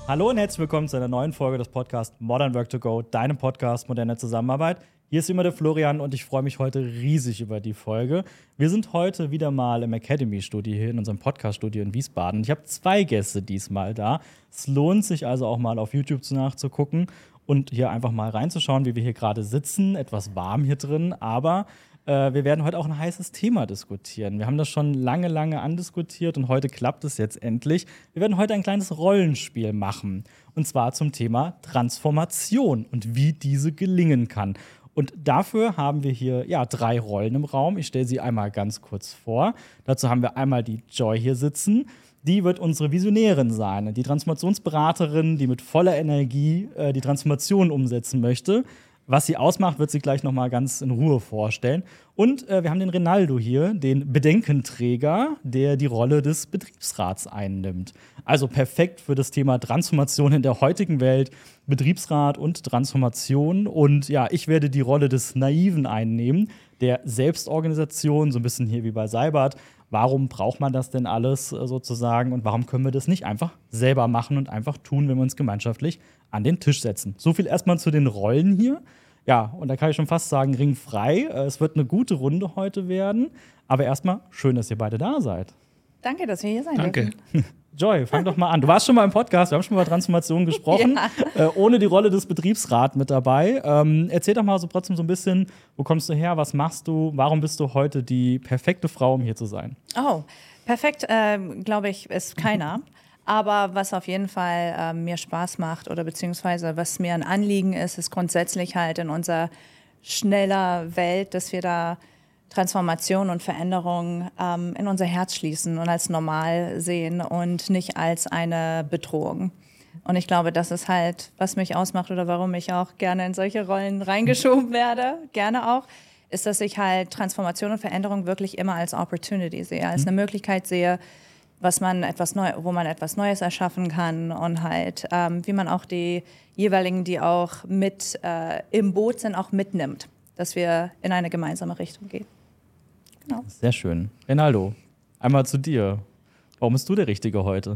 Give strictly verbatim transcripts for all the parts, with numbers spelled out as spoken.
Hallo und herzlich willkommen zu einer neuen Folge des Podcasts Modern Work to Go, deinem Podcast moderne Zusammenarbeit. Hier ist immer der Florian und ich freue mich heute riesig über die Folge. Wir sind heute wieder mal im Academy-Studio hier in unserem Podcast-Studio in Wiesbaden. Ich habe zwei Gäste diesmal da. Es lohnt sich also auch mal auf YouTube nachzugucken und hier einfach mal reinzuschauen, wie wir hier gerade sitzen. Etwas warm hier drin, aber äh, wir werden heute auch ein heißes Thema diskutieren. Wir haben das schon lange, lange andiskutiert und heute klappt es jetzt endlich. Wir werden heute ein kleines Rollenspiel machen und zwar zum Thema Transformation und wie diese gelingen kann. Und dafür haben wir hier ja, drei Rollen im Raum. Ich stelle sie einmal ganz kurz vor. Dazu haben wir einmal die Joy hier sitzen. Die wird unsere Visionärin sein, die Transformationsberaterin, die mit voller Energie äh, die Transformation umsetzen möchte. Was sie ausmacht, wird sie gleich noch mal ganz in Ruhe vorstellen. Und äh, wir haben den Rinaldo hier, den Bedenkenträger, der die Rolle des Betriebsrats einnimmt. Also perfekt für das Thema Transformation in der heutigen Welt, Betriebsrat und Transformation. Und ja, ich werde die Rolle des Naiven einnehmen, der Selbstorganisation, so ein bisschen hier wie bei Seibert. Warum braucht man das denn alles äh, sozusagen und warum können wir das nicht einfach selber machen und einfach tun, wenn wir uns gemeinschaftlich an den Tisch setzen? So viel erstmal zu den Rollen hier. Ja, und da kann ich schon fast sagen, ringfrei. Äh, es wird eine gute Runde heute werden. Aber erstmal schön, dass ihr beide da seid. Danke, dass wir hier sein Danke. dürfen. Joy, fang doch mal an. Du warst schon mal im Podcast, wir haben schon mal über Transformation gesprochen, ja. äh, ohne die Rolle des Betriebsrats mit dabei. Ähm, erzähl doch mal so trotzdem so ein bisschen, wo kommst du her, was machst du, warum bist du heute die perfekte Frau, um hier zu sein? Oh, perfekt, äh, glaube ich, ist keiner. Aber was auf jeden Fall äh, mir Spaß macht oder beziehungsweise was mir ein Anliegen ist, ist grundsätzlich halt in unserer schneller Welt, dass wir da Transformation und Veränderung ähm, in unser Herz schließen und als normal sehen und nicht als eine Bedrohung. Und ich glaube, das ist halt, was mich ausmacht oder warum ich auch gerne in solche Rollen reingeschoben werde, gerne auch, ist, dass ich halt Transformation und Veränderung wirklich immer als Opportunity sehe, als eine Möglichkeit sehe, was man etwas neu, wo man etwas Neues erschaffen kann und halt, ähm, wie man auch die jeweiligen, die auch mit äh, im Boot sind, auch mitnimmt, dass wir in eine gemeinsame Richtung gehen. Genau. Sehr schön. Rinaldo, einmal zu dir. Warum bist du der Richtige heute?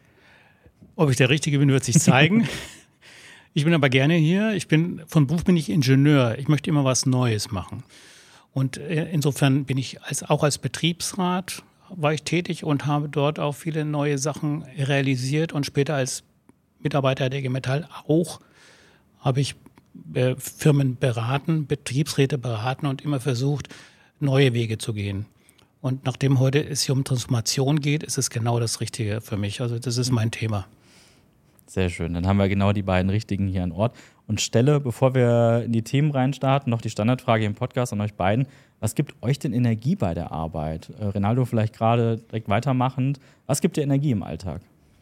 Ob ich der Richtige bin, wird sich zeigen. Ich bin aber gerne hier. Ich bin, von Beruf bin ich Ingenieur. Ich möchte immer was Neues machen. Und insofern bin ich als, auch als Betriebsrat war ich tätig und habe dort auch viele neue Sachen realisiert. Und später als Mitarbeiter der G Metall auch habe ich äh, Firmen beraten, Betriebsräte beraten und immer versucht, neue Wege zu gehen. Und nachdem heute es hier um Transformation geht, ist es genau das Richtige für mich. Also das ist mein Thema. Sehr schön. Dann haben wir genau die beiden Richtigen hier an Ort. Und stelle, bevor wir in die Themen reinstarten, noch die Standardfrage im Podcast an euch beiden. Was gibt euch denn Energie bei der Arbeit? Äh, Rinaldo, vielleicht gerade direkt weitermachend. Was gibt dir Energie im Alltag?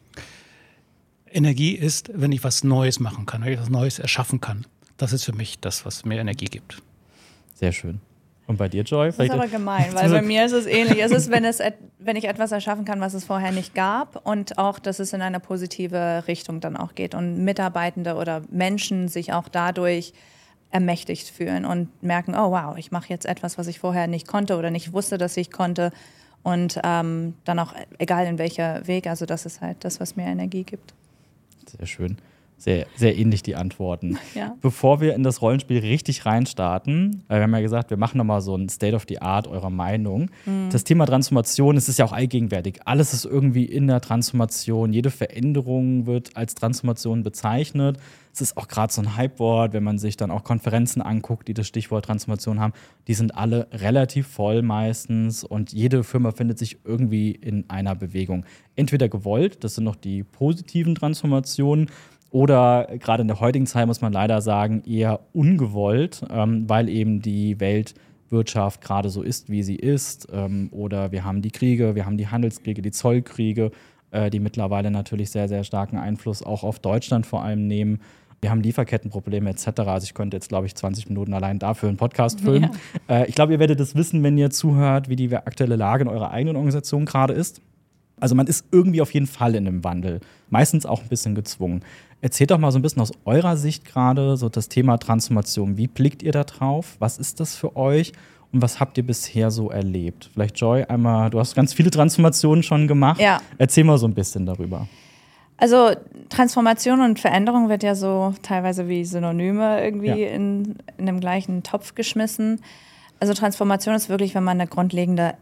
Energie ist, wenn ich was Neues machen kann, wenn ich was Neues erschaffen kann. Das ist für mich das, was mir Energie gibt. Sehr schön. Und bei dir, Joy? Das ist aber gemein, weil bei mir ist es ähnlich. Es ist, wenn, es, wenn ich etwas erschaffen kann, was es vorher nicht gab und auch, dass es in eine positive Richtung dann auch geht und Mitarbeitende oder Menschen sich auch dadurch ermächtigt fühlen und merken, oh wow, ich mache jetzt etwas, was ich vorher nicht konnte oder nicht wusste, dass ich konnte und ähm, dann auch, egal in welcher Weg, also das ist halt das, was mir Energie gibt. Sehr schön. Sehr, sehr ähnlich die Antworten. Ja. Bevor wir in das Rollenspiel richtig reinstarten, äh, wir haben ja gesagt, wir machen nochmal so ein State of the Art eurer Meinung. Mhm. Das Thema Transformation, es ist ja auch allgegenwärtig. Alles ist irgendwie in der Transformation. Jede Veränderung wird als Transformation bezeichnet. Es ist auch gerade so ein Hypewort, wenn man sich dann auch Konferenzen anguckt, die das Stichwort Transformation haben. Die sind alle relativ voll meistens und jede Firma findet sich irgendwie in einer Bewegung. Entweder gewollt, das sind noch die positiven Transformationen, oder gerade in der heutigen Zeit muss man leider sagen, eher ungewollt, ähm, weil eben die Weltwirtschaft gerade so ist, wie sie ist. Ähm, oder wir haben die Kriege, wir haben die Handelskriege, die Zollkriege, äh, die mittlerweile natürlich sehr, sehr starken Einfluss auch auf Deutschland vor allem nehmen. Wir haben Lieferkettenprobleme et cetera. Also ich könnte jetzt, glaube ich, zwanzig Minuten allein dafür einen Podcast füllen. Ja. Äh, ich glaube, ihr werdet es wissen, wenn ihr zuhört, wie die aktuelle Lage in eurer eigenen Organisation gerade ist. Also man ist irgendwie auf jeden Fall in einem Wandel, meistens auch ein bisschen gezwungen. Erzählt doch mal so ein bisschen aus eurer Sicht gerade so das Thema Transformation. Wie blickt ihr da drauf? Was ist das für euch? Und was habt ihr bisher so erlebt? Vielleicht Joy, einmal, du hast ganz viele Transformationen schon gemacht. Ja. Erzähl mal so ein bisschen darüber. Also Transformation und Veränderung wird ja so teilweise wie Synonyme irgendwie ja. in, in dem gleichen Topf geschmissen. Also Transformation ist wirklich, wenn man eine grundlegende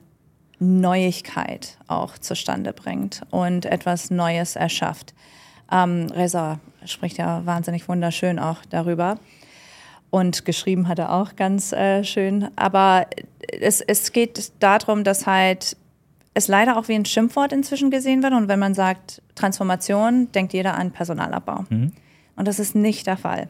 Neuigkeit auch zustande bringt und etwas Neues erschafft. Ähm, Reza spricht ja wahnsinnig wunderschön auch darüber und geschrieben hat er auch ganz äh, schön. Aber es, es geht darum, dass halt es leider auch wie ein Schimpfwort inzwischen gesehen wird. Und wenn man sagt Transformation, denkt jeder an Personalabbau. Mhm. Und das ist nicht der Fall.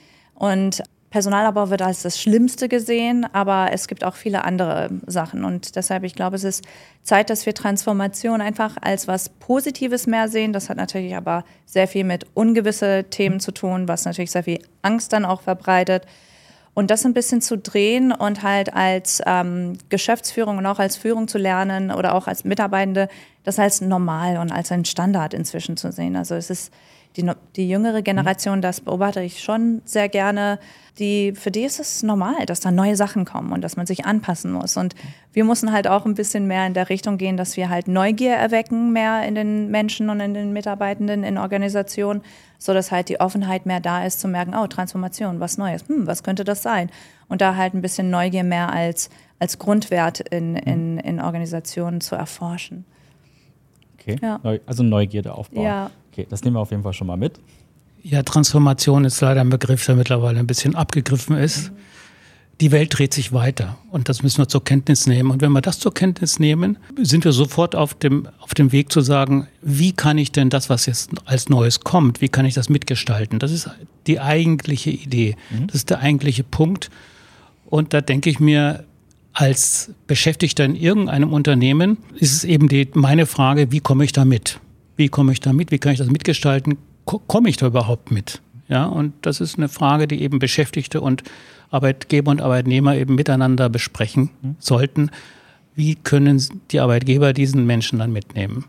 Und Personalabbau wird als das Schlimmste gesehen, aber es gibt auch viele andere Sachen. Und deshalb, ich glaube, es ist Zeit, dass wir Transformation einfach als was Positives mehr sehen. Das hat natürlich aber sehr viel mit ungewisse Themen zu tun, was natürlich sehr viel Angst dann auch verbreitet. Und das ein bisschen zu drehen und halt als ähm, Geschäftsführung und auch als Führung zu lernen oder auch als Mitarbeitende, das als normal und als ein Standard inzwischen zu sehen. Also es ist die, die jüngere Generation, das beobachte ich schon sehr gerne, die, für die ist es normal, dass da neue Sachen kommen und dass man sich anpassen muss. Und wir müssen halt auch ein bisschen mehr in der Richtung gehen, dass wir halt Neugier erwecken, mehr in den Menschen und in den Mitarbeitenden in Organisationen, sodass halt die Offenheit mehr da ist, zu merken, oh, Transformation, was Neues, hm, was könnte das sein? Und da halt ein bisschen Neugier mehr als, als Grundwert in, in, in Organisationen zu erforschen. Okay, ja. Also Neugierde aufbauen. Ja. Okay, das nehmen wir auf jeden Fall schon mal mit. Ja, Transformation ist leider ein Begriff, der mittlerweile ein bisschen abgegriffen ist. Mhm. Die Welt dreht sich weiter und das müssen wir zur Kenntnis nehmen. Und wenn wir das zur Kenntnis nehmen, sind wir sofort auf dem, auf dem Weg zu sagen, wie kann ich denn das, was jetzt als Neues kommt, wie kann ich das mitgestalten? Das ist die eigentliche Idee. Mhm. Das ist der eigentliche Punkt. Und da denke ich mir, als Beschäftigter in irgendeinem Unternehmen ist es eben die, meine Frage, wie komme ich da mit? Wie komme ich da mit? Wie kann ich das mitgestalten? Komme ich da überhaupt mit? Ja, und das ist eine Frage, die eben Beschäftigte und Arbeitgeber und Arbeitnehmer eben miteinander besprechen mhm. sollten. Wie können die Arbeitgeber diesen Menschen dann mitnehmen?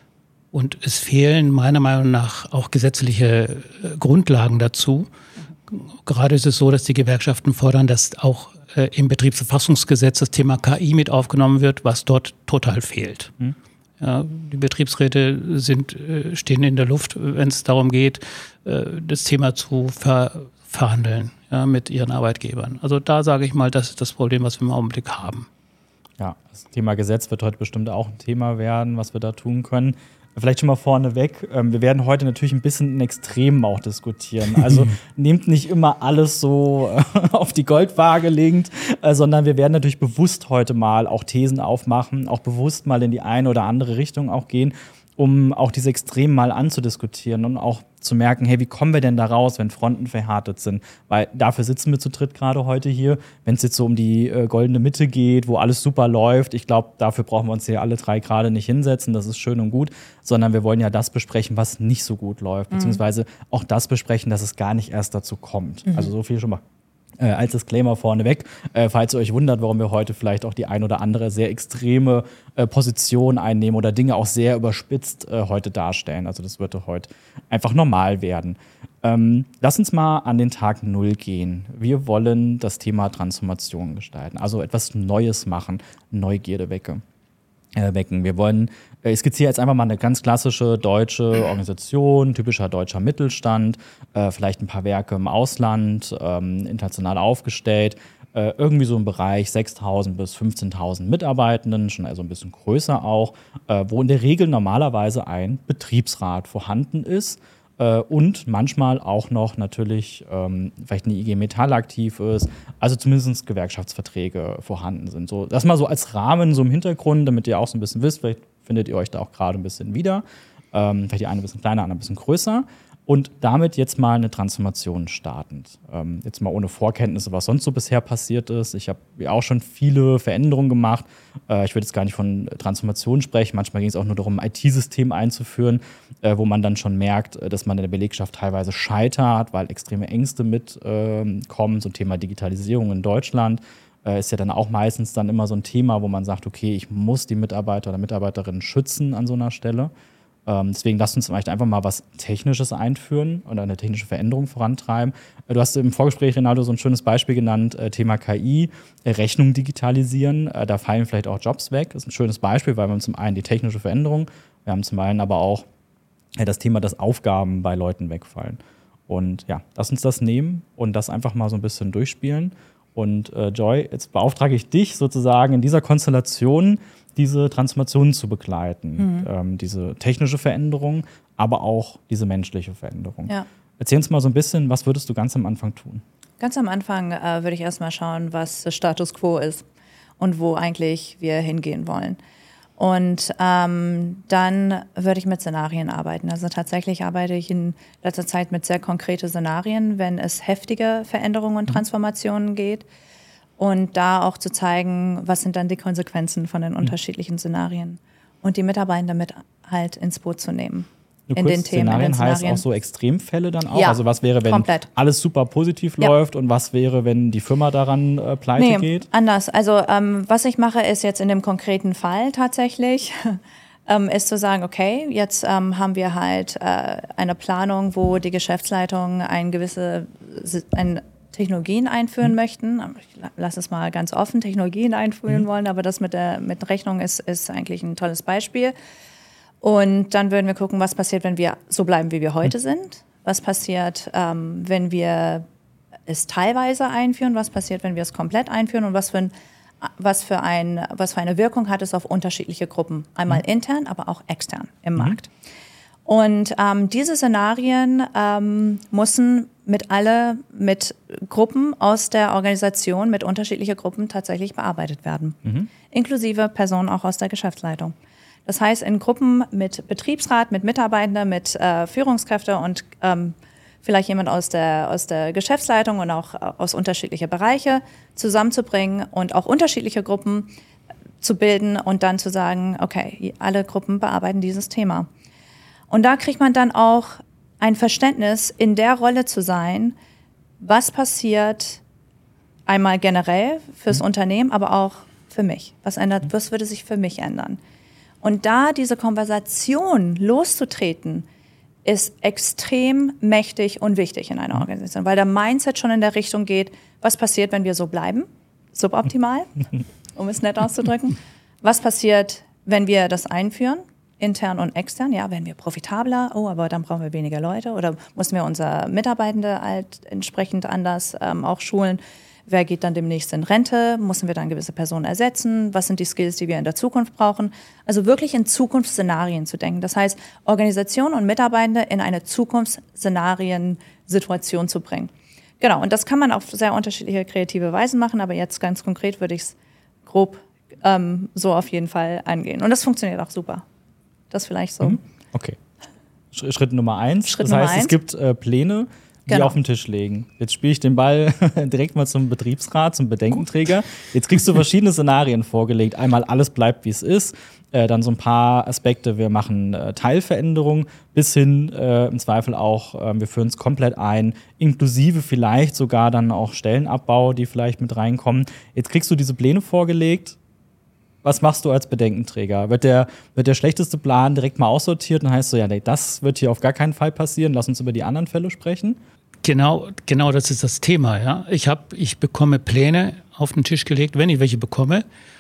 Und es fehlen meiner Meinung nach auch gesetzliche Grundlagen dazu. Mhm. Gerade ist es so, dass die Gewerkschaften fordern, dass auch äh, im Betriebsverfassungsgesetz das Thema K I mit aufgenommen wird, was dort total fehlt. Mhm. Ja, die Betriebsräte sind, stehen in der Luft, wenn es darum geht, das Thema zu ver- verhandeln ja, mit ihren Arbeitgebern. Also da sage ich mal, das ist das Problem, was wir im Augenblick haben. Ja, das Thema Gesetz wird heute bestimmt auch ein Thema werden, was wir da tun können. Vielleicht schon mal vorneweg, ähm, wir werden heute natürlich ein bisschen in Extremen auch diskutieren. Also nehmt nicht immer alles so äh, auf die Goldwaage legend, äh, sondern wir werden natürlich bewusst heute mal auch Thesen aufmachen, auch bewusst mal in die eine oder andere Richtung auch gehen, um auch diese Extremen mal anzudiskutieren und auch zu merken, hey, wie kommen wir denn da raus, wenn Fronten verhärtet sind? Weil dafür sitzen wir zu dritt gerade heute hier. Wenn es jetzt so um die äh, goldene Mitte geht, wo alles super läuft, ich glaube, dafür brauchen wir uns hier alle drei gerade nicht hinsetzen, das ist schön und gut, sondern wir wollen ja das besprechen, was nicht so gut läuft, mhm. beziehungsweise auch das besprechen, dass es gar nicht erst dazu kommt. Mhm. Also so viel schon mal Äh, als Disclaimer vorneweg, äh, falls ihr euch wundert, warum wir heute vielleicht auch die ein oder andere sehr extreme äh, Position einnehmen oder Dinge auch sehr überspitzt äh, heute darstellen. Also das wird heute einfach normal werden. Ähm, lass uns mal an den Tag Null gehen. Wir wollen das Thema Transformation gestalten, also etwas Neues machen, Neugierde wecke. Äh, wecken. Wir wollen, äh, ich skizziere jetzt einfach mal eine ganz klassische deutsche Organisation, typischer deutscher Mittelstand, äh, vielleicht ein paar Werke im Ausland, ähm, international aufgestellt, äh, irgendwie so im Bereich sechstausend bis fünfzehntausend Mitarbeitenden, schon also ein bisschen größer auch, äh, wo in der Regel normalerweise ein Betriebsrat vorhanden ist. Äh, und manchmal auch noch natürlich ähm, vielleicht eine I G Metall aktiv ist, also zumindest Gewerkschaftsverträge vorhanden sind. So, das mal so als Rahmen, so im Hintergrund, damit ihr auch so ein bisschen wisst, vielleicht findet ihr euch da auch gerade ein bisschen wieder. Ähm, vielleicht die eine ein bisschen kleiner, andere ein bisschen größer. Und damit jetzt mal eine Transformation startend. Ähm, jetzt mal ohne Vorkenntnisse, was sonst so bisher passiert ist. Ich habe ja auch schon viele Veränderungen gemacht. Äh, ich würde jetzt gar nicht von Transformation sprechen. Manchmal ging es auch nur darum, ein I T-System einzuführen, äh, wo man dann schon merkt, dass man in der Belegschaft teilweise scheitert, weil extreme Ängste mitkommen. Äh, so ein Thema Digitalisierung in Deutschland äh, ist ja dann auch meistens dann immer so ein Thema, wo man sagt, okay, ich muss die Mitarbeiter oder Mitarbeiterinnen schützen an so einer Stelle. Ähm, deswegen lasst uns vielleicht einfach mal was Technisches einführen oder eine technische Veränderung vorantreiben. Äh, du hast im Vorgespräch, Rinaldo, so ein schönes Beispiel genannt, äh, Thema K I, äh, Rechnung digitalisieren. Äh, da fallen vielleicht auch Jobs weg. Das ist ein schönes Beispiel, weil wir haben zum einen die technische Veränderung, wir haben zum einen aber auch ja, das Thema, dass Aufgaben bei Leuten wegfallen. Und ja, lass uns das nehmen und das einfach mal so ein bisschen durchspielen. Und äh, Joy, jetzt beauftrage ich dich sozusagen in dieser Konstellation, diese Transformation zu begleiten. Mhm. Ähm, diese technische Veränderung, aber auch diese menschliche Veränderung. Ja. Erzähl uns mal so ein bisschen, was würdest du ganz am Anfang tun? Ganz am Anfang äh, würde ich erstmal schauen, was der Status quo ist und wo eigentlich wir hingehen wollen. Und ähm, dann würde ich mit Szenarien arbeiten. Also tatsächlich arbeite ich in letzter Zeit mit sehr konkreten Szenarien, wenn es heftige Veränderungen und Transformationen geht. Und da auch zu zeigen, was sind dann die Konsequenzen von den mhm. unterschiedlichen Szenarien. Und die Mitarbeiter damit halt ins Boot zu nehmen. Nur in kurz, den Themen. Szenarien in den Szenarien heißt auch so Extremfälle dann auch? Ja, also was wäre, wenn komplett. alles super positiv ja. läuft und was wäre, wenn die Firma daran äh, pleite nee, geht? Anders. Also ähm, was ich mache, ist jetzt in dem konkreten Fall tatsächlich, ähm, ist zu sagen, okay, jetzt ähm, haben wir halt äh, eine Planung, wo die Geschäftsleitung ein gewisse ein Technologien einführen mhm. möchten. Ich lasse es mal ganz offen, Technologien einführen mhm. wollen, aber das mit der mit Rechnung ist, ist eigentlich ein tolles Beispiel. Und dann würden wir gucken, was passiert, wenn wir so bleiben, wie wir heute sind. Was passiert, ähm, wenn wir es teilweise einführen? Was passiert, wenn wir es komplett einführen? Und was für, ein, was für, ein, was für eine Wirkung hat es auf unterschiedliche Gruppen? Einmal mhm. intern, aber auch extern im mhm. Markt. Und ähm, diese Szenarien ähm, müssen mit alle, mit Gruppen aus der Organisation, mit unterschiedlichen Gruppen tatsächlich bearbeitet werden. Mhm. Inklusive Personen auch aus der Geschäftsleitung. Das heißt, in Gruppen mit Betriebsrat, mit Mitarbeitern, mit äh, Führungskräften und ähm, vielleicht jemand aus der, aus der Geschäftsleitung und auch aus unterschiedlichen Bereichen zusammenzubringen und auch unterschiedliche Gruppen zu bilden und dann zu sagen, okay, alle Gruppen bearbeiten dieses Thema. Und da kriegt man dann auch ein Verständnis, in der Rolle zu sein, was passiert einmal generell fürs mhm. Unternehmen, aber auch für mich. Was ändert, was würde sich für mich ändern? Und da diese Konversation loszutreten, ist extrem mächtig und wichtig in einer Organisation, weil der Mindset schon in der Richtung geht, was passiert, wenn wir so bleiben, suboptimal, um es nett auszudrücken. Was passiert, wenn wir das einführen, intern und extern? Ja, werden wir profitabler? Oh, aber dann brauchen wir weniger Leute. Oder müssen wir unsere Mitarbeitende halt entsprechend anders ähm, auch schulen? Wer geht dann demnächst in Rente? Müssen wir dann gewisse Personen ersetzen? Was sind die Skills, die wir in der Zukunft brauchen? Also wirklich in Zukunftsszenarien zu denken. Das heißt, Organisation und Mitarbeitende in eine Zukunftsszenarien-Situation zu bringen. Genau, und das kann man auf sehr unterschiedliche kreative Weisen machen, aber jetzt ganz konkret würde ich es grob ähm, so auf jeden Fall angehen. Und das funktioniert auch super. Das vielleicht so. Okay. Schritt Nummer eins. Schritt das Nummer heißt, eins. es gibt äh, Pläne, die genau. auf den Tisch legen. Jetzt spiele ich den Ball direkt mal zum Betriebsrat, zum Bedenkenträger. Jetzt kriegst du verschiedene Szenarien vorgelegt. Einmal alles bleibt, wie es ist. Äh, dann so ein paar Aspekte, wir machen äh, Teilveränderungen, bis hin äh, im Zweifel auch, äh, wir führen es komplett ein, inklusive vielleicht sogar dann auch Stellenabbau, die vielleicht mit reinkommen. Jetzt kriegst du diese Pläne vorgelegt. Was machst du als Bedenkenträger? Wird der, wird der schlechteste Plan direkt mal aussortiert und heißt so, ja, nee, das wird hier auf gar keinen Fall passieren, lass uns über die anderen Fälle sprechen? Genau, genau, das ist das Thema. Ja. Ich, hab, ich bekomme Pläne auf den Tisch gelegt, wenn ich welche bekomme.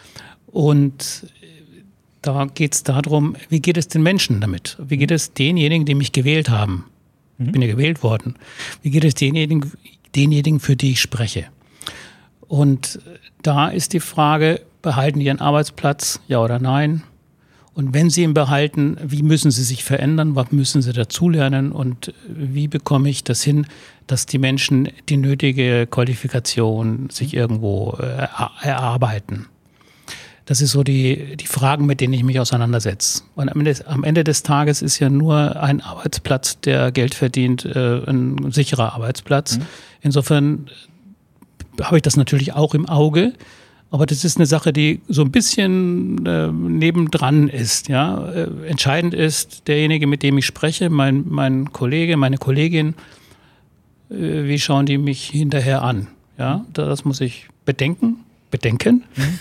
Und da geht es darum, wie geht es den Menschen damit? Wie geht es denjenigen, die mich gewählt haben? Ich bin ja gewählt worden. Wie geht es denjenigen, denjenigen, für die ich spreche? Und da ist die Frage, behalten die ihren Arbeitsplatz, ja oder nein? Und wenn sie ihn behalten, wie müssen sie sich verändern? Was müssen sie dazulernen? Und wie bekomme ich das hin, dass die Menschen die nötige Qualifikation sich irgendwo äh, erarbeiten? Das ist so die, die Fragen, mit denen ich mich auseinandersetze. Und am Ende, am Ende des Tages ist ja nur ein Arbeitsplatz, der Geld verdient, äh, ein sicherer Arbeitsplatz. Mhm. Insofern habe ich das natürlich auch im Auge. Aber das ist eine Sache, die so ein bisschen äh, nebendran ist. Ja? Äh, entscheidend ist derjenige, mit dem ich spreche, mein, mein Kollege, meine Kollegin, äh, wie schauen die mich hinterher an? Ja? Das muss ich bedenken, bedenken. Mhm.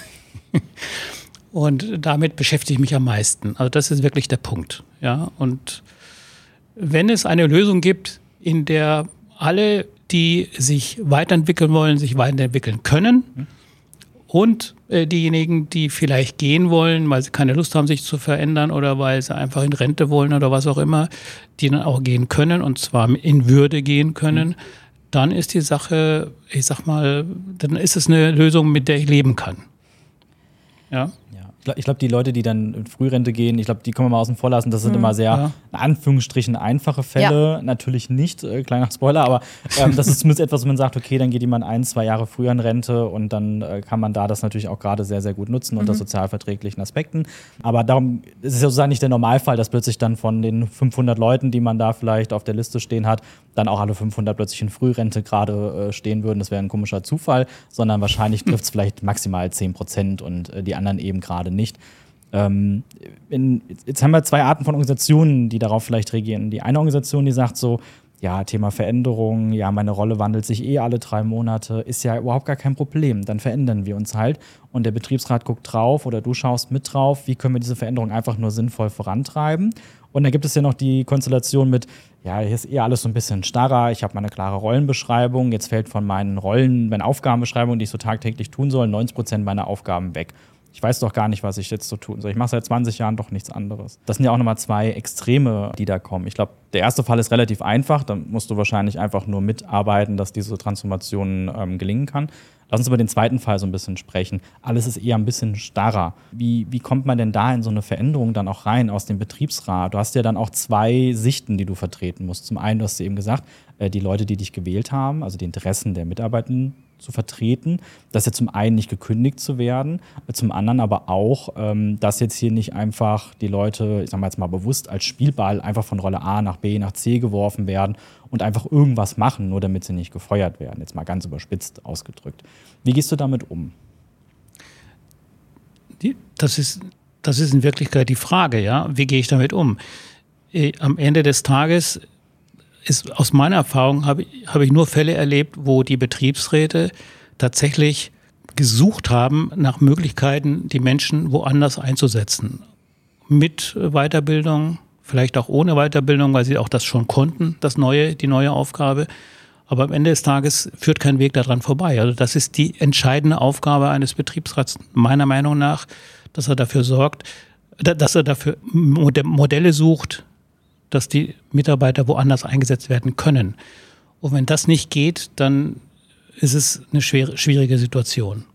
Und damit beschäftige ich mich am meisten. Also das ist wirklich der Punkt. Ja? Und wenn es eine Lösung gibt, in der alle, die sich weiterentwickeln wollen, sich weiterentwickeln können, mhm. und äh, diejenigen, die vielleicht gehen wollen, weil sie keine Lust haben, sich zu verändern oder weil sie einfach in Rente wollen oder was auch immer, die dann auch gehen können und zwar in Würde gehen können, mhm. dann ist die Sache, ich sag mal, dann ist es eine Lösung, mit der ich leben kann. Ja. Ich glaube, die Leute, die dann in Frührente gehen, ich glaube, die können wir mal außen vor lassen. Das sind mhm, immer sehr, ja. in Anführungsstrichen, einfache Fälle. Ja. Natürlich nicht, äh, kleiner Spoiler, aber ähm, das ist zumindest etwas, wo man sagt, okay, dann geht jemand ein, zwei Jahre früher in Rente und dann äh, kann man da das natürlich auch gerade sehr, sehr gut nutzen mhm. unter sozialverträglichen Aspekten. Aber darum ist es ja sozusagen nicht der Normalfall, dass plötzlich dann von den fünfhundert Leuten, die man da vielleicht auf der Liste stehen hat, dann auch alle fünfhundert plötzlich in Frührente gerade äh, stehen würden. Das wäre ein komischer Zufall, sondern wahrscheinlich trifft es vielleicht maximal zehn Prozent und äh, die anderen eben gerade nicht. Ähm, in, jetzt haben wir zwei Arten von Organisationen, die darauf vielleicht reagieren. Die eine Organisation, die sagt so, ja, Thema Veränderung, ja, meine Rolle wandelt sich eh alle drei Monate, ist ja überhaupt gar kein Problem. Dann verändern wir uns halt und der Betriebsrat guckt drauf oder du schaust mit drauf, wie können wir diese Veränderung einfach nur sinnvoll vorantreiben. Und dann gibt es ja noch die Konstellation mit, ja, hier ist eh alles so ein bisschen starrer, ich habe meine klare Rollenbeschreibung, jetzt fällt von meinen Rollen, meinen Aufgabenbeschreibungen, die ich so tagtäglich tun soll, neunzig Prozent meiner Aufgaben weg. Ich weiß doch gar nicht, was ich jetzt so tun soll. Ich mache seit zwanzig Jahren doch nichts anderes. Das sind ja auch nochmal zwei Extreme, die da kommen. Ich glaube, der erste Fall ist relativ einfach. Da musst du wahrscheinlich einfach nur mitarbeiten, dass diese Transformation ähm, gelingen kann. Lass uns über den zweiten Fall so ein bisschen sprechen. Alles ist eher ein bisschen starrer. Wie, wie kommt man denn da in so eine Veränderung dann auch rein aus dem Betriebsrat? Du hast ja dann auch zwei Sichten, die du vertreten musst. Zum einen, du hast eben gesagt, äh, die Leute, die dich gewählt haben, also die Interessen der Mitarbeitenden zu vertreten, dass ja zum einen nicht gekündigt zu werden, zum anderen aber auch, ähm, dass jetzt hier nicht einfach die Leute, ich sag mal jetzt mal bewusst als Spielball einfach von Rolle A nach B nach C geworfen werden und einfach irgendwas machen, nur damit sie nicht gefeuert werden, jetzt mal ganz überspitzt ausgedrückt. Wie gehst du damit um? Die, das ist, das ist in Wirklichkeit die Frage, ja, wie gehe ich damit um? Äh, am Ende des Tages ist, aus meiner Erfahrung habe ich, habe ich nur Fälle erlebt, wo die Betriebsräte tatsächlich gesucht haben nach Möglichkeiten, die Menschen woanders einzusetzen. Mit Weiterbildung, vielleicht auch ohne Weiterbildung, weil sie auch das schon konnten, das neue, die neue Aufgabe. Aber am Ende des Tages führt kein Weg daran vorbei. Also das ist die entscheidende Aufgabe eines Betriebsrats, meiner Meinung nach, dass er dafür sorgt, dass er dafür Modelle sucht, dass die Mitarbeiter woanders eingesetzt werden können. Und wenn das nicht geht, dann ist es eine schwere, schwierige Situation.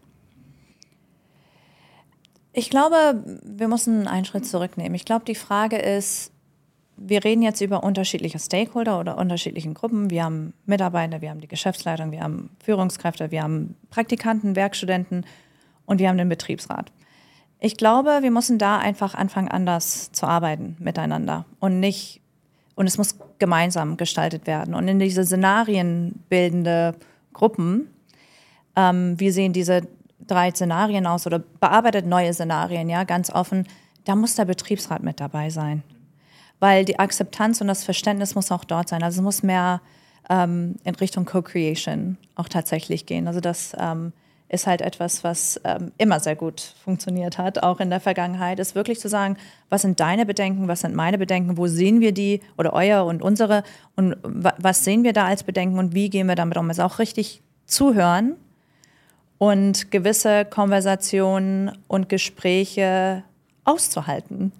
Ich glaube, wir müssen einen Schritt zurücknehmen. Ich glaube, die Frage ist, wir reden jetzt über unterschiedliche Stakeholder oder unterschiedlichen Gruppen. Wir haben Mitarbeiter, wir haben die Geschäftsleitung, wir haben Führungskräfte, wir haben Praktikanten, Werkstudenten und wir haben den Betriebsrat. Ich glaube, wir müssen da einfach anfangen, anders zu arbeiten miteinander und nicht Und es muss gemeinsam gestaltet werden. Und in diese szenarienbildende Gruppen, ähm, wie sehen diese drei Szenarien aus oder bearbeitet neue Szenarien, ja, ganz offen, da muss der Betriebsrat mit dabei sein. Weil die Akzeptanz und das Verständnis muss auch dort sein. Also es muss mehr ähm, in Richtung Co-Creation auch tatsächlich gehen. Also das ähm, ist halt etwas, was ähm, immer sehr gut funktioniert hat, auch in der Vergangenheit, ist wirklich zu sagen, was sind deine Bedenken, was sind meine Bedenken, wo sehen wir die oder euer und unsere und w- was sehen wir da als Bedenken und wie gehen wir damit um? Also auch richtig zuhören und gewisse Konversationen und Gespräche auszuhalten.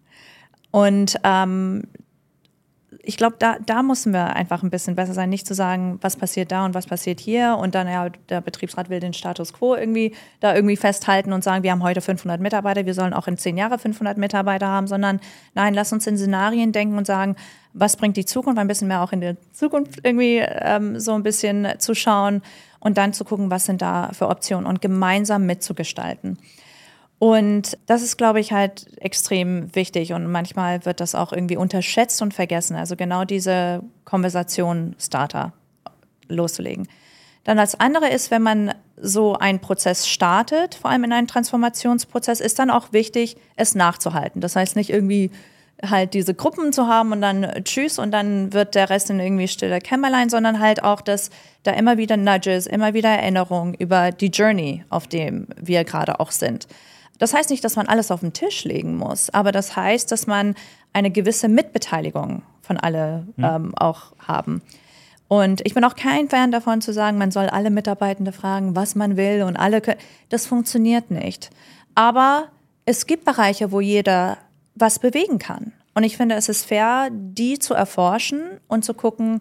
Und ähm, ich glaube, da, da müssen wir einfach ein bisschen besser sein, nicht zu sagen, was passiert da und was passiert hier und dann, ja, der Betriebsrat will den Status quo irgendwie da irgendwie festhalten und sagen, wir haben heute fünfhundert Mitarbeiter, wir sollen auch in zehn Jahren fünfhundert Mitarbeiter haben, sondern nein, lass uns in Szenarien denken und sagen, was bringt die Zukunft, ein bisschen mehr auch in die Zukunft irgendwie ähm, so ein bisschen zu schauen und dann zu gucken, was sind da für Optionen und gemeinsam mitzugestalten. Und das ist, glaube ich, halt extrem wichtig und manchmal wird das auch irgendwie unterschätzt und vergessen. Also genau diese Konversation Starter loszulegen. Dann als andere ist, wenn man so einen Prozess startet, vor allem in einem Transformationsprozess, ist dann auch wichtig, es nachzuhalten. Das heißt nicht irgendwie halt diese Gruppen zu haben und dann tschüss und dann wird der Rest in irgendwie stille Kämmerlein, sondern halt auch, dass da immer wieder Nudges, immer wieder Erinnerungen über die Journey, auf dem wir gerade auch sind. Das heißt nicht, dass man alles auf den Tisch legen muss, aber das heißt, dass man eine gewisse Mitbeteiligung von alle ähm, auch haben. Und ich bin auch kein Fan davon zu sagen, man soll alle Mitarbeitende fragen, was man will und alle können. Das funktioniert nicht. Aber es gibt Bereiche, wo jeder was bewegen kann. Und ich finde, es ist fair, die zu erforschen und zu gucken,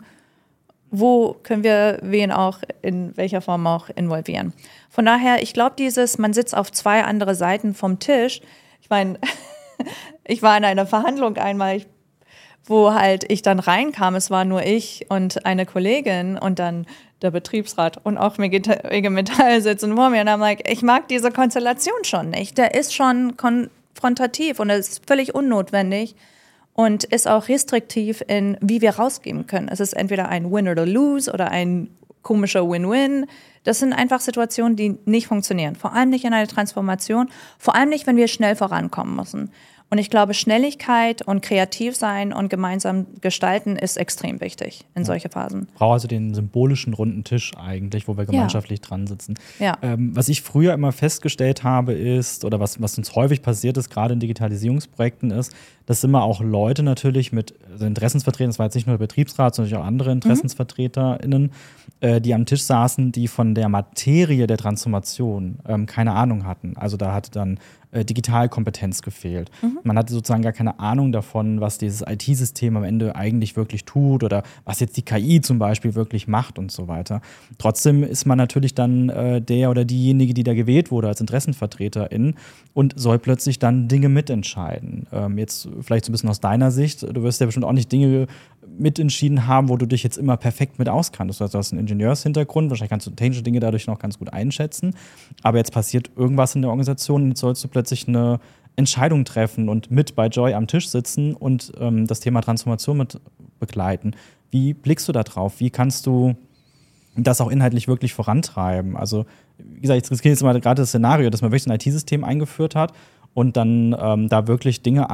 wo können wir wen auch in welcher Form auch involvieren. Von daher, ich glaube, dieses, man sitzt auf zwei andere Seiten vom Tisch. Ich meine, ich war in einer Verhandlung einmal, ich, wo halt ich dann reinkam, es war nur ich und eine Kollegin und dann der Betriebsrat und auch I G Metall sitzen vor mir und I'm like, ich mag diese Konstellation schon nicht. Der ist schon konfrontativ und es ist völlig unnotwendig und ist auch restriktiv in, wie wir rausgeben können. Es ist entweder ein Win oder Lose oder ein komischer Win-Win. Das sind einfach Situationen, die nicht funktionieren. Vor allem nicht in einer Transformation, vor allem nicht, wenn wir schnell vorankommen müssen. Und ich glaube, Schnelligkeit und kreativ sein und gemeinsam gestalten ist extrem wichtig in ja. solche Phasen. Ich brauche also den symbolischen runden Tisch eigentlich, wo wir gemeinschaftlich ja. dran sitzen. Ja. Ähm, was ich früher immer festgestellt habe ist, oder was, was uns häufig passiert ist, gerade in Digitalisierungsprojekten ist, dass immer auch Leute natürlich mit also Interessensvertretern, das war jetzt nicht nur der Betriebsrat, sondern auch andere InteressensvertreterInnen, mhm. äh, die am Tisch saßen, die von der Materie der Transformation ähm, keine Ahnung hatten. Also da hatte dann äh, Digitalkompetenz gefehlt. Mhm. Man hatte sozusagen gar keine Ahnung davon, was dieses I T-System am Ende eigentlich wirklich tut oder was jetzt die K I zum Beispiel wirklich macht und so weiter. Trotzdem ist man natürlich dann äh, der oder diejenige, die da gewählt wurde als InteressenvertreterIn und soll plötzlich dann Dinge mitentscheiden. Ähm, jetzt vielleicht so ein bisschen aus deiner Sicht, du wirst ja bestimmt auch nicht Dinge mitentschieden haben, wo du dich jetzt immer perfekt mit auskannst. Du hast einen Ingenieurshintergrund, wahrscheinlich kannst du technische Dinge dadurch noch ganz gut einschätzen, aber jetzt passiert irgendwas in der Organisation und jetzt sollst du plötzlich eine Entscheidung treffen und mit bei Joy am Tisch sitzen und ähm, das Thema Transformation mit begleiten. Wie blickst du da drauf? Wie kannst du das auch inhaltlich wirklich vorantreiben? Also, wie gesagt, ich riskiere jetzt mal gerade das Szenario, dass man wirklich ein I T-System eingeführt hat und dann ähm, da wirklich Dinge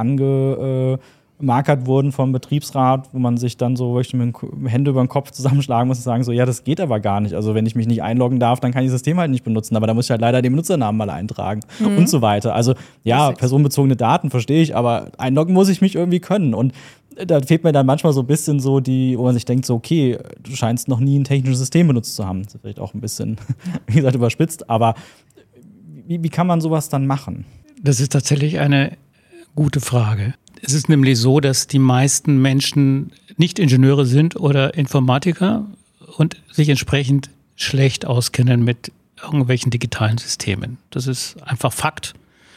angemarkert wurden vom Betriebsrat, wo man sich dann so wirklich mit den Hände über den Kopf zusammenschlagen muss und sagen so, ja, das geht aber gar nicht. Also wenn ich mich nicht einloggen darf, dann kann ich das System halt nicht benutzen, aber da muss ich halt leider den Benutzernamen mal eintragen mhm. und so weiter. Also ja, personenbezogene Daten verstehe ich, aber einloggen muss ich mich irgendwie können und da fehlt mir dann manchmal so ein bisschen so die, wo man sich denkt so, okay, du scheinst noch nie ein technisches System benutzt zu haben. Das ist vielleicht auch ein bisschen, wie gesagt, überspitzt, aber wie, wie kann man sowas dann machen? Das ist tatsächlich eine gute Frage. Es ist nämlich so, dass die meisten Menschen nicht Ingenieure sind oder Informatiker und sich entsprechend schlecht auskennen mit irgendwelchen digitalen Systemen. Das ist einfach Fakt.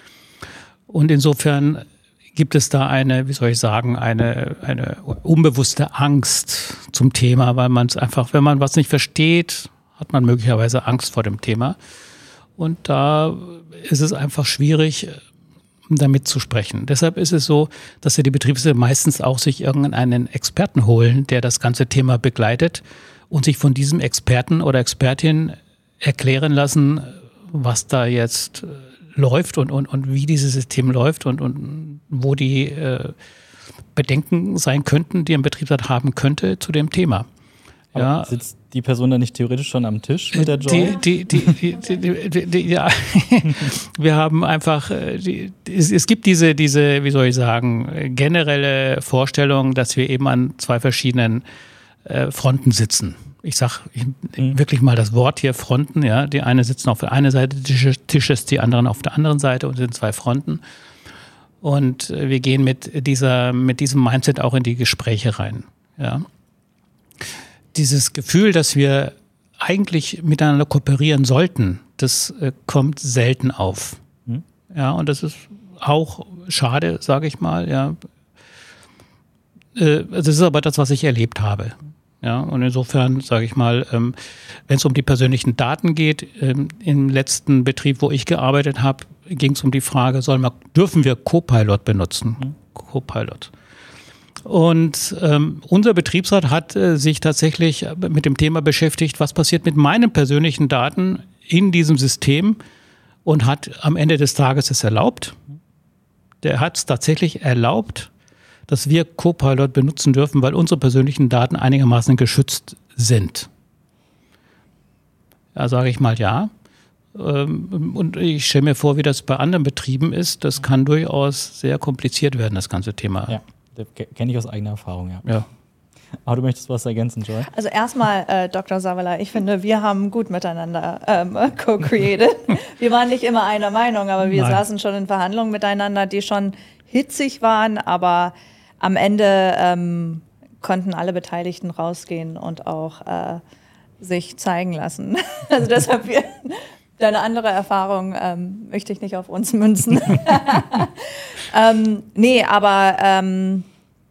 Und insofern gibt es da eine, wie soll ich sagen, eine, eine unbewusste Angst zum Thema, weil man es einfach, wenn man was nicht versteht, hat man möglicherweise Angst vor dem Thema. Und da ist es einfach schwierig, damit zu sprechen. Deshalb ist es so, dass ja die Betriebsräte meistens auch sich irgendeinen Experten holen, der das ganze Thema begleitet und sich von diesem Experten oder Expertin erklären lassen, was da jetzt läuft und, und, und wie dieses System läuft und, und wo die äh, Bedenken sein könnten, die ein Betriebsrat haben könnte zu dem Thema. Aber ja. Sitzt die Person dann nicht theoretisch schon am Tisch mit der Joy? Die, die, die, die, die, die, die, ja. Wir haben einfach, die, es, es gibt diese, diese, wie soll ich sagen, generelle Vorstellung, dass wir eben an zwei verschiedenen äh, Fronten sitzen. Ich sage mhm. wirklich mal das Wort hier, Fronten. Ja, die eine sitzen auf der einen Seite des Tisches, die anderen auf der anderen Seite und sind zwei Fronten. Und wir gehen mit dieser, mit diesem Mindset auch in die Gespräche rein. Ja. Dieses Gefühl, dass wir eigentlich miteinander kooperieren sollten, das äh, kommt selten auf. Mhm. Ja, und das ist auch schade, sage ich mal. Ja. Äh, das ist aber das, was ich erlebt habe. Ja, und insofern sage ich mal, ähm, wenn es um die persönlichen Daten geht, ähm, im letzten Betrieb, wo ich gearbeitet habe, ging es um die Frage, soll man, dürfen wir Copilot benutzen? Mhm. Copilot. Und ähm, unser Betriebsrat hat äh, sich tatsächlich mit dem Thema beschäftigt, was passiert mit meinen persönlichen Daten in diesem System und hat am Ende des Tages es erlaubt. Der hat es tatsächlich erlaubt, dass wir Copilot benutzen dürfen, weil unsere persönlichen Daten einigermaßen geschützt sind. Da sage ich mal ja. Und ich stelle mir vor, wie das bei anderen Betrieben ist. Das kann durchaus sehr kompliziert werden, das ganze Thema. Ja, das kenne ich aus eigener Erfahrung, ja. ja. Aber du möchtest was ergänzen, Joy? Also erstmal, äh, Doktor Savala, ich finde, wir haben gut miteinander ähm, co-created. Wir waren nicht immer einer Meinung, aber wir Nein. saßen schon in Verhandlungen miteinander, die schon hitzig waren, aber am Ende ähm, konnten alle Beteiligten rausgehen und auch äh, sich zeigen lassen. Also deshalb, wir, deine andere Erfahrung ähm, möchte ich nicht auf uns münzen. ähm, nee, aber ähm,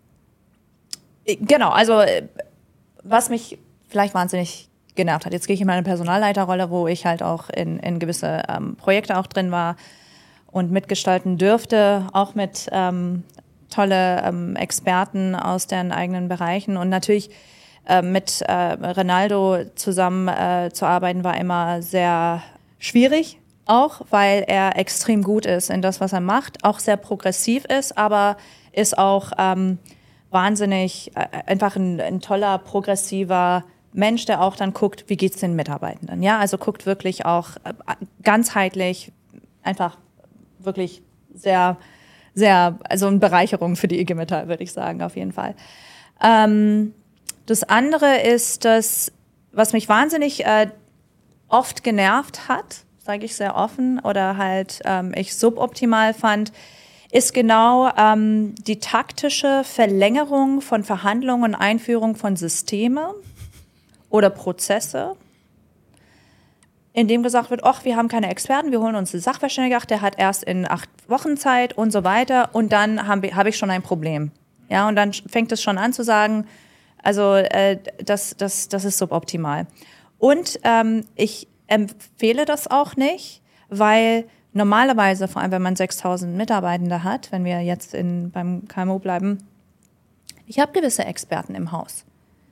genau, also was mich vielleicht wahnsinnig genervt hat, jetzt gehe ich in meine Personalleiterrolle, wo ich halt auch in, in gewisse ähm, Projekte auch drin war und mitgestalten dürfte, auch mit ähm, tolle ähm, Experten aus deren eigenen Bereichen und natürlich äh, mit äh, Rinaldo zusammen äh, zu arbeiten war immer sehr schwierig, auch weil er extrem gut ist in das, was er macht, auch sehr progressiv ist, aber ist auch ähm, wahnsinnig äh, einfach ein, ein toller, progressiver Mensch, der auch dann guckt, wie geht's den Mitarbeitenden, ja, also guckt wirklich auch äh, ganzheitlich, einfach wirklich sehr sehr, also eine Bereicherung für die I G Metall, würde ich sagen, auf jeden Fall. Ähm, das andere ist, dass, was mich wahnsinnig äh, oft genervt hat, sage ich sehr offen, oder halt ähm, ich suboptimal fand, ist genau ähm, die taktische Verlängerung von Verhandlungen und Einführung von Systemen oder Prozesse, in dem gesagt wird, ach, wir haben keine Experten, wir holen uns einen Sachverständigen, der hat erst in acht Wochen Zeit und so weiter und dann habe hab ich schon ein Problem. Ja, und dann fängt es schon an zu sagen, also äh, das, das, das ist suboptimal. Und ähm, ich empfehle das auch nicht, weil normalerweise, vor allem wenn man sechstausend Mitarbeitende hat, wenn wir jetzt in, beim K M U bleiben, ich habe gewisse Experten im Haus.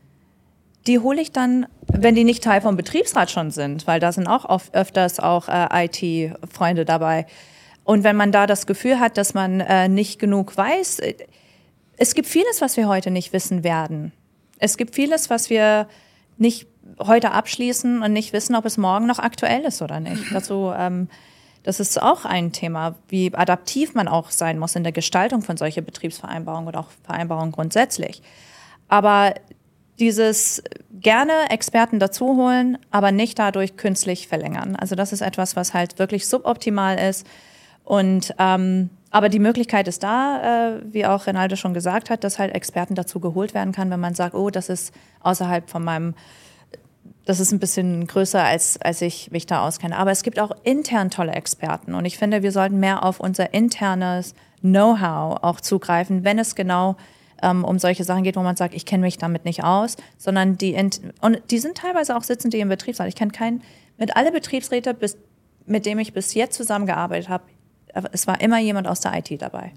Die hole ich dann, wenn die nicht Teil vom Betriebsrat schon sind, weil da sind auch oft, öfters auch äh, I T-Freunde dabei. Und wenn man da das Gefühl hat, dass man äh, nicht genug weiß, äh, es gibt vieles, was wir heute nicht wissen werden. Es gibt vieles, was wir nicht heute abschließen und nicht wissen, ob es morgen noch aktuell ist oder nicht. Dazu, ähm, das ist auch ein Thema, wie adaptiv man auch sein muss in der Gestaltung von solchen Betriebsvereinbarungen oder auch Vereinbarungen grundsätzlich. Aber dieses gerne Experten dazu holen, aber nicht dadurch künstlich verlängern. Also das ist etwas, was halt wirklich suboptimal ist. Und ähm, aber die Möglichkeit ist da, äh, wie auch Rinaldo schon gesagt hat, dass halt Experten dazu geholt werden kann, wenn man sagt, oh, das ist außerhalb von meinem, das ist ein bisschen größer, als, als ich mich da auskenne. Aber es gibt auch intern tolle Experten. Und ich finde, wir sollten mehr auf unser internes Know-how auch zugreifen, wenn es genau ähm, um solche Sachen geht, wo man sagt, ich kenne mich damit nicht aus, sondern die, und die sind teilweise auch sitzend, die im Betriebsrat. Ich kenne keinen, mit alle Betriebsräte, bis, mit dem ich bis jetzt zusammengearbeitet habe, es war immer jemand aus der I T dabei.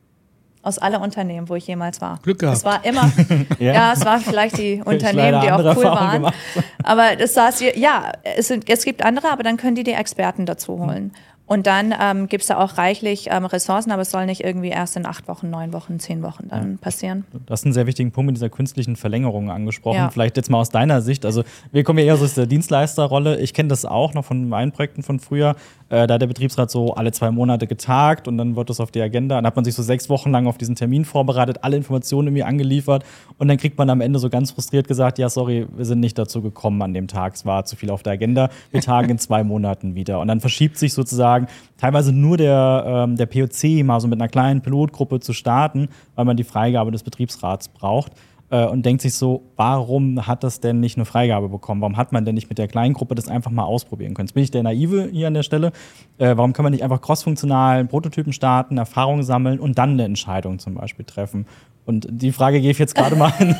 Aus alle Unternehmen, wo ich jemals war. Glück gehabt. Es war immer, ja. ja, es waren vielleicht die Unternehmen, die auch cool Erfahrung waren. Gemacht. Aber das saß hier, ja, es, sind, es gibt andere, aber dann können die die Experten dazu holen. Und dann ähm, gibt es da auch reichlich ähm, Ressourcen, aber es soll nicht irgendwie erst in acht Wochen, neun Wochen, zehn Wochen dann ja. passieren. Du hast einen sehr wichtigen Punkt mit dieser künstlichen Verlängerung angesprochen. Ja. Vielleicht jetzt mal aus deiner Sicht. Also wir kommen ja eher so aus der Dienstleisterrolle. Ich kenne das auch noch von meinen Projekten von früher. Äh, da hat der Betriebsrat so alle zwei Monate getagt und dann wird das auf die Agenda. Dann hat man sich so sechs Wochen lang auf diesen Termin vorbereitet, alle Informationen irgendwie angeliefert und dann kriegt man am Ende so ganz frustriert gesagt, ja sorry, wir sind nicht dazu gekommen an dem Tag, es war zu viel auf der Agenda, wir tagen in zwei Monaten wieder. Und dann verschiebt sich sozusagen teilweise nur der, ähm, der P O C mal so mit einer kleinen Pilotgruppe zu starten, weil man die Freigabe des Betriebsrats braucht. Und denkt sich so, warum hat das denn nicht eine Freigabe bekommen? Warum hat man denn nicht mit der kleinen Gruppe das einfach mal ausprobieren können? Jetzt bin ich der Naive hier an der Stelle. Äh, warum kann man nicht einfach crossfunktional Prototypen starten, Erfahrungen sammeln und dann eine Entscheidung zum Beispiel treffen? Und die Frage gehe ich jetzt gerade mal in,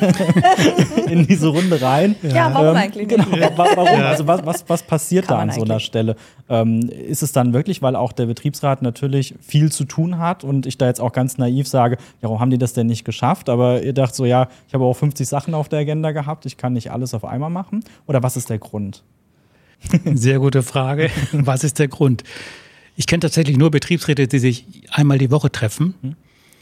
in diese Runde rein. Ja, ja warum ähm, eigentlich nicht? Genau, warum? Ja. Also was, was, was passiert da an so einer Stelle? Ähm, ist es dann wirklich, weil auch der Betriebsrat natürlich viel zu tun hat und ich da jetzt auch ganz naiv sage, ja, warum haben die das denn nicht geschafft? Aber ihr dacht so, ja, ich habe auch fünfzig Sachen auf der Agenda gehabt, ich kann nicht alles auf einmal machen. Oder was ist der Grund? Sehr gute Frage. Was ist der Grund? Ich kenne tatsächlich nur Betriebsräte, die sich einmal die Woche treffen. Hm.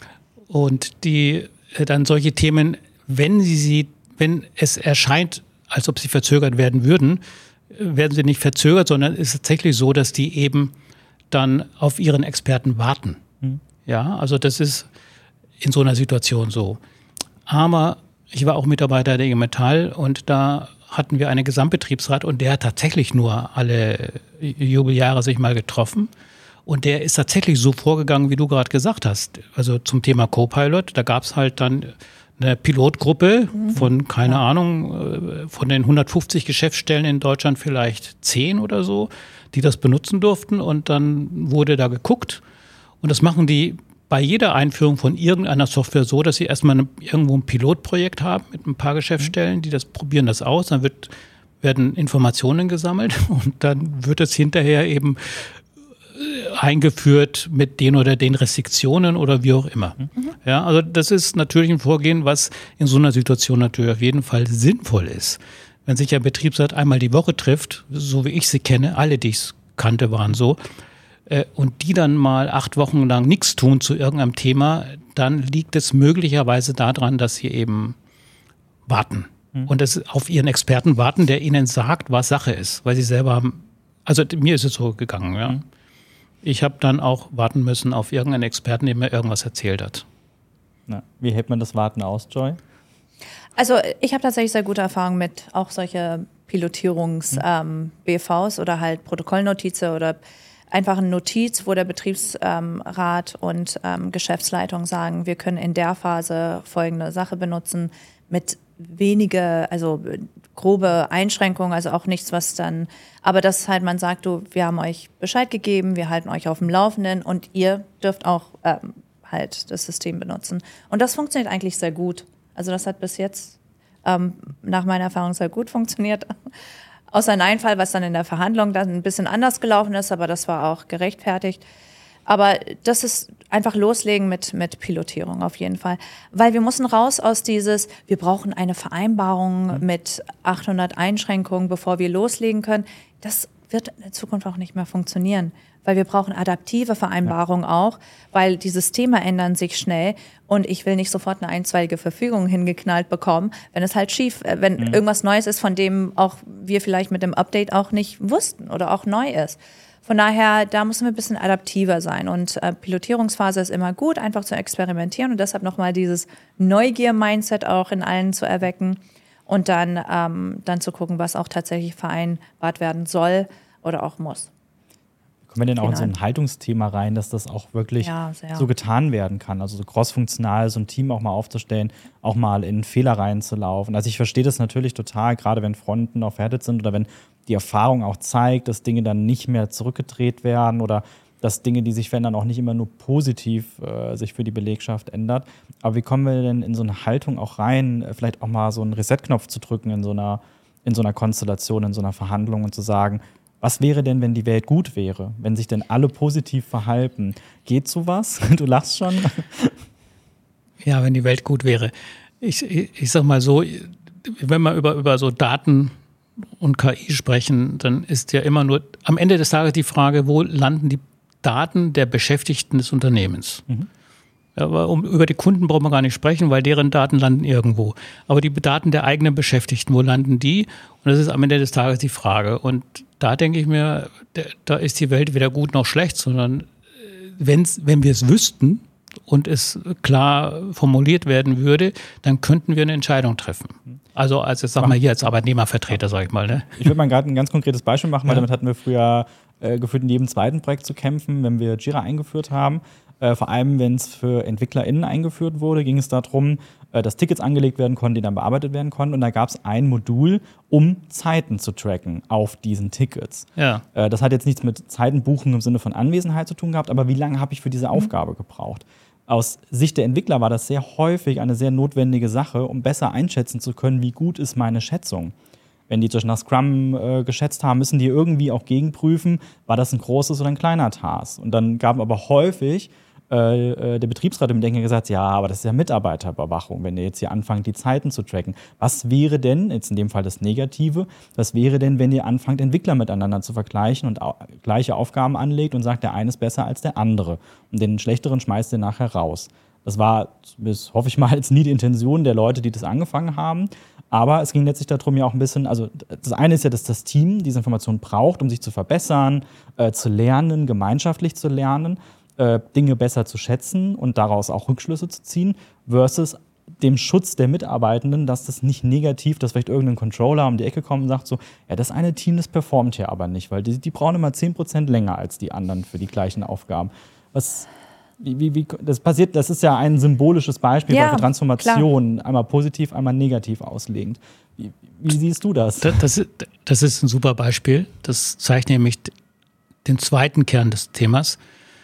Und die dann solche Themen, wenn sie sie, wenn es erscheint, als ob sie verzögert werden würden, werden sie nicht verzögert, sondern es ist tatsächlich so, dass die eben dann auf ihren Experten warten. Mhm. Ja, also das ist in so einer Situation so. Aber Ich war auch Mitarbeiter der I G Metall und da hatten wir einen Gesamtbetriebsrat und der hat tatsächlich nur alle Jubeljahre sich mal getroffen. Und der ist tatsächlich so vorgegangen, wie du gerade gesagt hast. Also zum Thema Copilot, da gab es halt dann eine Pilotgruppe von, keine ja. Ahnung, von den hundertfünfzig Geschäftsstellen in Deutschland vielleicht zehn oder so, die das benutzen durften. Und dann wurde da geguckt. Und das machen die bei jeder Einführung von irgendeiner Software so, dass sie erstmal eine, irgendwo ein Pilotprojekt haben mit ein paar Geschäftsstellen, die das probieren das aus. Dann wird, werden Informationen gesammelt und dann wird es hinterher eben eingeführt mit den oder den Restriktionen oder wie auch immer. Mhm. Ja, also das ist natürlich ein Vorgehen, was in so einer Situation natürlich auf jeden Fall sinnvoll ist. Wenn sich ein Betriebsrat einmal die Woche trifft, so wie ich sie kenne, alle, die ich kannte, waren so, äh, und die dann mal acht Wochen lang nichts tun zu irgendeinem Thema, dann liegt es möglicherweise daran, dass sie eben warten. Mhm. Und es auf ihren Experten warten, der ihnen sagt, was Sache ist, weil sie selber haben, also mir ist es so gegangen, ja. Mhm. Ich habe dann auch warten müssen auf irgendeinen Experten, der mir irgendwas erzählt hat. Na, wie hält man das Warten aus, Joy? Also ich habe tatsächlich sehr gute Erfahrungen mit auch solche Pilotierungs-B Vs ähm, oder halt Protokollnotizen oder einfach eine Notiz, wo der Betriebsrat und ähm, Geschäftsleitung sagen, wir können in der Phase folgende Sache benutzen mit wenige, also grobe Einschränkungen, also auch nichts, was dann, aber dass halt man sagt, du, wir haben euch Bescheid gegeben, wir halten euch auf dem Laufenden und ihr dürft auch ähm, halt das System benutzen. Und das funktioniert eigentlich sehr gut. Also das hat bis jetzt ähm, nach meiner Erfahrung sehr gut funktioniert. Außer ein Fall, was dann in der Verhandlung dann ein bisschen anders gelaufen ist, aber das war auch gerechtfertigt. Aber das ist einfach loslegen mit, mit Pilotierung auf jeden Fall. Weil wir müssen raus aus dieses, wir brauchen eine Vereinbarung mit achthundert Einschränkungen, bevor wir loslegen können. Das wird in der Zukunft auch nicht mehr funktionieren. Weil wir brauchen adaptive Vereinbarungen auch, weil die Systeme ändern sich schnell und ich will nicht sofort eine einstweilige Verfügung hingeknallt bekommen, wenn es halt schief, wenn mhm. irgendwas Neues ist, von dem auch wir vielleicht mit dem Update auch nicht wussten oder auch neu ist. Von daher, da müssen wir ein bisschen adaptiver sein und äh, Pilotierungsphase ist immer gut, einfach zu experimentieren und deshalb nochmal dieses Neugier-Mindset auch in allen zu erwecken und dann, ähm, dann zu gucken, was auch tatsächlich vereinbart werden soll oder auch muss. Kommen wir denn auch in so ein Haltungsthema rein, dass das auch wirklich ja, so getan werden kann? Also so crossfunktional so ein Team auch mal aufzustellen, auch mal in Fehler reinzulaufen. Also ich verstehe das natürlich total, gerade wenn Fronten auf Reddit sind oder wenn die Erfahrung auch zeigt, dass Dinge dann nicht mehr zurückgedreht werden oder dass Dinge, die sich verändern, auch nicht immer nur positiv äh, sich für die Belegschaft ändert. Aber wie kommen wir denn in so eine Haltung auch rein, vielleicht auch mal so einen Reset-Knopf zu drücken in so einer, in so einer Konstellation, in so einer Verhandlung und zu sagen, was wäre denn, wenn die Welt gut wäre? Wenn sich denn alle positiv verhalten? Geht sowas? Du lachst schon. Ja, wenn die Welt gut wäre. Ich, ich, ich sag mal so, wenn wir über, über so Daten und K I sprechen, dann ist ja immer nur am Ende des Tages die Frage, wo landen die Daten der Beschäftigten des Unternehmens? Mhm. Aber um, über die Kunden brauchen wir gar nicht sprechen, weil deren Daten landen irgendwo. Aber die Daten der eigenen Beschäftigten, wo landen die? Und das ist am Ende des Tages die Frage. Und da denke ich mir, da ist die Welt weder gut noch schlecht, sondern wenn's, wenn wir es wüssten und es klar formuliert werden würde, dann könnten wir eine Entscheidung treffen. Also als jetzt sag mal hier als Arbeitnehmervertreter, sag ich mal. Ne? Ich würde mal gerade ein ganz konkretes Beispiel machen, weil ja. damit hatten wir früher äh, gefühlt in jedem zweiten Projekt zu kämpfen, wenn wir Jira eingeführt haben. Äh, vor allem, wenn es für EntwicklerInnen eingeführt wurde, ging es darum, äh, dass Tickets angelegt werden konnten, die dann bearbeitet werden konnten. Und da gab es ein Modul, um Zeiten zu tracken auf diesen Tickets. Ja. Äh, das hat jetzt nichts mit Zeitenbuchen im Sinne von Anwesenheit zu tun gehabt, aber wie lange habe ich für diese mhm. Aufgabe gebraucht? Aus Sicht der Entwickler war das sehr häufig eine sehr notwendige Sache, um besser einschätzen zu können, wie gut ist meine Schätzung. Wenn die zum Beispiel nach Scrum äh, geschätzt haben, müssen die irgendwie auch gegenprüfen, war das ein großes oder ein kleiner Task. Und dann gab aber häufig äh, der Betriebsrat im Denken gesagt, ja, aber das ist ja Mitarbeiterüberwachung, wenn ihr jetzt hier anfangt, die Zeiten zu tracken. Was wäre denn, jetzt in dem Fall das Negative, was wäre denn, wenn ihr anfangt, Entwickler miteinander zu vergleichen und au- gleiche Aufgaben anlegt und sagt, der eine ist besser als der andere und den schlechteren schmeißt ihr nachher raus. Das war, bis, hoffe ich mal, jetzt nie die Intention der Leute, die das angefangen haben. Aber es ging letztlich darum, ja auch ein bisschen, also das eine ist ja, dass das Team diese Information braucht, um sich zu verbessern, äh, zu lernen, gemeinschaftlich zu lernen, äh, Dinge besser zu schätzen und daraus auch Rückschlüsse zu ziehen, versus dem Schutz der Mitarbeitenden, dass das nicht negativ, dass vielleicht irgendein Controller um die Ecke kommt und sagt so, ja, das eine Team, das performt hier aber nicht, weil die, die brauchen immer zehn Prozent länger als die anderen für die gleichen Aufgaben. Was, wie, wie, wie, das passiert, das ist ja ein symbolisches Beispiel, ja, weil wir Transformation klar. einmal positiv, einmal negativ auslegend. Wie, wie siehst du das? Das, das, das ist ein super Beispiel. Das zeigt nämlich den zweiten Kern des Themas.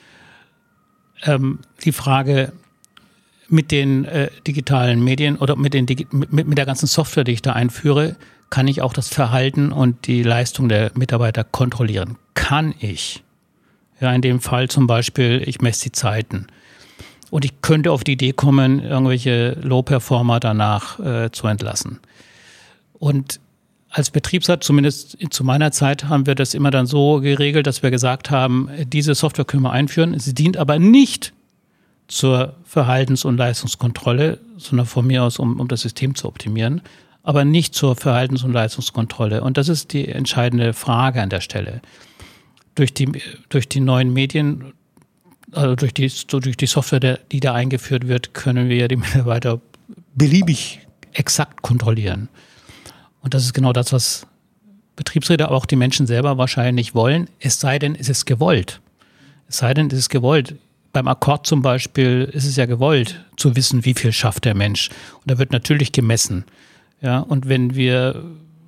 Ähm, die Frage mit den äh, digitalen Medien oder mit, den Digi- mit, mit der ganzen Software, die ich da einführe, kann ich auch das Verhalten und die Leistung der Mitarbeiter kontrollieren. Kann ich? Ja, in dem Fall zum Beispiel, ich messe die Zeiten. Und ich könnte auf die Idee kommen, irgendwelche Low-Performer danach äh, zu entlassen. Und als Betriebsrat, zumindest zu meiner Zeit, haben wir das immer dann so geregelt, dass wir gesagt haben, diese Software können wir einführen. Sie dient aber nicht zur Verhaltens- und Leistungskontrolle, sondern von mir aus, um, um das System zu optimieren, aber nicht zur Verhaltens- und Leistungskontrolle. Und das ist die entscheidende Frage an der Stelle. Durch die, durch die neuen Medien, also durch die, durch die Software, der, die da eingeführt wird, können wir die Mitarbeiter beliebig exakt kontrollieren. Und das ist genau das, was Betriebsräte, aber auch die Menschen selber wahrscheinlich wollen, es sei denn, es ist gewollt. Es sei denn, es ist gewollt. Beim Akkord zum Beispiel ist es ja gewollt, zu wissen, wie viel schafft der Mensch. Und da wird natürlich gemessen. Ja, und wenn wir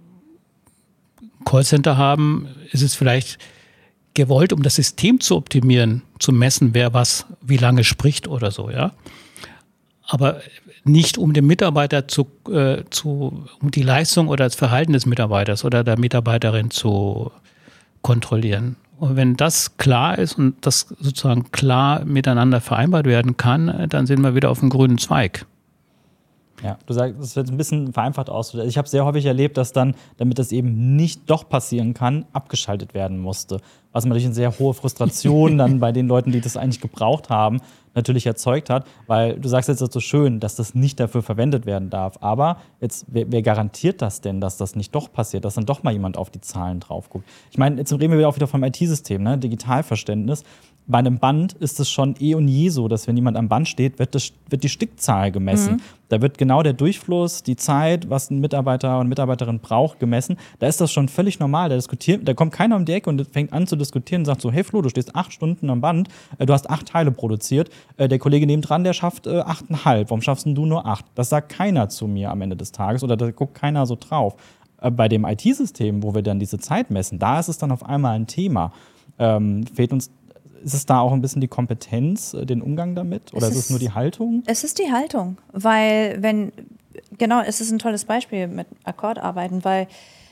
Callcenter haben, ist es vielleicht gewollt, um das System zu optimieren, zu messen, wer was, wie lange spricht oder so, ja. Aber nicht um den Mitarbeiter zu, äh, zu, um die Leistung oder das Verhalten des Mitarbeiters oder der Mitarbeiterin zu kontrollieren. Und wenn das klar ist und das sozusagen klar miteinander vereinbart werden kann, dann sind wir wieder auf dem grünen Zweig. Ja, du sagst, das wird ein bisschen vereinfacht aus. Ich habe sehr häufig erlebt, dass dann, damit das eben nicht doch passieren kann, abgeschaltet werden musste. Was natürlich eine sehr hohe Frustration dann bei den Leuten, die das eigentlich gebraucht haben, natürlich erzeugt hat. Weil du sagst jetzt so schön, dass das nicht dafür verwendet werden darf. Aber jetzt, wer, wer garantiert das denn, dass das nicht doch passiert, dass dann doch mal jemand auf die Zahlen drauf guckt? Ich meine, jetzt reden wir auch wieder vom I T-System, ne? Digitalverständnis. Bei einem Band ist es schon eh und je so, dass wenn jemand am Band steht, wird, das, wird die Stückzahl gemessen. Mhm. Da wird genau der Durchfluss, die Zeit, was ein Mitarbeiter und Mitarbeiterin braucht, gemessen. Da ist das schon völlig normal. Da, diskutiert, da kommt keiner um die Ecke und fängt an zu diskutieren und sagt so, hey Flo, du stehst acht Stunden am Band, äh, du hast acht Teile produziert, äh, der Kollege nebendran, der schafft äh, achteinhalb. Warum schaffst denn du nur acht? Das sagt keiner zu mir am Ende des Tages oder da guckt keiner so drauf. Äh, bei dem I T-System, wo wir dann diese Zeit messen, da ist es dann auf einmal ein Thema. Ähm, fehlt uns Ist es da auch ein bisschen die Kompetenz, den Umgang damit? Oder es ist, ist es nur die Haltung? Es ist die Haltung, weil wenn, genau, es ist ein tolles Beispiel mit Akkordarbeiten, weil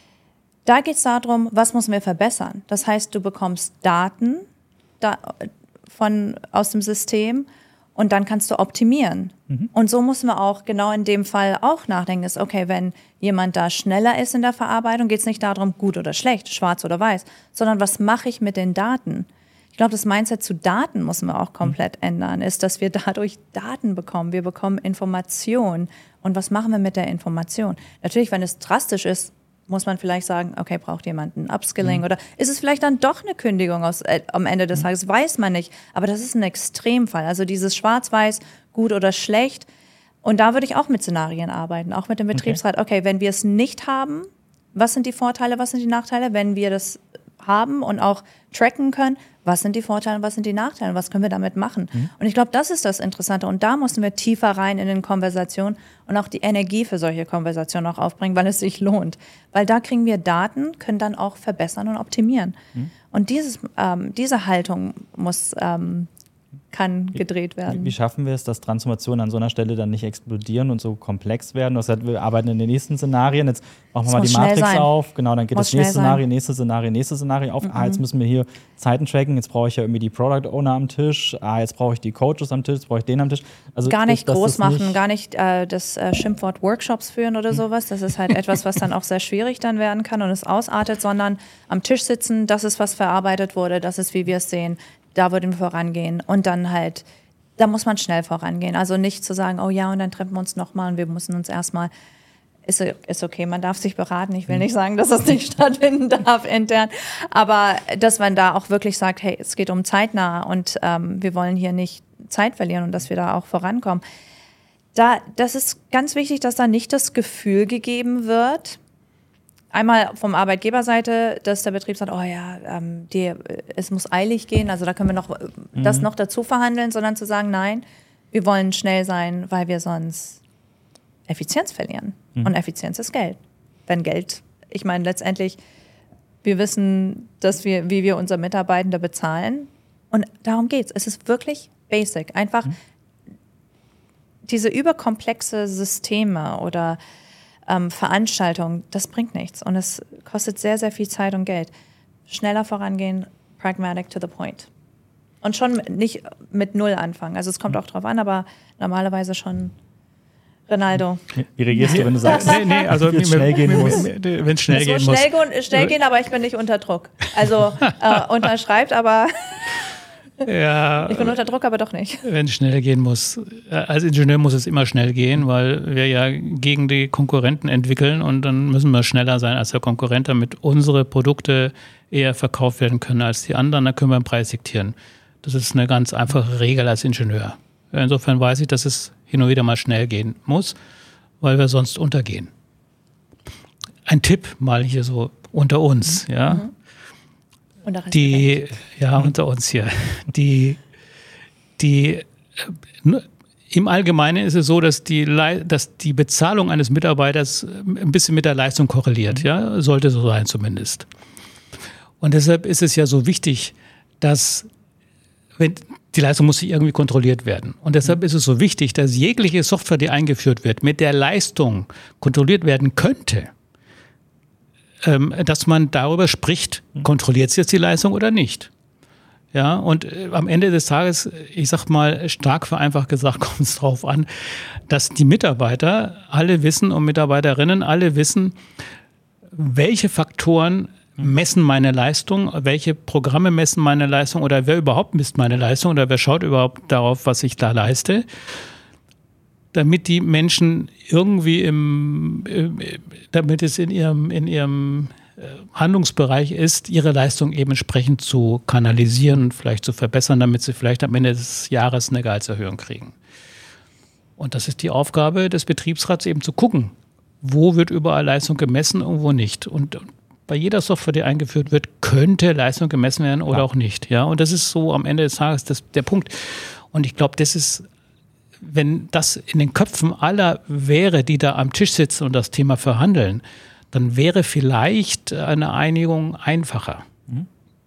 da geht es darum, was müssen wir verbessern. Das heißt, du bekommst Daten da, von, aus dem System und dann kannst du optimieren. Mhm. Und so müssen wir auch genau in dem Fall auch nachdenken, ist, okay, wenn jemand da schneller ist in der Verarbeitung, geht es nicht darum, gut oder schlecht, schwarz oder weiß, sondern was mache ich mit den Daten? Ich glaube, das Mindset zu Daten müssen wir auch komplett ändern, ist, dass wir dadurch Daten bekommen. Wir bekommen Informationen. Und was machen wir mit der Information? Natürlich, wenn es drastisch ist, muss man vielleicht sagen, okay, braucht jemand ein Upskilling? Mhm. Oder ist es vielleicht dann doch eine Kündigung aus, äh, am Ende des Tages? Weiß man nicht. Aber das ist ein Extremfall. Also dieses Schwarz-Weiß, gut oder schlecht. Und da würde ich auch mit Szenarien arbeiten, auch mit dem Betriebsrat. Okay, wenn wir es nicht haben, was sind die Vorteile, was sind die Nachteile? Wenn wir das haben und auch tracken können, was sind die Vorteile und was sind die Nachteile und was können wir damit machen. Mhm. Und ich glaube, das ist das Interessante und da müssen wir tiefer rein in den Konversationen und auch die Energie für solche Konversationen auch aufbringen, weil es sich lohnt. Weil da kriegen wir Daten, können dann auch verbessern und optimieren. Mhm. Und dieses, ähm, diese Haltung muss ähm, kann gedreht werden. Wie, wie schaffen wir es, dass Transformationen an so einer Stelle dann nicht explodieren und so komplex werden? Das heißt, wir arbeiten in den nächsten Szenarien, jetzt machen wir mal die Matrix sein. auf, genau, dann geht muss das nächste Szenario, nächste Szenario, nächste Szenario auf. Mhm. Ah, jetzt müssen wir hier Zeiten tracken, jetzt brauche ich ja irgendwie die Product Owner am Tisch, ah, jetzt brauche ich die Coaches am Tisch, jetzt brauche ich den am Tisch. Also gar nicht das, groß das machen, nicht gar nicht äh, das äh, Schimpfwort Workshops führen oder sowas. Das ist halt etwas, was dann auch sehr schwierig dann werden kann und es ausartet, sondern am Tisch sitzen, das ist, was verarbeitet wurde, das ist, wie wir es sehen, da würden wir vorangehen und dann halt da muss man schnell vorangehen. Also nicht zu sagen, oh ja, und dann treffen wir uns nochmal und wir müssen uns erstmal, ist, ist okay, man darf sich beraten. Ich will nicht sagen, dass das nicht stattfinden darf intern. Aber dass man da auch wirklich sagt, hey, es geht um zeitnah und ähm, wir wollen hier nicht Zeit verlieren und dass wir da auch vorankommen. da, das ist ganz wichtig, dass da nicht das Gefühl gegeben wird, einmal vom Arbeitgeberseite, dass der Betrieb sagt, oh ja, ähm, die, es muss eilig gehen, also da können wir noch mhm. das noch dazu verhandeln, sondern zu sagen, nein, wir wollen schnell sein, weil wir sonst Effizienz verlieren. Mhm. Und Effizienz ist Geld. Wenn Geld, ich meine letztendlich, wir wissen, dass wir, wie wir unsere Mitarbeitende bezahlen. Und darum geht's. Es ist wirklich basic. Einfach mhm. diese überkomplexe Systeme oder ähm, Veranstaltungen, das bringt nichts. Und es kostet sehr, sehr viel Zeit und Geld. Schneller vorangehen, pragmatic to the point. Und schon nicht mit Null anfangen. Also es kommt auch drauf an, aber normalerweise schon Ronaldo. Wie reagierst du, wenn du sagst, nee, nee, also wenn es schnell gehen muss? Wenn es schnell es gehen muss. muss. Schnell, schnell gehen, aber ich bin nicht unter Druck. Also äh, unterschreibt, aber ja, ich bin unter Druck, aber doch nicht. Wenn es schnell gehen muss. Als Ingenieur muss es immer schnell gehen, weil wir ja gegen die Konkurrenten entwickeln und dann müssen wir schneller sein als der Konkurrent, damit unsere Produkte eher verkauft werden können als die anderen. Dann können wir den Preis diktieren. Das ist eine ganz einfache Regel als Ingenieur. Insofern weiß ich, dass es hin und wieder mal schnell gehen muss, weil wir sonst untergehen. Ein Tipp mal hier so unter uns, mhm. ja. Mhm. Unter die, ja, unter uns hier. Die, die, im Allgemeinen ist es so, dass die, dass die Bezahlung eines Mitarbeiters ein bisschen mit der Leistung korreliert, mhm. ja, sollte so sein zumindest. Und deshalb ist es ja so wichtig, dass wenn, die Leistung muss irgendwie kontrolliert werden. Und deshalb ist es so wichtig, dass jegliche Software, die eingeführt wird, mit der Leistung kontrolliert werden könnte, ähm, dass man darüber spricht, kontrolliert sie jetzt die Leistung oder nicht. Ja, und äh, am Ende des Tages, ich sag mal stark vereinfacht gesagt, kommt es darauf an, dass die Mitarbeiter alle wissen und Mitarbeiterinnen alle wissen, welche Faktoren messen meine Leistung, welche Programme messen meine Leistung oder wer überhaupt misst meine Leistung oder wer schaut überhaupt darauf, was ich da leiste, damit die Menschen irgendwie im, damit es in ihrem, in ihrem Handlungsbereich ist, ihre Leistung eben entsprechend zu kanalisieren und vielleicht zu verbessern, damit sie vielleicht am Ende des Jahres eine Gehaltserhöhung kriegen. Und das ist die Aufgabe des Betriebsrats, eben zu gucken, wo wird überall Leistung gemessen und wo nicht. Und bei jeder Software, die eingeführt wird, könnte Leistung gemessen werden oder ja. auch nicht. Ja, und das ist so am Ende des Tages das, der Punkt. Und ich glaube, das ist, wenn das in den Köpfen aller wäre, die da am Tisch sitzen und das Thema verhandeln, dann wäre vielleicht eine Einigung einfacher. Mhm.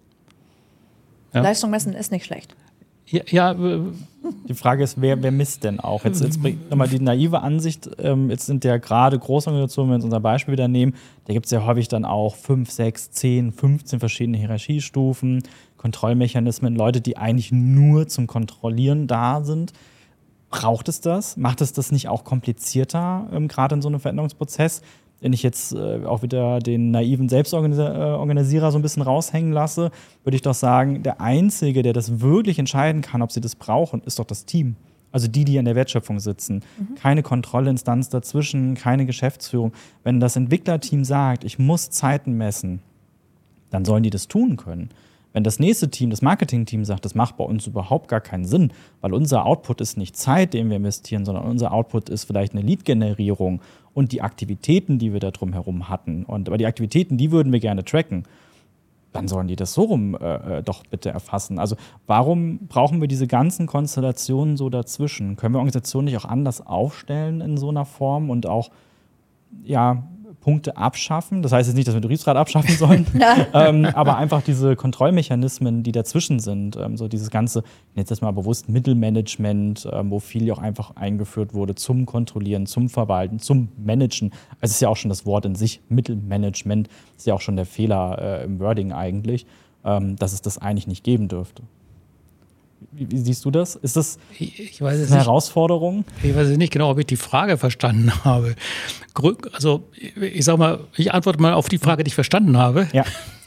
Ja? Leistung messen ist nicht schlecht. Ja, ja, die Frage ist, wer, wer misst denn auch? Jetzt, jetzt nochmal die naive Ansicht, ähm, jetzt sind ja gerade Großorganisationen, wenn wir uns unser Beispiel wieder nehmen, da gibt es ja häufig dann auch fünf, sechs, zehn, fünfzehn verschiedene Hierarchiestufen, Kontrollmechanismen, Leute, die eigentlich nur zum Kontrollieren da sind. Braucht es das? Macht es das nicht auch komplizierter, ähm, gerade in so einem Veränderungsprozess? Wenn ich jetzt äh, auch wieder den naiven Selbstorganisierer so ein bisschen raushängen lasse, würde ich doch sagen, der Einzige, der das wirklich entscheiden kann, ob sie das brauchen, ist doch das Team. Also die, die an der Wertschöpfung sitzen. Mhm. Keine Kontrollinstanz dazwischen, keine Geschäftsführung. Wenn das Entwicklerteam sagt, ich muss Zeiten messen, dann sollen die das tun können. Wenn das nächste Team, das Marketingteam sagt, das macht bei uns überhaupt gar keinen Sinn, weil unser Output ist nicht Zeit, den wir investieren, sondern unser Output ist vielleicht eine Lead-Generierung und die Aktivitäten, die wir da drum herum hatten. Und, aber die Aktivitäten, die würden wir gerne tracken. Dann sollen die das so rum äh, doch bitte erfassen. Also warum brauchen wir diese ganzen Konstellationen so dazwischen? Können wir Organisationen nicht auch anders aufstellen in so einer Form und auch ja, Punkte abschaffen? Das heißt jetzt nicht, dass wir den Betriebsrat abschaffen sollen, ähm, aber einfach diese Kontrollmechanismen, die dazwischen sind, ähm, so dieses ganze, ich nenne es jetzt mal bewusst Mittelmanagement, ähm, wo viel auch einfach eingeführt wurde zum Kontrollieren, zum Verwalten, zum Managen. Es ist ja auch schon das Wort in sich, Mittelmanagement, ist ja auch schon der Fehler äh, im Wording eigentlich, ähm, dass es das eigentlich nicht geben dürfte. Wie, wie siehst du das? Ist das ich, ich weiß es eine nicht. Herausforderung? Ich weiß nicht genau, ob ich die Frage verstanden habe. Also ich sag mal, ich antworte mal auf die Frage, die ich verstanden habe. Ja.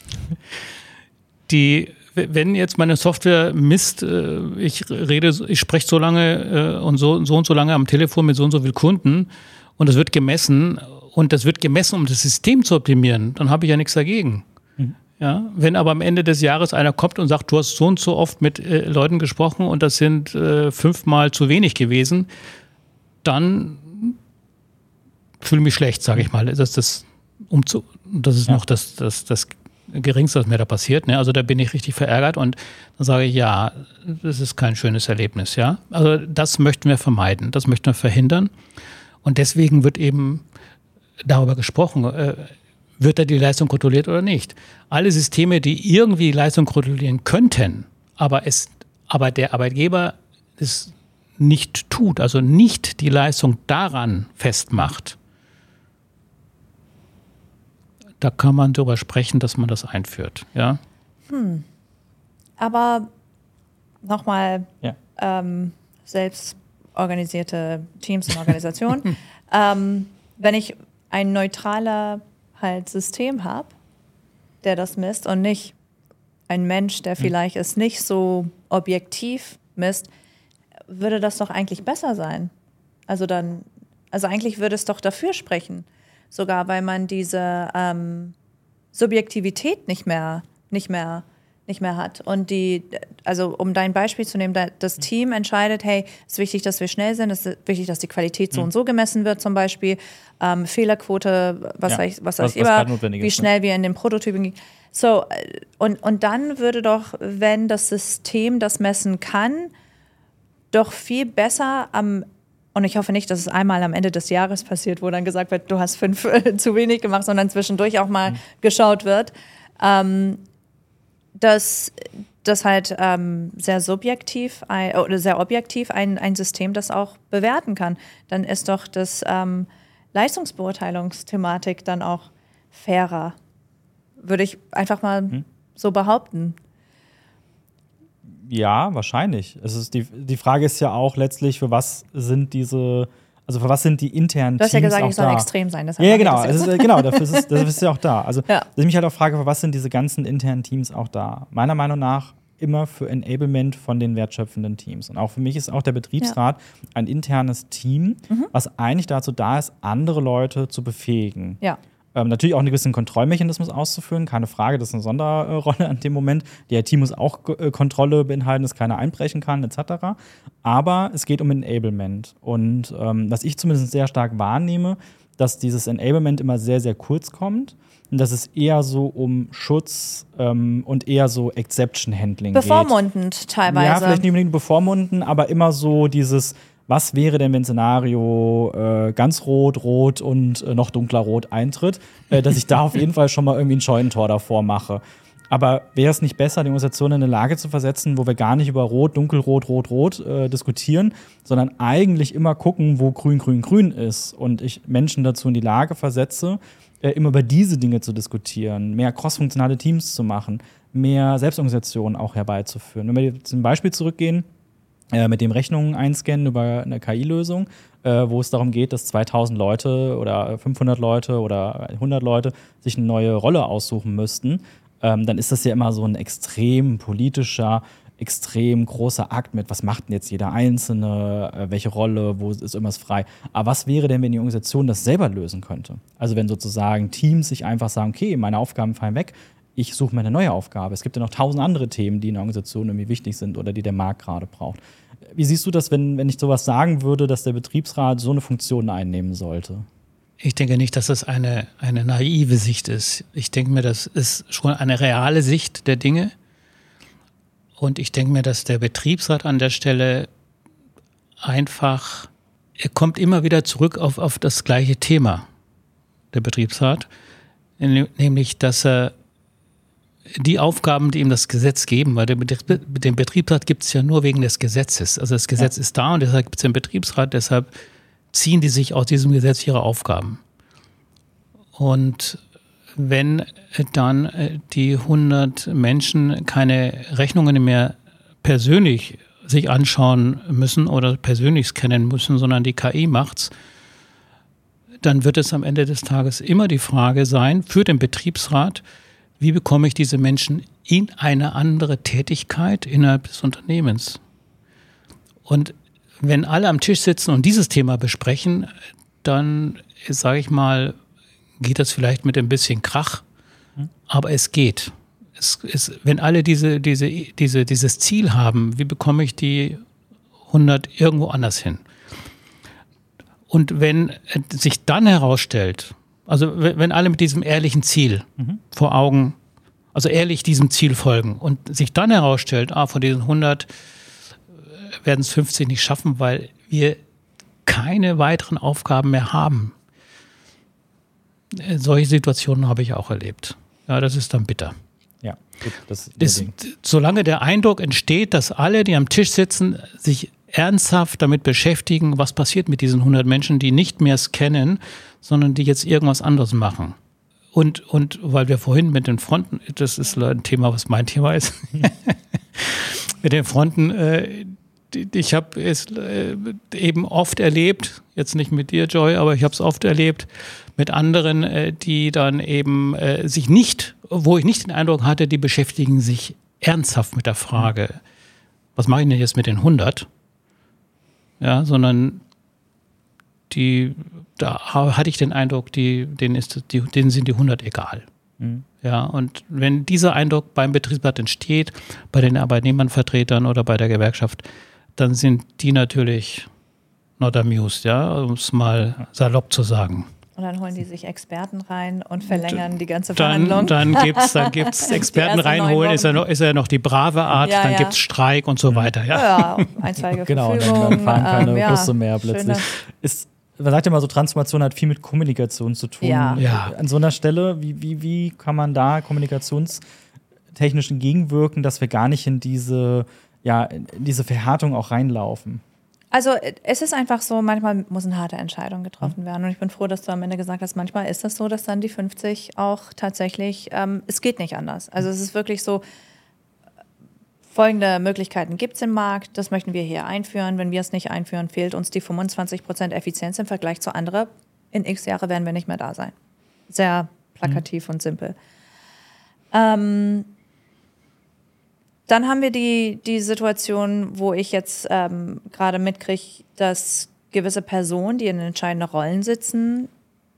Die, wenn jetzt meine Software misst, ich rede, ich spreche so lange und so, so und so lange am Telefon mit so und so vielen Kunden und das wird gemessen und das wird gemessen, um das System zu optimieren, dann habe ich ja nichts dagegen. Mhm. Ja, wenn aber am Ende des Jahres einer kommt und sagt, du hast so und so oft mit äh, Leuten gesprochen und das sind äh, fünfmal zu wenig gewesen, dann fühle ich mich schlecht, sage ich mal. Das ist, das, um zu, das ist ja. noch das, das, das Geringste, was mir da passiert. Ne? Also da bin ich richtig verärgert und dann sage ich, ja, das ist kein schönes Erlebnis. Ja? Also das möchten wir vermeiden, das möchten wir verhindern. Und deswegen wird eben darüber gesprochen, äh, wird da die Leistung kontrolliert oder nicht. Alle Systeme, die irgendwie die Leistung kontrollieren könnten, aber, es, aber der Arbeitgeber es nicht tut, also nicht die Leistung daran festmacht, da kann man darüber sprechen, dass man das einführt. Ja? Hm. Aber nochmal, ja. ähm, selbst organisierte Teams und Organisationen, ähm, wenn ich ein neutraler halt System habe, der das misst und nicht ein Mensch, der vielleicht es nicht so objektiv misst, würde das doch eigentlich besser sein. Also dann, also eigentlich würde es doch dafür sprechen, sogar weil man diese ähm, Subjektivität nicht mehr, nicht mehr, nicht mehr hat. Und die, also um dein Beispiel zu nehmen, das Team entscheidet, hey, es ist wichtig, dass wir schnell sind, es ist wichtig, dass die Qualität so mhm. und so gemessen wird, zum Beispiel ähm, Fehlerquote, was ja, sag ich, was, was, was, was immer, wie schnell wir in den Prototypen gehen. So, und, und dann würde doch, wenn das System das messen kann, doch viel besser am, und ich hoffe nicht, dass es einmal am Ende des Jahres passiert, wo dann gesagt wird, du hast fünf zu wenig gemacht, sondern zwischendurch auch mal mhm. geschaut wird, ähm, dass das halt ähm, sehr subjektiv ein, oder sehr objektiv ein, ein System das auch bewerten kann. Dann ist doch das ähm, Leistungsbeurteilungsthematik dann auch fairer. Würde ich einfach mal mhm. so behaupten. Ja, wahrscheinlich. Es ist die, die Frage ist ja auch letztlich, für was sind diese, also für was sind die internen Teams auch da? Du hast ja gesagt, ich soll extrem sein. Ja, genau, es ist, genau, dafür ist es, dafür ist es ja auch da. Also, ja. dass ich mich halt auch frage, für was sind diese ganzen internen Teams auch da? Meiner Meinung nach immer für Enablement von den wertschöpfenden Teams. Und auch für mich ist auch der Betriebsrat ja. ein internes Team, mhm. was eigentlich dazu da ist, andere Leute zu befähigen. Ja. Ähm, natürlich auch einen gewissen Kontrollmechanismus auszuführen, keine Frage, das ist eine Sonderrolle an dem Moment. Die I T muss auch äh, Kontrolle beinhalten, dass keiner einbrechen kann, et cetera. Aber es geht um Enablement. Und ähm, was ich zumindest sehr stark wahrnehme, dass dieses Enablement immer sehr, sehr kurz kommt und dass es eher so um Schutz ähm, und eher so Exception-Handling geht. Bevormundend teilweise. Ja, vielleicht nicht unbedingt bevormunden, aber immer so dieses was wäre denn, wenn Szenario äh, ganz rot, rot und äh, noch dunkler rot eintritt, äh, dass ich da auf jeden Fall schon mal irgendwie ein Scheunentor davor mache. Aber wäre es nicht besser, die Organisation in eine Lage zu versetzen, wo wir gar nicht über Rot, Dunkelrot, Rot, Rot äh, diskutieren, sondern eigentlich immer gucken, wo Grün, Grün, Grün ist und ich Menschen dazu in die Lage versetze, äh, immer über diese Dinge zu diskutieren, mehr crossfunktionale Teams zu machen, mehr Selbstorganisation auch herbeizuführen. Wenn wir zum Beispiel zurückgehen, Äh, mit dem Rechnungen einscannen über eine K I-Lösung, äh, wo es darum geht, dass zweitausend Leute oder fünfhundert Leute oder hundert Leute sich eine neue Rolle aussuchen müssten, ähm, dann ist das ja immer so ein extrem politischer, extrem großer Akt mit, was macht denn jetzt jeder Einzelne, äh, welche Rolle, wo ist irgendwas frei. Aber was wäre denn, wenn die Organisation das selber lösen könnte? Also wenn sozusagen Teams sich einfach sagen, okay, meine Aufgaben fallen weg, ich suche mir eine neue Aufgabe. Es gibt ja noch tausend andere Themen, die in der Organisation irgendwie wichtig sind oder die der Markt gerade braucht. Wie siehst du das, wenn, wenn ich sowas sagen würde, dass der Betriebsrat so eine Funktion einnehmen sollte? Ich denke nicht, dass das eine, eine naive Sicht ist. Ich denke mir, das ist schon eine reale Sicht der Dinge. Und ich denke mir, dass der Betriebsrat an der Stelle einfach, er kommt immer wieder zurück auf, auf das gleiche Thema, der Betriebsrat. Nämlich, dass er die Aufgaben, die ihm das Gesetz geben, weil den Betriebsrat gibt es ja nur wegen des Gesetzes. Also das Gesetz ja. ist da und deshalb gibt es den Betriebsrat, deshalb ziehen die sich aus diesem Gesetz ihre Aufgaben. Und wenn dann die hundert Menschen keine Rechnungen mehr persönlich sich anschauen müssen oder persönlich scannen müssen, sondern die K I macht's, dann wird es am Ende des Tages immer die Frage sein für den Betriebsrat, wie bekomme ich diese Menschen in eine andere Tätigkeit innerhalb des Unternehmens? Und wenn alle am Tisch sitzen und dieses Thema besprechen, dann, sage ich mal, geht das vielleicht mit ein bisschen Krach, aber es geht. Es, es, wenn alle diese, diese, diese, dieses Ziel haben, wie bekomme ich die hundert irgendwo anders hin? Und wenn sich dann herausstellt, also wenn alle mit diesem ehrlichen Ziel mhm. vor Augen, also ehrlich diesem Ziel folgen und sich dann herausstellt, ah, von diesen hundert werden es fünfzig nicht schaffen, weil wir keine weiteren Aufgaben mehr haben. Solche Situationen habe ich auch erlebt. Ja, das ist dann bitter. Ja, gut, das das, solange der Eindruck entsteht, dass alle, die am Tisch sitzen, sich ernsthaft damit beschäftigen, was passiert mit diesen hundert Menschen, die nicht mehr es kennen, sondern die jetzt irgendwas anderes machen. Und, und weil wir vorhin mit den Fronten, das ist ein Thema, was mein Thema ist, mit den Fronten, äh, ich habe es äh, eben oft erlebt, jetzt nicht mit dir, Joy, aber ich habe es oft erlebt mit anderen, äh, die dann eben äh, sich nicht, wo ich nicht den Eindruck hatte, die beschäftigen sich ernsthaft mit der Frage, was mache ich denn jetzt mit den hundert? Ja, sondern die, da hatte ich den Eindruck, die, denen, ist, die, denen sind die hundert egal. Mhm. Ja, und wenn dieser Eindruck beim Betriebsrat entsteht, bei den Arbeitnehmervertretern oder bei der Gewerkschaft, dann sind die natürlich not amused, ja, um es mal salopp zu sagen. Und dann holen die sich Experten rein und verlängern und die ganze dann, Verhandlung. Dann gibt es dann gibt's Experten reinholen, ist ja, noch, ist ja noch die brave Art, ja, dann ja. gibt es Streik und so weiter. Ja, ja einstweilige Genau, Verfügung. dann, dann fahren keine ähm, ja, Busse mehr plötzlich. Ist, man sagt ja mal so, Transformation hat viel mit Kommunikation zu tun. Ja. Ja. An so einer Stelle, wie, wie, wie kann man da kommunikationstechnisch entgegenwirken, dass wir gar nicht in diese, ja, in diese Verhärtung auch reinlaufen? Also es ist einfach so, manchmal muss eine harte Entscheidung getroffen werden. Und ich bin froh, dass du am Ende gesagt hast, manchmal ist das so, dass dann die fünfzig auch tatsächlich, ähm, es geht nicht anders. Also es ist wirklich so, folgende Möglichkeiten gibt es im Markt, das möchten wir hier einführen. Wenn wir es nicht einführen, fehlt uns die fünfundzwanzig Prozent Effizienz im Vergleich zu anderen. In x Jahre werden wir nicht mehr da sein. Sehr plakativ mhm. und simpel. Ähm, Dann haben wir die, die Situation, wo ich jetzt ähm, gerade mitkriege, dass gewisse Personen, die in entscheidenden Rollen sitzen,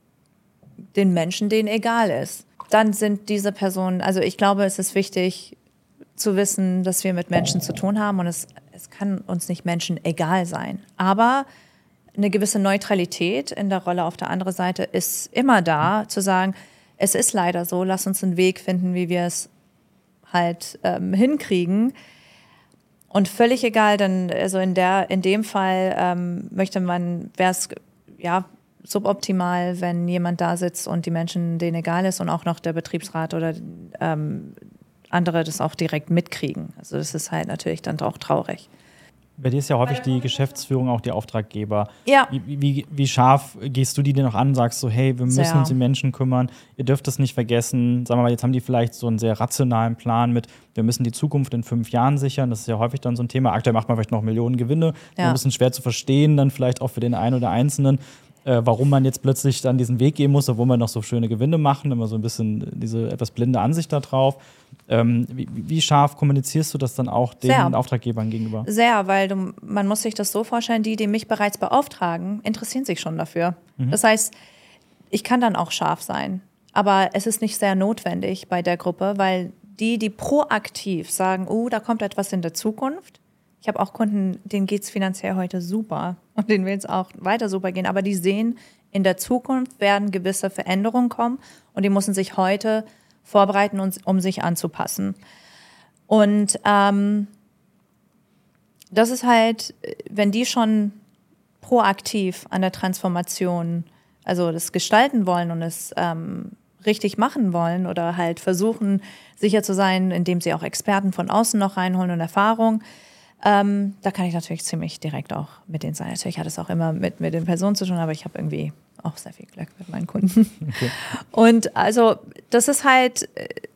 den Menschen denen egal ist. Dann sind diese Personen, also ich glaube, es ist wichtig zu wissen, dass wir mit Menschen zu tun haben und es, es kann uns nicht Menschen egal sein. Aber eine gewisse Neutralität in der Rolle auf der anderen Seite ist immer da, zu sagen, es ist leider so, lass uns einen Weg finden, wie wir es halt ähm, hinkriegen. Und völlig egal, dann, also in der, in dem Fall ähm, möchte man, wäre es ja suboptimal, wenn jemand da sitzt und die Menschen denen egal ist und auch noch der Betriebsrat oder ähm, andere das auch direkt mitkriegen. Also das ist halt natürlich dann auch traurig. Bei dir ist ja häufig die Geschäftsführung auch die Auftraggeber. Ja. Wie, wie, wie scharf gehst du die dir noch an und sagst so, hey, wir müssen Sehr. uns um Menschen kümmern, ihr dürft es nicht vergessen. Sagen wir mal, jetzt haben die vielleicht so einen sehr rationalen Plan mit, wir müssen die Zukunft in fünf Jahren sichern. Das ist ja häufig dann so ein Thema. Aktuell macht man vielleicht noch Millionen Gewinne. Ja. Ein bisschen schwer zu verstehen, dann vielleicht auch für den einen oder Einzelnen, äh, warum man jetzt plötzlich dann diesen Weg gehen muss, obwohl man noch so schöne Gewinne machen, immer so ein bisschen diese etwas blinde Ansicht da drauf. Ähm, wie, wie scharf kommunizierst du das dann auch den Sehr. Auftraggebern gegenüber? Sehr, weil du, man muss sich das so vorstellen, die, die mich bereits beauftragen, interessieren sich schon dafür. Mhm. Das heißt, ich kann dann auch scharf sein, aber es ist nicht sehr notwendig bei der Gruppe, weil die, die proaktiv sagen, oh, da kommt etwas in der Zukunft. Ich habe auch Kunden, denen geht es finanziell heute super und denen will es auch weiter super gehen, aber die sehen, in der Zukunft werden gewisse Veränderungen kommen und die müssen sich heute vorbereiten, um sich anzupassen. Und ähm, das ist halt, wenn die schon proaktiv an der Transformation, also das gestalten wollen und es ähm, richtig machen wollen oder halt versuchen, sicher zu sein, indem sie auch Experten von außen noch reinholen und Erfahrung, ähm, da kann ich natürlich ziemlich direkt auch mit denen sein. Natürlich hat es auch immer mit, mit den Personen zu tun, aber ich habe irgendwie auch sehr viel Glück mit meinen Kunden. Okay. Und also das ist halt,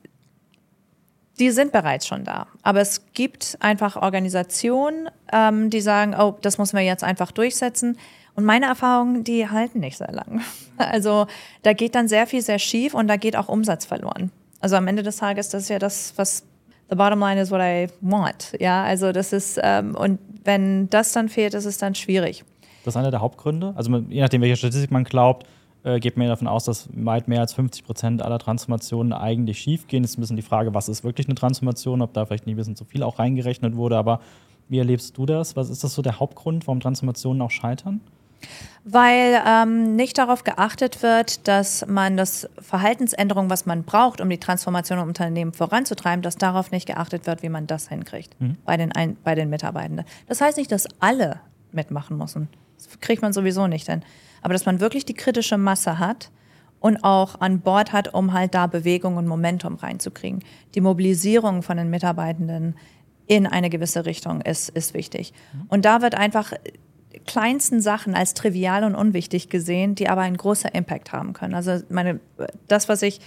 die sind bereits schon da. Aber es gibt einfach Organisationen, ähm, die sagen, oh, das müssen wir jetzt einfach durchsetzen. Und meine Erfahrungen, die halten nicht sehr lang. Also da geht dann sehr viel sehr schief und da geht auch Umsatz verloren. Also am Ende des Tages, das ist ja das, was the bottom line is what I want. Ja, also das ist, ähm, und wenn das dann fehlt, ist es dann schwierig. Das ist einer der Hauptgründe. Also je nachdem, welcher Statistik man glaubt, äh, geht man ja davon aus, dass weit mehr als fünfzig Prozent aller Transformationen eigentlich schief gehen. Es ist ein bisschen die Frage, was ist wirklich eine Transformation, ob da vielleicht nicht ein bisschen zu viel auch reingerechnet wurde. Aber wie erlebst du das? Was ist das so der Hauptgrund, warum Transformationen auch scheitern? Weil ähm, nicht darauf geachtet wird, dass man das Verhaltensänderung, was man braucht, um die Transformation im Unternehmen voranzutreiben, dass darauf nicht geachtet wird, wie man das hinkriegt mhm. bei den, Ein- bei den Mitarbeitenden. Das heißt nicht, dass alle mitmachen müssen. Das kriegt man sowieso nicht hin. Aber dass man wirklich die kritische Masse hat und auch an Bord hat, um halt da Bewegung und Momentum reinzukriegen. Die Mobilisierung von den Mitarbeitenden in eine gewisse Richtung ist, ist wichtig. Mhm. Und da wird einfach kleinsten Sachen als trivial und unwichtig gesehen, die aber einen großen Impact haben können. Also meine, das, was ich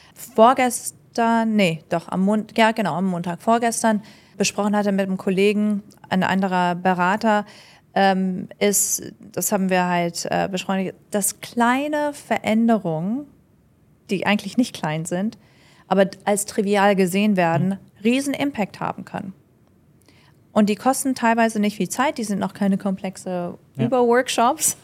vorgestern, nee, doch am Montag, ja genau, am Montag vorgestern besprochen hatte mit einem Kollegen, ein anderer Berater, ähm, ist, das haben wir halt äh, besprochen, dass kleine Veränderungen, die eigentlich nicht klein sind, aber als trivial gesehen werden, riesen Impact haben können. Und die kosten teilweise nicht viel Zeit, die sind noch keine komplexe ja. Überworkshops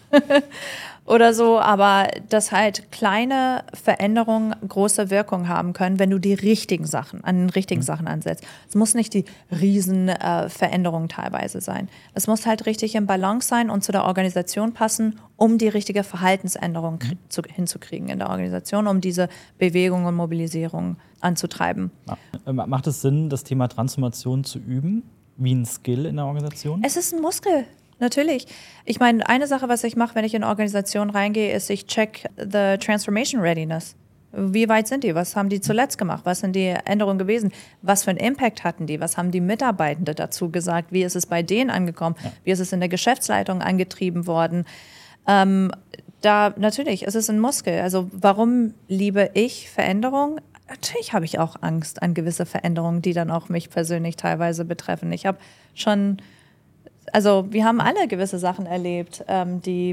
oder so, aber dass halt kleine Veränderungen große Wirkung haben können, wenn du die richtigen Sachen, an den richtigen mhm. Sachen ansetzt. Es muss nicht die riesen äh, Veränderungen teilweise sein. Es muss halt richtig im Balance sein und zu der Organisation passen, um die richtige Verhaltensänderung mhm. zu, hinzukriegen in der Organisation, um diese Bewegung und Mobilisierung anzutreiben. Ja. Macht es Sinn, das Thema Transformation zu üben? Wie ein Skill in der Organisation? Es ist ein Muskel, natürlich. Ich meine, eine Sache, was ich mache, wenn ich in eine Organisation reingehe, ist, ich check the Transformation Readiness. Wie weit sind die? Was haben die zuletzt gemacht? Was sind die Änderungen gewesen? Was für einen Impact hatten die? Was haben die Mitarbeitenden dazu gesagt? Wie ist es bei denen angekommen? Ja. Wie ist es in der Geschäftsleitung angetrieben worden? Ähm, da natürlich, es ist ein Muskel. Also warum liebe ich Veränderung? Natürlich habe ich auch Angst an gewisse Veränderungen, die dann auch mich persönlich teilweise betreffen. Ich habe schon, also wir haben alle gewisse Sachen erlebt, ähm, die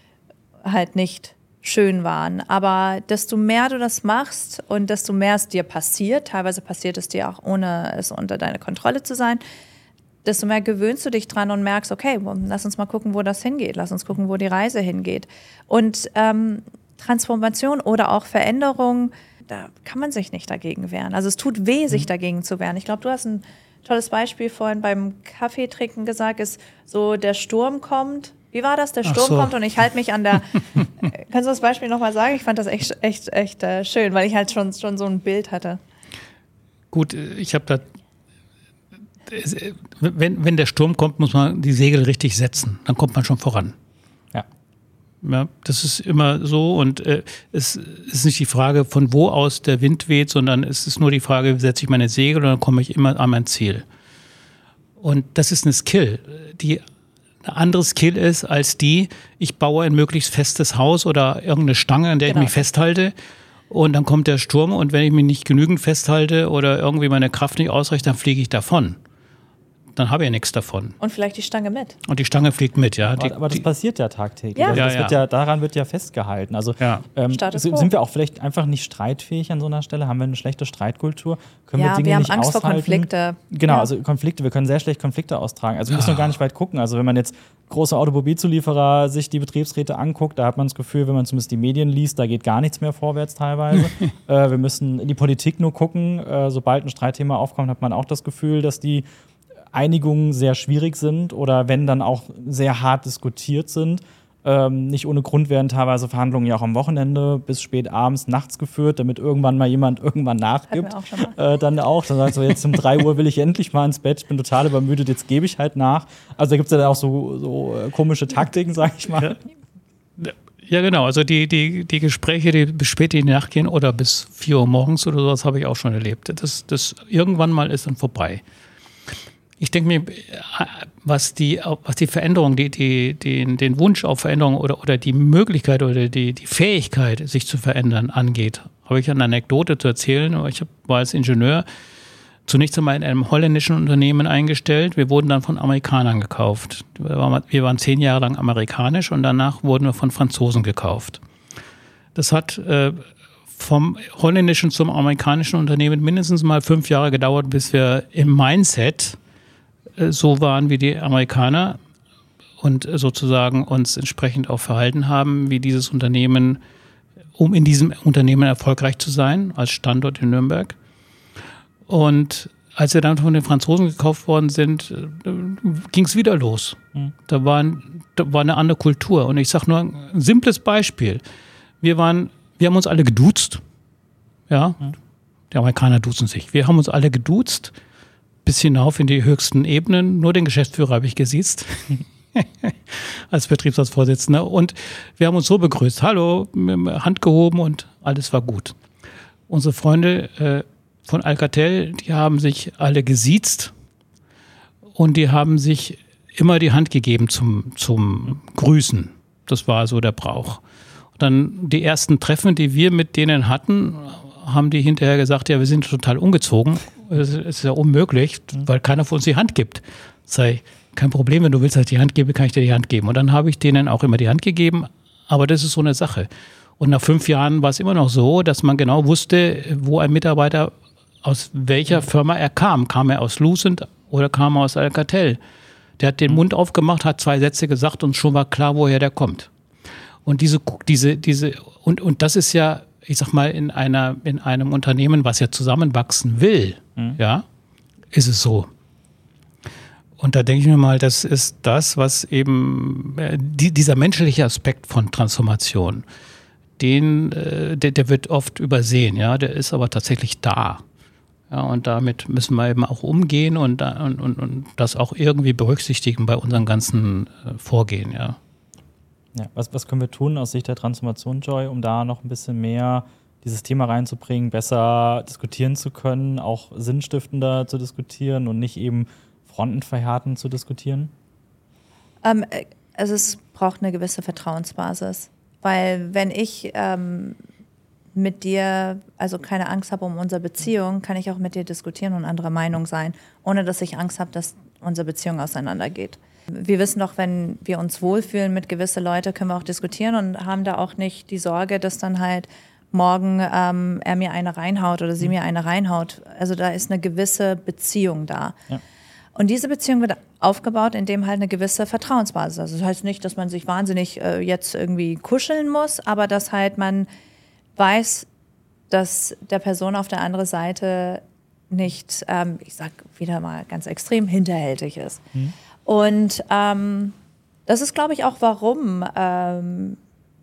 halt nicht schön waren. Aber desto mehr du das machst und desto mehr es dir passiert, teilweise passiert es dir auch, ohne es unter deiner Kontrolle zu sein, desto mehr gewöhnst du dich dran und merkst, okay, lass uns mal gucken, wo das hingeht. Lass uns gucken, wo die Reise hingeht. Und ähm, Transformation oder auch Veränderung, da kann man sich nicht dagegen wehren. Also es tut weh, sich dagegen zu wehren. Ich glaube, du hast ein tolles Beispiel vorhin beim Kaffeetrinken gesagt, ist so, der Sturm kommt. Wie war das? Der Sturm so. kommt und ich halte mich an der... Kannst du das Beispiel nochmal sagen? Ich fand das echt, echt, echt äh, schön, weil ich halt schon, schon so ein Bild hatte. Gut, ich habe da... Wenn, wenn der Sturm kommt, muss man die Segel richtig setzen. Dann kommt man schon voran. Ja, das ist immer so und äh, es ist nicht die Frage, von wo aus der Wind weht, sondern es ist nur die Frage, setze ich meine Segel und dann komme ich immer an mein Ziel. Und das ist eine Skill, die eine andere Skill ist als die, ich baue ein möglichst festes Haus oder irgendeine Stange, an der genau. ich mich festhalte und dann kommt der Sturm und wenn ich mich nicht genügend festhalte oder irgendwie meine Kraft nicht ausreicht, dann fliege ich davon. Dann habe ich ja nichts davon. Und vielleicht die Stange mit. Und die Stange fliegt mit, ja. Aber, die, aber das die, passiert ja tagtäglich. Ja. Also das ja, wird ja. ja, daran wird ja festgehalten. Also ja. ähm, sind wir auch vielleicht einfach nicht streitfähig an so einer Stelle? Haben wir eine schlechte Streitkultur? Können ja, wir Dinge wir haben nicht Angst aushalten? vor Konflikte. Genau, ja. also Konflikte. Wir können sehr schlecht Konflikte austragen. Also wir müssen ja. gar nicht weit gucken. Also wenn man jetzt große Automobilzulieferer sich die Betriebsräte anguckt, da hat man das Gefühl, wenn man zumindest die Medien liest, da geht gar nichts mehr vorwärts teilweise. äh, wir müssen in die Politik nur gucken. Äh, sobald ein Streitthema aufkommt, hat man auch das Gefühl, dass die Einigungen sehr schwierig sind oder wenn dann auch sehr hart diskutiert sind. Ähm, nicht ohne Grund werden teilweise Verhandlungen ja auch am Wochenende bis spät abends, nachts geführt, damit irgendwann mal jemand irgendwann nachgibt. Auch schon mal. Äh, dann auch, dann sagst du, jetzt um drei Uhr will ich endlich mal ins Bett, ich bin total übermüdet, jetzt gebe ich halt nach. Also da gibt es ja dann auch so, so äh, komische Taktiken, sag ich mal. Ja. Ja, genau. Also die, die, die Gespräche, die bis spät in die Nacht gehen oder bis vier Uhr morgens oder sowas, habe ich auch schon erlebt. Das, das irgendwann mal ist dann vorbei. Ich denke mir, was die, was die Veränderung, die, die, den, den Wunsch auf Veränderung oder, oder die Möglichkeit oder die, die Fähigkeit, sich zu verändern, angeht, habe ich eine Anekdote zu erzählen. Ich war als Ingenieur zunächst einmal in einem holländischen Unternehmen eingestellt. Wir wurden dann von Amerikanern gekauft. Wir waren zehn Jahre lang amerikanisch und danach wurden wir von Franzosen gekauft. Das hat äh, vom holländischen zum amerikanischen Unternehmen mindestens mal fünf Jahre gedauert, bis wir im Mindset so waren wie die Amerikaner und sozusagen uns entsprechend auch verhalten haben, wie dieses Unternehmen, um in diesem Unternehmen erfolgreich zu sein, als Standort in Nürnberg. Und als wir dann von den Franzosen gekauft worden sind, ging es wieder los. Mhm. Da, war ein, da war eine andere Kultur. Und ich sage nur ein simples Beispiel. Wir waren, wir haben uns alle geduzt. Ja, mhm. Die Amerikaner duzen sich. Wir haben uns alle geduzt, bis hinauf in die höchsten Ebenen. Nur den Geschäftsführer habe ich gesiezt. Als Betriebsratsvorsitzender. Und wir haben uns so begrüßt. Hallo, Hand gehoben und alles war gut. Unsere Freunde äh, von Alcatel, die haben sich alle gesiezt und die haben sich immer die Hand gegeben zum, zum Grüßen. Das war so der Brauch. Und dann die ersten Treffen, die wir mit denen hatten, haben die hinterher gesagt, ja, wir sind total umgezogen. Es ist ja unmöglich, weil keiner von uns die Hand gibt. Sei kein Problem, wenn du willst, dass ich die Hand gebe, kann ich dir die Hand geben. Und dann habe ich denen auch immer die Hand gegeben. Aber das ist so eine Sache. Und nach fünf Jahren war es immer noch so, dass man genau wusste, wo ein Mitarbeiter, aus welcher Firma er kam. Kam er aus Lucent oder kam er aus Alcatel? Der hat den Mund aufgemacht, hat zwei Sätze gesagt und schon war klar, woher der kommt. Und diese, diese, diese, und, und das ist ja, ich sag mal, in einer, in einem Unternehmen, was ja zusammenwachsen will, mhm. ja, ist es so. Und da denke ich mir mal, das ist das, was eben, die, dieser menschliche Aspekt von Transformation, den, äh, der, der wird oft übersehen, ja, der ist aber tatsächlich da. Ja, und damit müssen wir eben auch umgehen und, und, und, und das auch irgendwie berücksichtigen bei unserem ganzen äh, Vorgehen, ja. Ja, was, was können wir tun aus Sicht der Transformation, Joy, um da noch ein bisschen mehr dieses Thema reinzubringen, besser diskutieren zu können, auch sinnstiftender zu diskutieren und nicht eben frontenverhärtend zu diskutieren? Ähm, also es braucht eine gewisse Vertrauensbasis. Weil wenn ich ähm, mit dir, also keine Angst habe um unsere Beziehung, kann ich auch mit dir diskutieren und anderer Meinung sein, ohne dass ich Angst habe, dass unsere Beziehung auseinandergeht. Wir wissen doch, wenn wir uns wohlfühlen mit gewissen Leuten, können wir auch diskutieren und haben da auch nicht die Sorge, dass dann halt morgen ähm, er mir eine reinhaut oder sie mir eine reinhaut. Also da ist eine gewisse Beziehung da. Ja. Und diese Beziehung wird aufgebaut, indem halt eine gewisse Vertrauensbasis. Also das heißt nicht, dass man sich wahnsinnig äh, jetzt irgendwie kuscheln muss, aber dass halt man weiß, dass der Person auf der anderen Seite nicht, ähm, ich sag wieder mal ganz extrem, hinterhältig ist. Mhm. Und ähm, das ist, glaube ich, auch, warum ähm,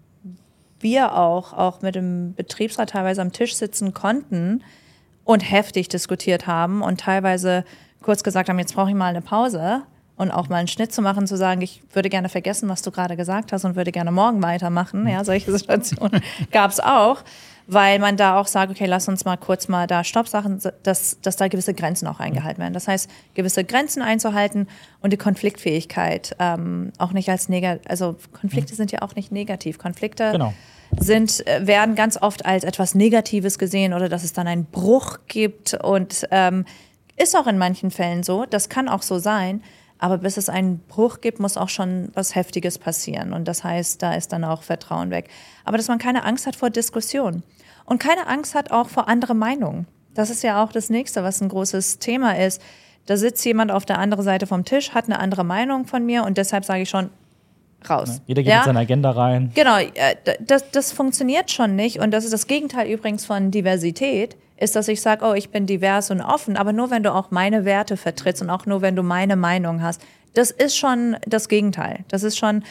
wir auch, auch mit dem Betriebsrat teilweise am Tisch sitzen konnten und heftig diskutiert haben und teilweise kurz gesagt haben, jetzt brauche ich mal eine Pause und auch mal einen Schnitt zu machen, zu sagen, ich würde gerne vergessen, was du gerade gesagt hast und würde gerne morgen weitermachen. Ja, solche Situationen gab es auch, weil man da auch sagt, okay, lass uns mal kurz mal da Stopp sagen, dass, dass da gewisse Grenzen auch eingehalten werden. Das heißt, gewisse Grenzen einzuhalten und die Konfliktfähigkeit ähm, auch nicht als negativ, also Konflikte mhm. sind ja auch nicht negativ. Konflikte genau. sind, werden ganz oft als etwas Negatives gesehen oder dass es dann einen Bruch gibt und ähm, ist auch in manchen Fällen so, das kann auch so sein, aber bis es einen Bruch gibt, muss auch schon was Heftiges passieren. Und das heißt, da ist dann auch Vertrauen weg. Aber dass man keine Angst hat vor Diskussion und keine Angst hat auch vor anderen Meinungen. Das ist ja auch das Nächste, was ein großes Thema ist. Da sitzt jemand auf der anderen Seite vom Tisch, hat eine andere Meinung von mir und deshalb sage ich schon, raus. Ja, jeder geht ja? mit seiner Agenda rein. Genau, das, das funktioniert schon nicht. Und das ist das Gegenteil übrigens von Diversität, ist, dass ich sage, oh, ich bin divers und offen, aber nur, wenn du auch meine Werte vertrittst und auch nur, wenn du meine Meinung hast. Das ist schon das Gegenteil. Das ist schon,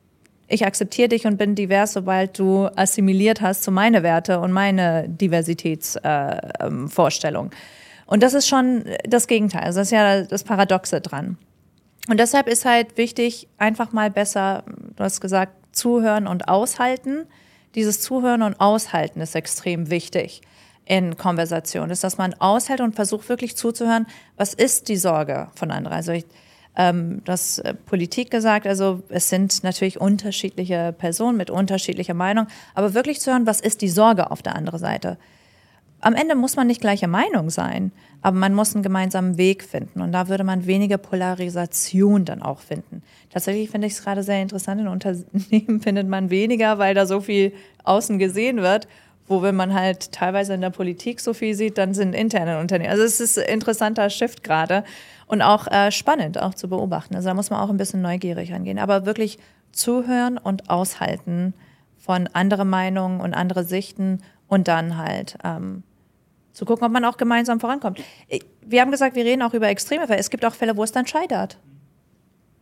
ich akzeptiere dich und bin divers, sobald du assimiliert hast zu meine Werte und meine Diversitätsvorstellung. Äh, und das ist schon das Gegenteil. Also das ist ja das Paradoxe dran. Und deshalb ist halt wichtig, einfach mal besser, du hast gesagt, zuhören und aushalten. Dieses Zuhören und Aushalten ist extrem wichtig in Konversation. Ist, dass man aushält und versucht wirklich zuzuhören, was ist die Sorge von anderen. Also ich, ähm, das äh, Politik gesagt, also es sind natürlich unterschiedliche Personen mit unterschiedlicher Meinung, aber wirklich zu hören, was ist die Sorge auf der anderen Seite. Am Ende muss man nicht gleicher Meinung sein, aber man muss einen gemeinsamen Weg finden. Und da würde man weniger Polarisation dann auch finden. Tatsächlich finde ich es gerade sehr interessant. In Unternehmen findet man weniger, weil da so viel außen gesehen wird. Wo, wenn man halt teilweise in der Politik so viel sieht, dann sind interne Unternehmen. Also es ist ein interessanter Shift gerade und auch äh, spannend auch zu beobachten. Also da muss man auch ein bisschen neugierig angehen. Aber wirklich zuhören und aushalten von anderen Meinungen und andere Sichten und dann halt ähm, zu gucken, ob man auch gemeinsam vorankommt. Wir haben gesagt, wir reden auch über Extreme Fälle. Es gibt auch Fälle, wo es dann scheitert.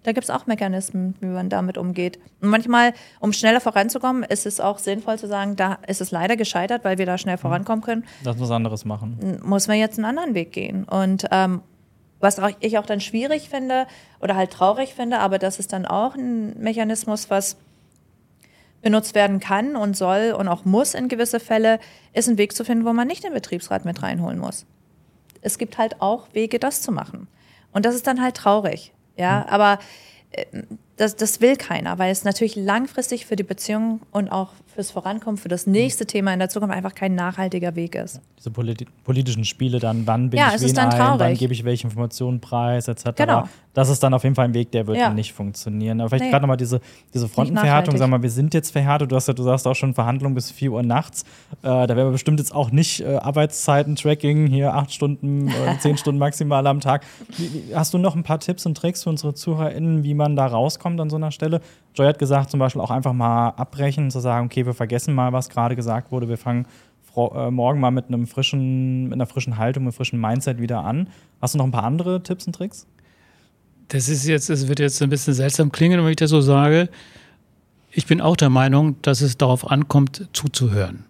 Da gibt es auch Mechanismen, wie man damit umgeht. Und manchmal, um schneller voranzukommen, ist es auch sinnvoll zu sagen, da ist es leider gescheitert, weil wir da schnell vorankommen können. Lass was anderes machen. Muss man jetzt einen anderen Weg gehen. Und ähm, was auch, ich auch dann schwierig finde oder halt traurig finde, aber das ist dann auch ein Mechanismus, was benutzt werden kann und soll und auch muss in gewisse Fälle, ist ein Weg zu finden, wo man nicht den Betriebsrat mit reinholen muss. Es gibt halt auch Wege, das zu machen. Und das ist dann halt traurig. Ja, mhm. aber äh, das, das will keiner, weil es natürlich langfristig für die Beziehung und auch fürs Vorankommen, für das nächste Thema in der Zukunft einfach kein nachhaltiger Weg ist. Diese politi- politischen Spiele dann, wann bin ja, ich es wen ist dann ein, traurig. wann gebe ich welche Informationen preis, et cetera. Genau. Das ist dann auf jeden Fall ein Weg, der wird ja. nicht funktionieren. Aber vielleicht nee. gerade nochmal diese, diese Frontenverhärtung, sag mal, wir sind jetzt verhärtet, du, hast ja, du sagst auch schon Verhandlungen bis vier Uhr nachts, äh, da werden wir bestimmt jetzt auch nicht äh, Arbeitszeiten-Tracking, hier acht Stunden, äh, zehn Stunden maximal am Tag. Wie, wie, hast du noch ein paar Tipps und Tricks für unsere ZuhörerInnen, wie man da rauskommt an so einer Stelle? Joy hat gesagt, zum Beispiel auch einfach mal abbrechen, zu sagen, okay, wir vergessen mal, was gerade gesagt wurde, wir fangen fro- äh, morgen mal mit einem frischen, mit einer frischen Haltung, mit einem frischen Mindset wieder an. Hast du noch ein paar andere Tipps und Tricks? Das ist jetzt, es wird jetzt ein bisschen seltsam klingen, wenn ich das so sage. Ich bin auch der Meinung, dass es darauf ankommt, zuzuhören.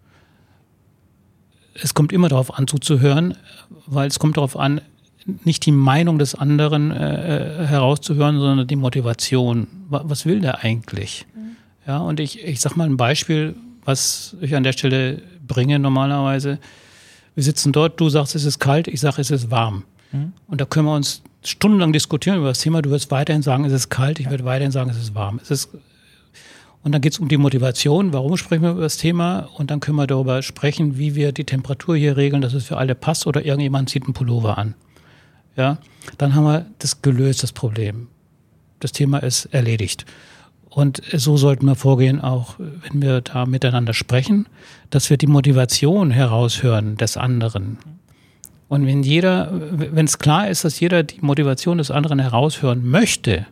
Es kommt immer darauf an, zuzuhören, weil es kommt darauf an, nicht die Meinung des anderen äh, herauszuhören, sondern die Motivation. Was will der eigentlich? Mhm. Ja, und ich, ich sage mal ein Beispiel, was ich an der Stelle bringe normalerweise. Wir sitzen dort, du sagst, es ist kalt, ich sage, es ist warm. Mhm. Und da können wir uns stundenlang diskutieren über das Thema. Du wirst weiterhin sagen, es ist kalt, ich werde weiterhin sagen, es ist warm. Es ist Und dann geht es um die Motivation, warum sprechen wir über das Thema? Und dann können wir darüber sprechen, wie wir die Temperatur hier regeln, dass es für alle passt oder irgendjemand zieht einen Pullover an. Ja, dann haben wir das gelöst, das Problem. Das Thema ist erledigt. Und so sollten wir vorgehen, auch wenn wir da miteinander sprechen, dass wir die Motivation heraushören des anderen. Und wenn jeder, wenn es klar ist, dass jeder die Motivation des anderen heraushören möchte,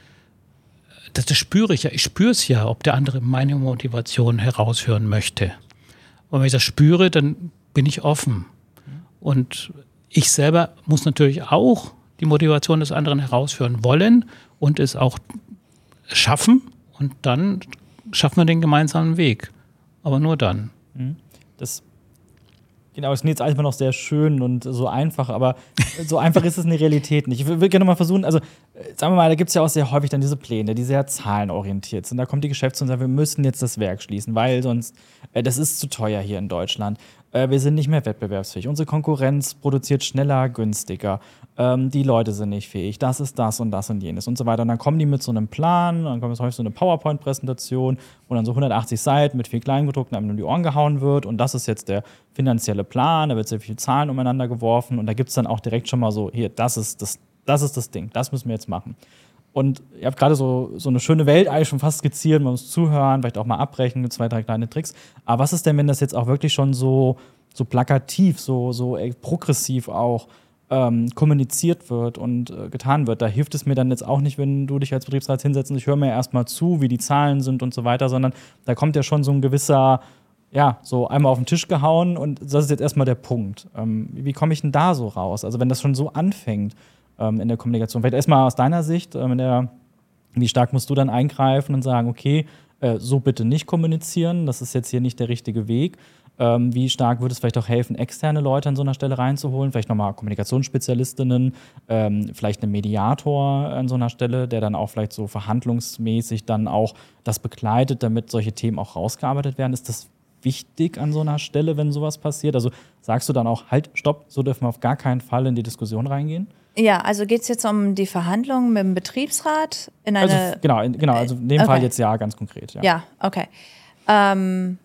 das, das spüre ich ja. Ich spüre es ja, ob der andere meine Motivation heraushören möchte. Und wenn ich das spüre, dann bin ich offen. Und ich selber muss natürlich auch die Motivation des anderen heraushören wollen und es auch schaffen. Und dann schaffen wir den gemeinsamen Weg. Aber nur dann. Das Genau, es ist jetzt alles mal noch sehr schön und so einfach, aber so einfach ist es in der Realität nicht. Ich will gerne mal versuchen, also sagen wir mal, da gibt es ja auch sehr häufig dann diese Pläne, die sehr zahlenorientiert sind. Da kommt die Geschäftsführung und sagt, wir müssen jetzt das Werk schließen, weil sonst, äh, das ist zu teuer hier in Deutschland. Äh, wir sind nicht mehr wettbewerbsfähig. Unsere Konkurrenz produziert schneller, günstiger. Ähm, die Leute sind nicht fähig. Das ist das und das und jenes und so weiter. Und dann kommen die mit so einem Plan, dann kommt häufig so eine PowerPoint-Präsentation, wo dann so hundertachtzig Seiten mit viel Kleingedruckten einem um die Ohren gehauen wird und das ist jetzt der finanzielle Plan, da wird sehr viele Zahlen umeinander geworfen und da gibt es dann auch direkt schon mal so, hier, das ist das, das ist das Ding, das müssen wir jetzt machen. Und ihr habt gerade so, so eine schöne Welt eigentlich schon fast skizziert, man muss zuhören, vielleicht auch mal abbrechen mit zwei, drei kleine Tricks. Aber was ist denn, wenn das jetzt auch wirklich schon so, so plakativ, so, so progressiv auch ähm, kommuniziert wird und äh, getan wird? Da hilft es mir dann jetzt auch nicht, wenn du dich als Betriebsrat hinsetzt und ich höre mir erstmal zu, wie die Zahlen sind und so weiter, sondern da kommt ja schon so ein gewisser, ja, so einmal auf den Tisch gehauen und das ist jetzt erstmal der Punkt. Ähm, wie komme ich denn da so raus? Also wenn das schon so anfängt ähm, in der Kommunikation. Vielleicht erstmal aus deiner Sicht, ähm, in der, wie stark musst du dann eingreifen und sagen, okay, äh, so bitte nicht kommunizieren, das ist jetzt hier nicht der richtige Weg. Ähm, wie stark würde es vielleicht auch helfen, externe Leute an so einer Stelle reinzuholen? Vielleicht nochmal Kommunikationsspezialistinnen, ähm, vielleicht einen Mediator an so einer Stelle, der dann auch vielleicht so verhandlungsmäßig dann auch das begleitet, damit solche Themen auch rausgearbeitet werden. Ist das wichtig an so einer Stelle, wenn sowas passiert? Also sagst du dann auch, halt, stopp, so dürfen wir auf gar keinen Fall in die Diskussion reingehen? Ja, also geht es jetzt um die Verhandlungen mit dem Betriebsrat? In eine also, genau, in, genau, also in dem okay. Fall jetzt ja, ganz konkret. Ja, ja okay. Ähm,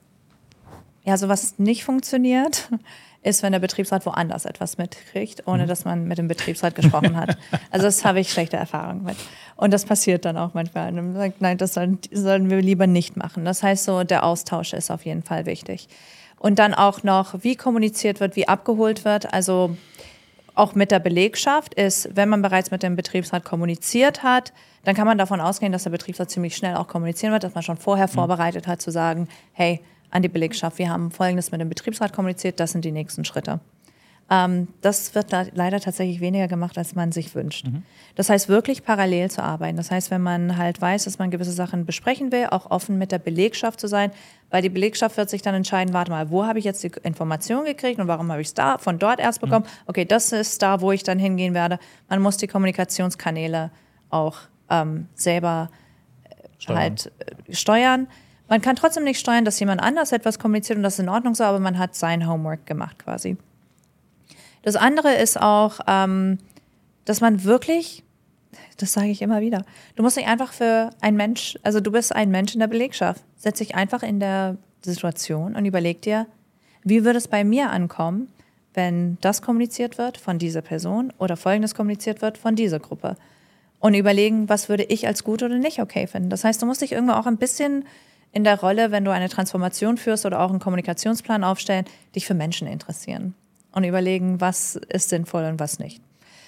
ja, so was nicht funktioniert, ist, wenn der Betriebsrat woanders etwas mitkriegt, ohne mhm. dass man mit dem Betriebsrat gesprochen hat. Also das habe ich schlechte Erfahrungen mit. Und das passiert dann auch manchmal. Und man sagt, nein, das sollen, sollen wir lieber nicht machen. Das heißt so, der Austausch ist auf jeden Fall wichtig. Und dann auch noch, wie kommuniziert wird, wie abgeholt wird. Also auch mit der Belegschaft ist, wenn man bereits mit dem Betriebsrat kommuniziert hat, dann kann man davon ausgehen, dass der Betriebsrat ziemlich schnell auch kommunizieren wird, dass man schon vorher mhm. vorbereitet hat, zu sagen, hey, an die Belegschaft, wir haben Folgendes mit dem Betriebsrat kommuniziert, das sind die nächsten Schritte. Ähm, das wird da leider tatsächlich weniger gemacht, als man sich wünscht. Mhm. Das heißt, wirklich parallel zu arbeiten. Das heißt, wenn man halt weiß, dass man gewisse Sachen besprechen will, auch offen mit der Belegschaft zu sein, weil die Belegschaft wird sich dann entscheiden, warte mal, wo habe ich jetzt die Information gekriegt und warum habe ich es da von dort erst bekommen? Mhm. Okay, das ist da, wo ich dann hingehen werde. Man muss die Kommunikationskanäle auch ähm, selber steuern. halt äh, steuern. Man kann trotzdem nicht steuern, dass jemand anders etwas kommuniziert und das ist in Ordnung so, aber man hat sein Homework gemacht quasi. Das andere ist auch, ähm, dass man wirklich, das sage ich immer wieder, du musst dich einfach für ein Mensch, also du bist ein Mensch in der Belegschaft, setz dich einfach in der Situation und überleg dir, wie würde es bei mir ankommen, wenn das kommuniziert wird von dieser Person oder Folgendes kommuniziert wird von dieser Gruppe. Und überlegen, was würde ich als gut oder nicht okay finden. Das heißt, du musst dich irgendwo auch ein bisschen in der Rolle, wenn du eine Transformation führst oder auch einen Kommunikationsplan aufstellen, dich für Menschen interessieren. Und überlegen, was ist sinnvoll und was nicht.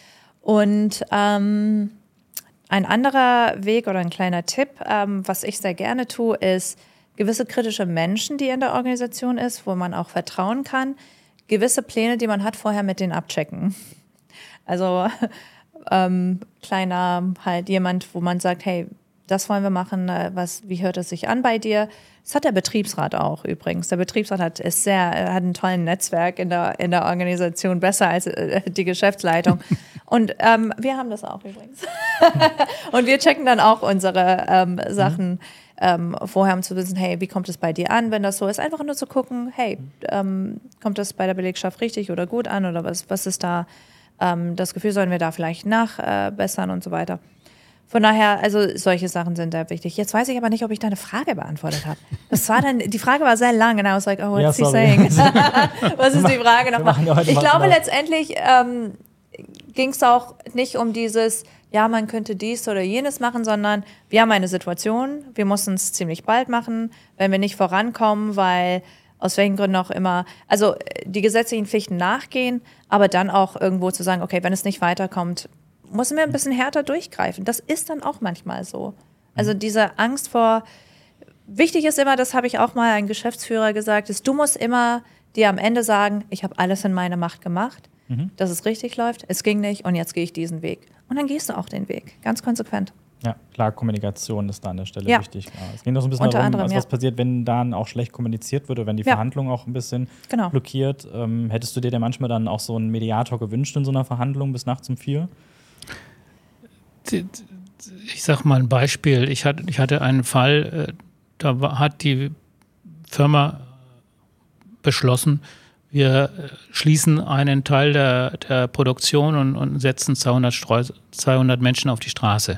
Und ähm, ein anderer Weg oder ein kleiner Tipp, ähm, was ich sehr gerne tue, ist gewisse kritische Menschen, die in der Organisation ist, wo man auch vertrauen kann, gewisse Pläne, die man hat, vorher mit denen abchecken. Also ähm, kleiner halt jemand, wo man sagt, hey, das wollen wir machen, was, wie hört es sich an bei dir? Das hat der Betriebsrat auch übrigens. Der Betriebsrat hat, ist sehr, hat ein tolles Netzwerk in der, in der Organisation, besser als die Geschäftsleitung. Und ähm, wir haben das auch übrigens. Und wir checken dann auch unsere ähm, Sachen ähm, vorher, um zu wissen, hey, wie kommt es bei dir an, wenn das so ist? Einfach nur zu gucken, hey, ähm, kommt das bei der Belegschaft richtig oder gut an oder was, was ist da ähm, das Gefühl, sollen wir da vielleicht nachbessern äh, und so weiter. Von daher, also solche Sachen sind da wichtig. Jetzt weiß ich aber nicht, ob ich deine Frage beantwortet habe. Das war dann, die Frage war sehr lang, and I was like, oh, what's ja, he saying? Was ist die Frage nochmal? Ich glaube, letztendlich ähm, ging es auch nicht um dieses, ja, man könnte dies oder jenes machen, sondern wir haben eine Situation, wir mussten es ziemlich bald machen, wenn wir nicht vorankommen, weil aus welchen Gründen auch immer, also die gesetzlichen Pflichten nachgehen, aber dann auch irgendwo zu sagen, okay, wenn es nicht weiterkommt, müssen wir ein bisschen härter durchgreifen. Das ist dann auch manchmal so. Also diese Angst vor, wichtig ist immer, das habe ich auch mal einem Geschäftsführer gesagt, ist, du musst immer dir am Ende sagen, ich habe alles in meiner Macht gemacht, mhm. dass es richtig läuft, es ging nicht und jetzt gehe ich diesen Weg. Und dann gehst du auch den Weg, ganz konsequent. Ja, klar, Kommunikation ist da an der Stelle ja. wichtig. Klar. Es ging doch so ein bisschen Unter darum, anderem, also ja. was passiert, wenn dann auch schlecht kommuniziert wird oder wenn die ja. Verhandlung auch ein bisschen genau. blockiert. Ähm, hättest du dir denn manchmal dann auch so einen Mediator gewünscht in so einer Verhandlung bis nachts um vier? Ich sag mal ein Beispiel. Ich hatte, ich hatte einen Fall, da war, hat die Firma beschlossen, wir schließen einen Teil der, der Produktion und, und setzen zweihundert, Streu, zweihundert Menschen auf die Straße.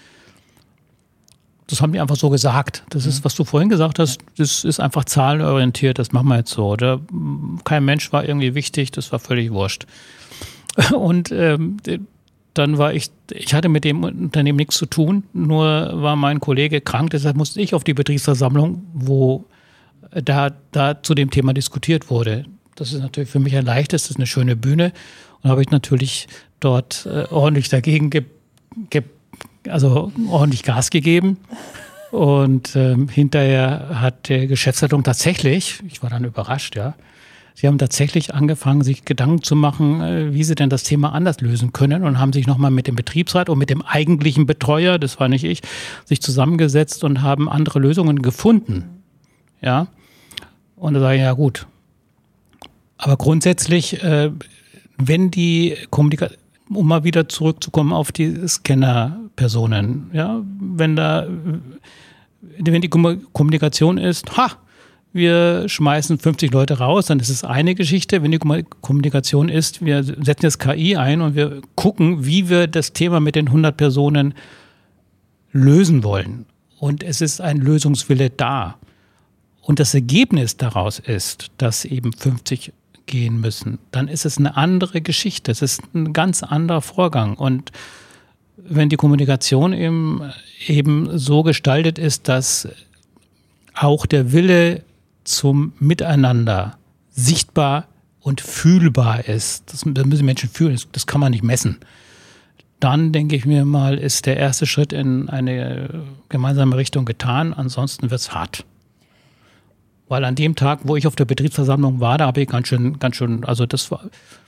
Das haben die einfach so gesagt. Das ist, was du vorhin gesagt hast, das ist einfach zahlenorientiert, das machen wir jetzt so. Oder kein Mensch war irgendwie wichtig, das war völlig wurscht. Und ähm, dann war ich, ich hatte mit dem Unternehmen nichts zu tun, nur war mein Kollege krank, deshalb musste ich auf die Betriebsversammlung, wo da, da zu dem Thema diskutiert wurde. Das ist natürlich für mich ein leichtes, das ist eine schöne Bühne. Und habe ich natürlich dort äh, ordentlich dagegen, ge, ge, also ordentlich Gas gegeben. Und ähm, hinterher hat der Geschäftsleitung tatsächlich, ich war dann überrascht, ja, sie haben tatsächlich angefangen, sich Gedanken zu machen, wie sie denn das Thema anders lösen können und haben sich nochmal mit dem Betriebsrat und mit dem eigentlichen Betreuer, das war nicht ich, sich zusammengesetzt und haben andere Lösungen gefunden. Ja, und da sage ich, ja gut. Aber grundsätzlich, äh, wenn die Kommunikation, um mal wieder zurückzukommen auf die Scanner-Personen, ja, wenn da, wenn die Kommunikation ist, ha, wir schmeißen fünfzig Leute raus, dann ist es eine Geschichte. Wenn die Kommunikation ist, wir setzen jetzt K I ein und wir gucken, wie wir das Thema mit den hundert Personen lösen wollen. Und es ist ein Lösungswille da. Und das Ergebnis daraus ist, dass eben fünfzig gehen müssen. Dann ist es eine andere Geschichte. Es ist ein ganz anderer Vorgang. Und wenn die Kommunikation eben, eben so gestaltet ist, dass auch der Wille zum Miteinander sichtbar und fühlbar ist. Das, das müssen Menschen fühlen, das, das kann man nicht messen. Dann, denke ich mir mal, ist der erste Schritt in eine gemeinsame Richtung getan, ansonsten wird es hart. Weil an dem Tag, wo ich auf der Betriebsversammlung war, da habe ich ganz schön, ganz schön, also das war,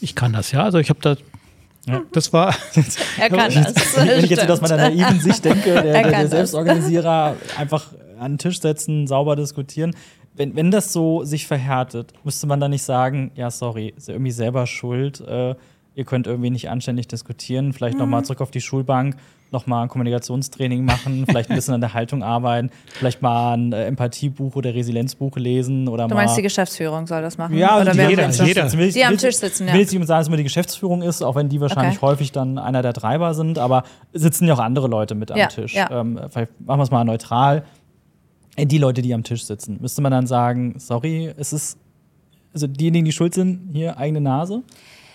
Ich kann das, ja. Also ich habe da, ja, das war. Er kann das. Wenn ich jetzt aus meiner naiven Sicht denke, der, der, der Selbstorganisierer einfach an den Tisch setzen, sauber diskutieren. Wenn, wenn das so sich verhärtet, müsste man dann nicht sagen, ja, sorry, ist ja irgendwie selber schuld, äh, ihr könnt irgendwie nicht anständig diskutieren, vielleicht mhm. nochmal zurück auf die Schulbank, nochmal ein Kommunikationstraining machen, vielleicht ein bisschen an der Haltung arbeiten, vielleicht mal ein äh, Empathiebuch oder Resilienzbuch lesen oder Du mal meinst, die Geschäftsführung soll das machen? Ja, oder die, wer jeder, jeder. Will, die am Tisch sitzen, ja. Ich will jetzt nicht sagen, dass es immer die Geschäftsführung ist, auch wenn die wahrscheinlich Okay. häufig dann einer der Treiber sind, aber sitzen ja auch andere Leute mit am Ja, Tisch. ja. Ähm, vielleicht machen wir es mal neutral. Die Leute, die am Tisch sitzen, müsste man dann sagen, sorry, es ist, also diejenigen, die schuld sind, hier eigene Nase?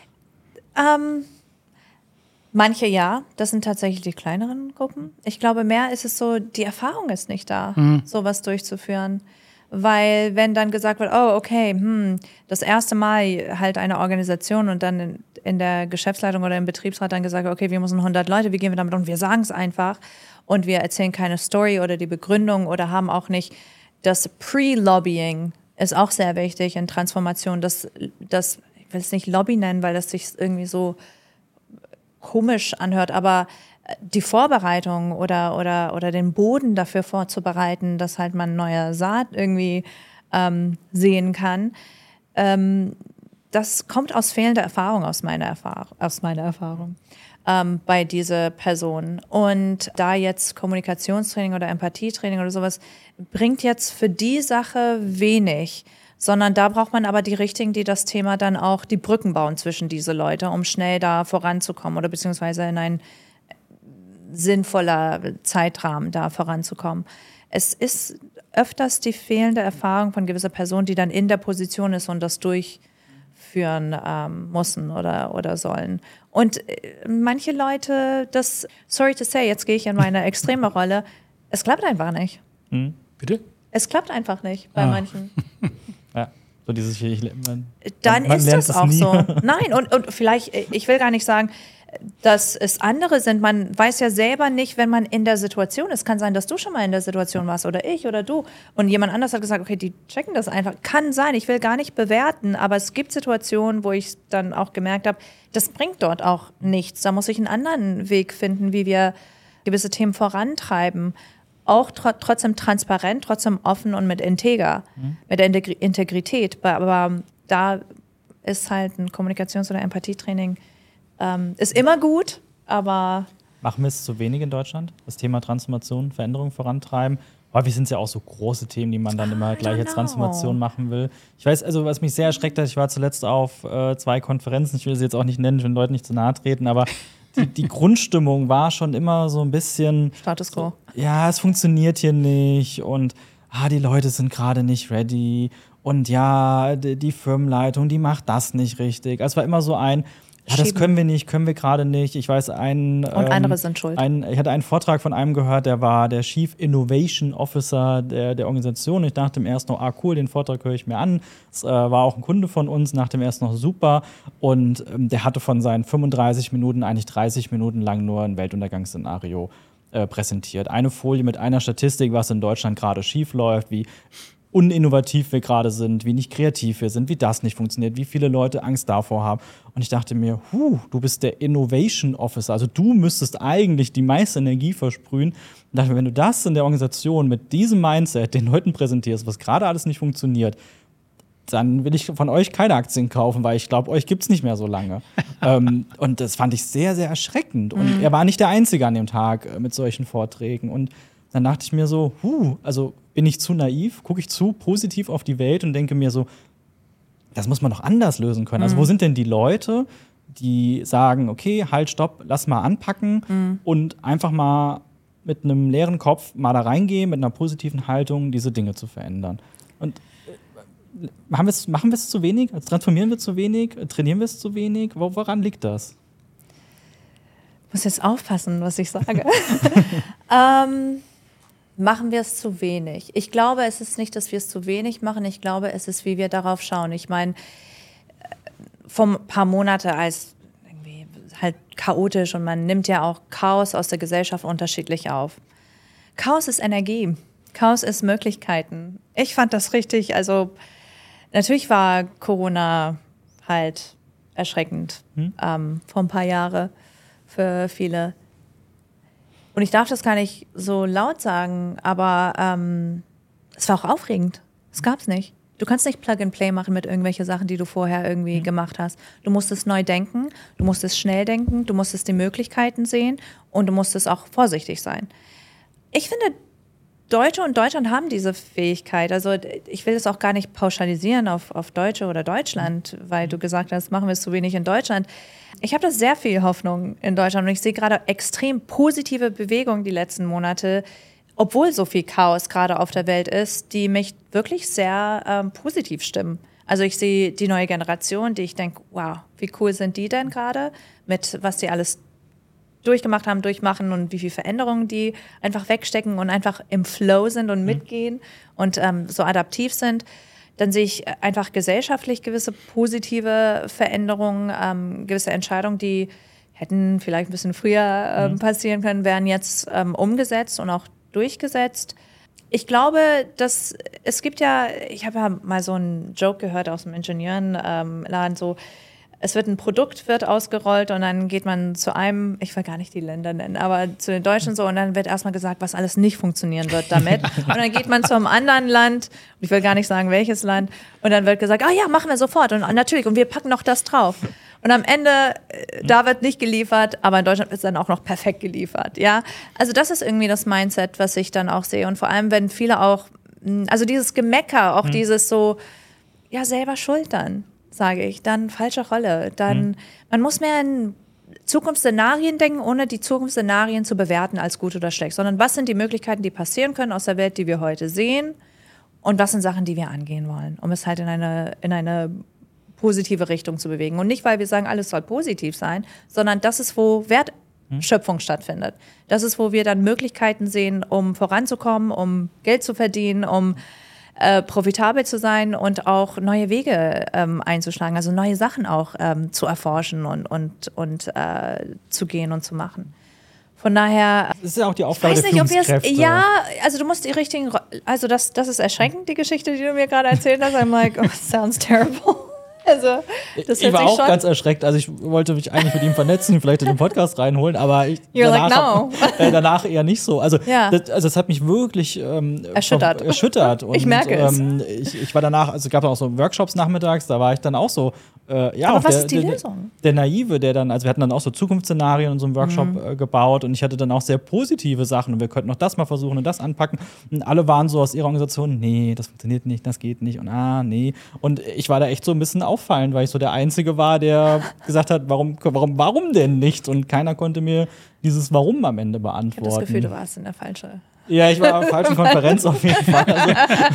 Ähm, manche ja, das sind tatsächlich die kleineren Gruppen. Ich glaube, mehr ist es so, die Erfahrung ist nicht da, mhm. sowas durchzuführen. Weil wenn dann gesagt wird, oh, okay, hm, das erste Mal halt eine Organisation und dann in, in der Geschäftsleitung oder im Betriebsrat dann gesagt, okay, wir müssen hundert Leute, wie gehen wir damit um? Wir sagen es einfach und wir erzählen keine Story oder die Begründung oder haben auch nicht das Pre-Lobbying ist auch sehr wichtig in Transformation. Das, das, ich will es nicht Lobby nennen, weil das sich irgendwie so komisch anhört, aber die Vorbereitung oder, oder, oder den Boden dafür vorzubereiten, dass halt man neue Saat irgendwie ähm, sehen kann, ähm, das kommt aus fehlender Erfahrung, aus meiner Erfahrung, aus meiner Erfahrung ähm, bei dieser Person. Und da jetzt Kommunikationstraining oder Empathietraining oder sowas bringt jetzt für die Sache wenig, sondern da braucht man aber die Richtigen, die das Thema dann auch die Brücken bauen zwischen diese Leute, um schnell da voranzukommen oder beziehungsweise in ein sinnvoller Zeitrahmen da voranzukommen. Es ist öfters die fehlende Erfahrung von gewisser Person, die dann in der Position ist und das durchführen ähm, müssen oder, oder sollen. Und äh, manche Leute, das, sorry to say, jetzt gehe ich in meine extreme Rolle, es klappt einfach nicht. Hm. Bitte? Es klappt einfach nicht bei Ah. manchen. Ja, so dieses ich, man, Dann man ist lernt das es auch nie. so. Nein, und, und vielleicht, ich will gar nicht sagen, dass es andere sind. Man weiß ja selber nicht, wenn man in der Situation ist. Kann sein, dass du schon mal in der Situation warst oder ich oder du. Und jemand anders hat gesagt, okay, die checken das einfach. Kann sein, ich will gar nicht bewerten, aber es gibt Situationen, wo ich dann auch gemerkt habe, das bringt dort auch nichts. Da muss ich einen anderen Weg finden, wie wir gewisse Themen vorantreiben. Auch tr- trotzdem transparent, trotzdem offen und mit Integer, mhm. mit der Integri- Integrität. Aber da ist halt ein Kommunikations- oder Empathietraining ähm, ist immer gut, aber machen wir es zu wenig in Deutschland? Das Thema Transformation, Veränderung vorantreiben? Häufig sind es ja auch so große Themen, die man dann immer gleich als Transformation machen will. Ich weiß, also was mich sehr erschreckt hat, ich war zuletzt auf äh, zwei Konferenzen, ich will sie jetzt auch nicht nennen, ich will den Leuten nicht zu nahe treten, aber die, die Grundstimmung war schon immer so ein bisschen Status quo. So, ja, es funktioniert hier nicht und ah, die Leute sind gerade nicht ready und ja, die, die Firmenleitung, die macht das nicht richtig. Also es war immer so ein ja, das können wir nicht, können wir gerade nicht. Ich weiß, ein. Und ähm, andere sind schuld. Ein, ich hatte einen Vortrag von einem gehört, der war der Chief Innovation Officer der, der Organisation. Ich dachte im ersten noch, ah cool, den Vortrag höre ich mir an. Es äh, war auch ein Kunde von uns, nach dem ersten noch super. Und ähm, der hatte von seinen fünfunddreißig Minuten eigentlich dreißig Minuten lang nur ein Weltuntergangsszenario äh, präsentiert. Eine Folie mit einer Statistik, was in Deutschland gerade schief läuft, wie uninnovativ wir gerade sind, wie nicht kreativ wir sind, wie das nicht funktioniert, wie viele Leute Angst davor haben. Und ich dachte mir, huh, du bist der Innovation Officer, also du müsstest eigentlich die meiste Energie versprühen. Und dachte mir, wenn du das in der Organisation mit diesem Mindset den Leuten präsentierst, was gerade alles nicht funktioniert, dann will ich von euch keine Aktien kaufen, weil ich glaube, euch gibt es nicht mehr so lange. ähm, und das fand ich sehr, sehr erschreckend. Und mhm. er war nicht der Einzige an dem Tag äh, mit solchen Vorträgen. Und dann dachte ich mir so, huh, also bin ich zu naiv, gucke ich zu positiv auf die Welt und denke mir so, das muss man doch anders lösen können. Mhm. Also wo sind denn die Leute, die sagen, okay, halt, stopp, lass mal anpacken mhm. und einfach mal mit einem leeren Kopf mal da reingehen, mit einer positiven Haltung diese Dinge zu verändern. Und äh, haben wir's, machen wir es zu wenig? Also transformieren wir zu wenig? Trainieren wir es zu wenig? Woran liegt das? Ich muss jetzt aufpassen, was ich sage. ähm, machen wir es zu wenig? Ich glaube, es ist nicht, dass wir es zu wenig machen. Ich glaube, es ist, wie wir darauf schauen. Ich meine, vor ein paar Monaten als irgendwie halt chaotisch und man nimmt ja auch Chaos aus der Gesellschaft unterschiedlich auf. Chaos ist Energie. Chaos ist Möglichkeiten. Ich fand das richtig, also natürlich war Corona halt erschreckend hm? ähm, vor ein paar Jahren für viele. Und ich darf das gar nicht so laut sagen, aber ähm, es war auch aufregend. Es gab's nicht. Du kannst nicht Plug-and-Play machen mit irgendwelchen Sachen, die du vorher irgendwie mhm. gemacht hast. Du musstest neu denken, du musstest schnell denken, du musstest die Möglichkeiten sehen und du musstest auch vorsichtig sein. Ich finde, Deutsche und Deutschland haben diese Fähigkeit. Also ich will es auch gar nicht pauschalisieren auf, auf Deutsche oder Deutschland, weil du gesagt hast, machen wir es zu wenig in Deutschland. Ich habe da sehr viel Hoffnung in Deutschland und ich sehe gerade extrem positive Bewegungen die letzten Monate, obwohl so viel Chaos gerade auf der Welt ist, die mich wirklich sehr ähm, positiv stimmen. Also ich sehe die neue Generation, die ich denke, wow, wie cool sind die denn gerade mit, was die alles durchgemacht haben, durchmachen und wie viel Veränderungen die einfach wegstecken und einfach im Flow sind und mitgehen mhm. und ähm, so adaptiv sind. Dann sehe ich einfach gesellschaftlich gewisse positive Veränderungen, ähm, gewisse Entscheidungen, die hätten vielleicht ein bisschen früher ähm, mhm. passieren können, werden jetzt ähm, umgesetzt und auch durchgesetzt. Ich glaube, dass es gibt ja, ich habe ja mal so einen Joke gehört aus dem Ingenieurenladen, ähm, so, es wird ein Produkt, wird ausgerollt und dann geht man zu einem, ich will gar nicht die Länder nennen, aber zu den Deutschen so und dann wird erstmal gesagt, was alles nicht funktionieren wird damit. Und dann geht man zu einem anderen Land, ich will gar nicht sagen, welches Land, und dann wird gesagt, ah ja, machen wir sofort und natürlich und wir packen noch das drauf. Und am Ende, da wird nicht geliefert, aber in Deutschland wird es dann auch noch perfekt geliefert. Ja, also das ist irgendwie das Mindset, was ich dann auch sehe. Und vor allem, wenn viele auch, also dieses Gemecker, auch mhm. dieses so, ja, selber schultern, sage ich, dann falsche Rolle. Dann, mhm. man muss mehr in Zukunftsszenarien denken, ohne die Zukunftsszenarien zu bewerten als gut oder schlecht, sondern was sind die Möglichkeiten, die passieren können aus der Welt, die wir heute sehen und was sind Sachen, die wir angehen wollen, um es halt in eine, in eine positive Richtung zu bewegen. Und nicht, weil wir sagen, alles soll positiv sein, sondern das ist, wo Wertschöpfung hm. stattfindet. Das ist, wo wir dann Möglichkeiten sehen, um voranzukommen, um Geld zu verdienen, um äh, profitabel zu sein und auch neue Wege ähm, einzuschlagen, also neue Sachen auch ähm, zu erforschen und, und, und äh, zu gehen und zu machen. Von daher, das ist ja auch die Aufgabe ich weiß der nicht, ob Führungskräfte. Ja, also du musst die richtigen, also das, das ist erschreckend, die Geschichte, die du mir gerade erzählt hast. I'm like, oh, it sounds terrible. Also, das ich war auch schon ganz erschreckt. Also ich wollte mich eigentlich mit ihm vernetzen, vielleicht in den Podcast reinholen, aber ich, danach, like, no. hab, äh, danach eher nicht so. Also, ja. das, also das hat mich wirklich ähm, erschüttert. erschüttert. Und, ich merke ähm, es. Ich, ich war danach, also es gab auch so Workshops nachmittags, da war ich dann auch so, äh, ja, aber auch was der, ist die der, Lösung? Der Naive, der dann, also wir hatten dann auch so Zukunftsszenarien in so einem Workshop mhm. äh, gebaut und ich hatte dann auch sehr positive Sachen und wir könnten noch das mal versuchen und das anpacken. Und alle waren so aus ihrer Organisation, nee, das funktioniert nicht, das geht nicht und ah, nee. Und ich war da echt so ein bisschen auffallend, weil ich so der Einzige war, der gesagt hat, warum, warum, warum denn nicht? Und keiner konnte mir dieses Warum am Ende beantworten. Ich habe das Gefühl, du warst in der falschen. Ja, ich war auf der falschen Konferenz auf jeden Fall. Also,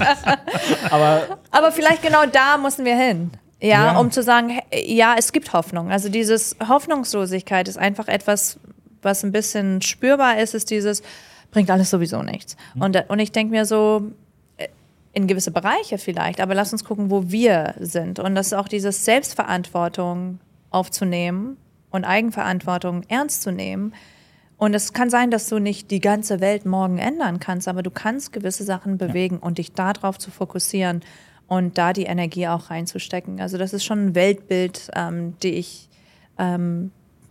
aber, aber vielleicht genau da müssen wir hin. Ja, ja, um zu sagen, ja, es gibt Hoffnung. Also dieses Hoffnungslosigkeit ist einfach etwas, was ein bisschen spürbar ist, ist dieses, bringt alles sowieso nichts. Mhm. Und, und ich denke mir so, in gewisse Bereiche vielleicht, aber lass uns gucken, wo wir sind. Und das ist auch dieses Selbstverantwortung aufzunehmen und Eigenverantwortung ernst zu nehmen. Und es kann sein, dass du nicht die ganze Welt morgen ändern kannst, aber du kannst gewisse Sachen bewegen ja. und dich darauf zu fokussieren und da die Energie auch reinzustecken. Also das ist schon ein Weltbild, ähm, die ich ähm,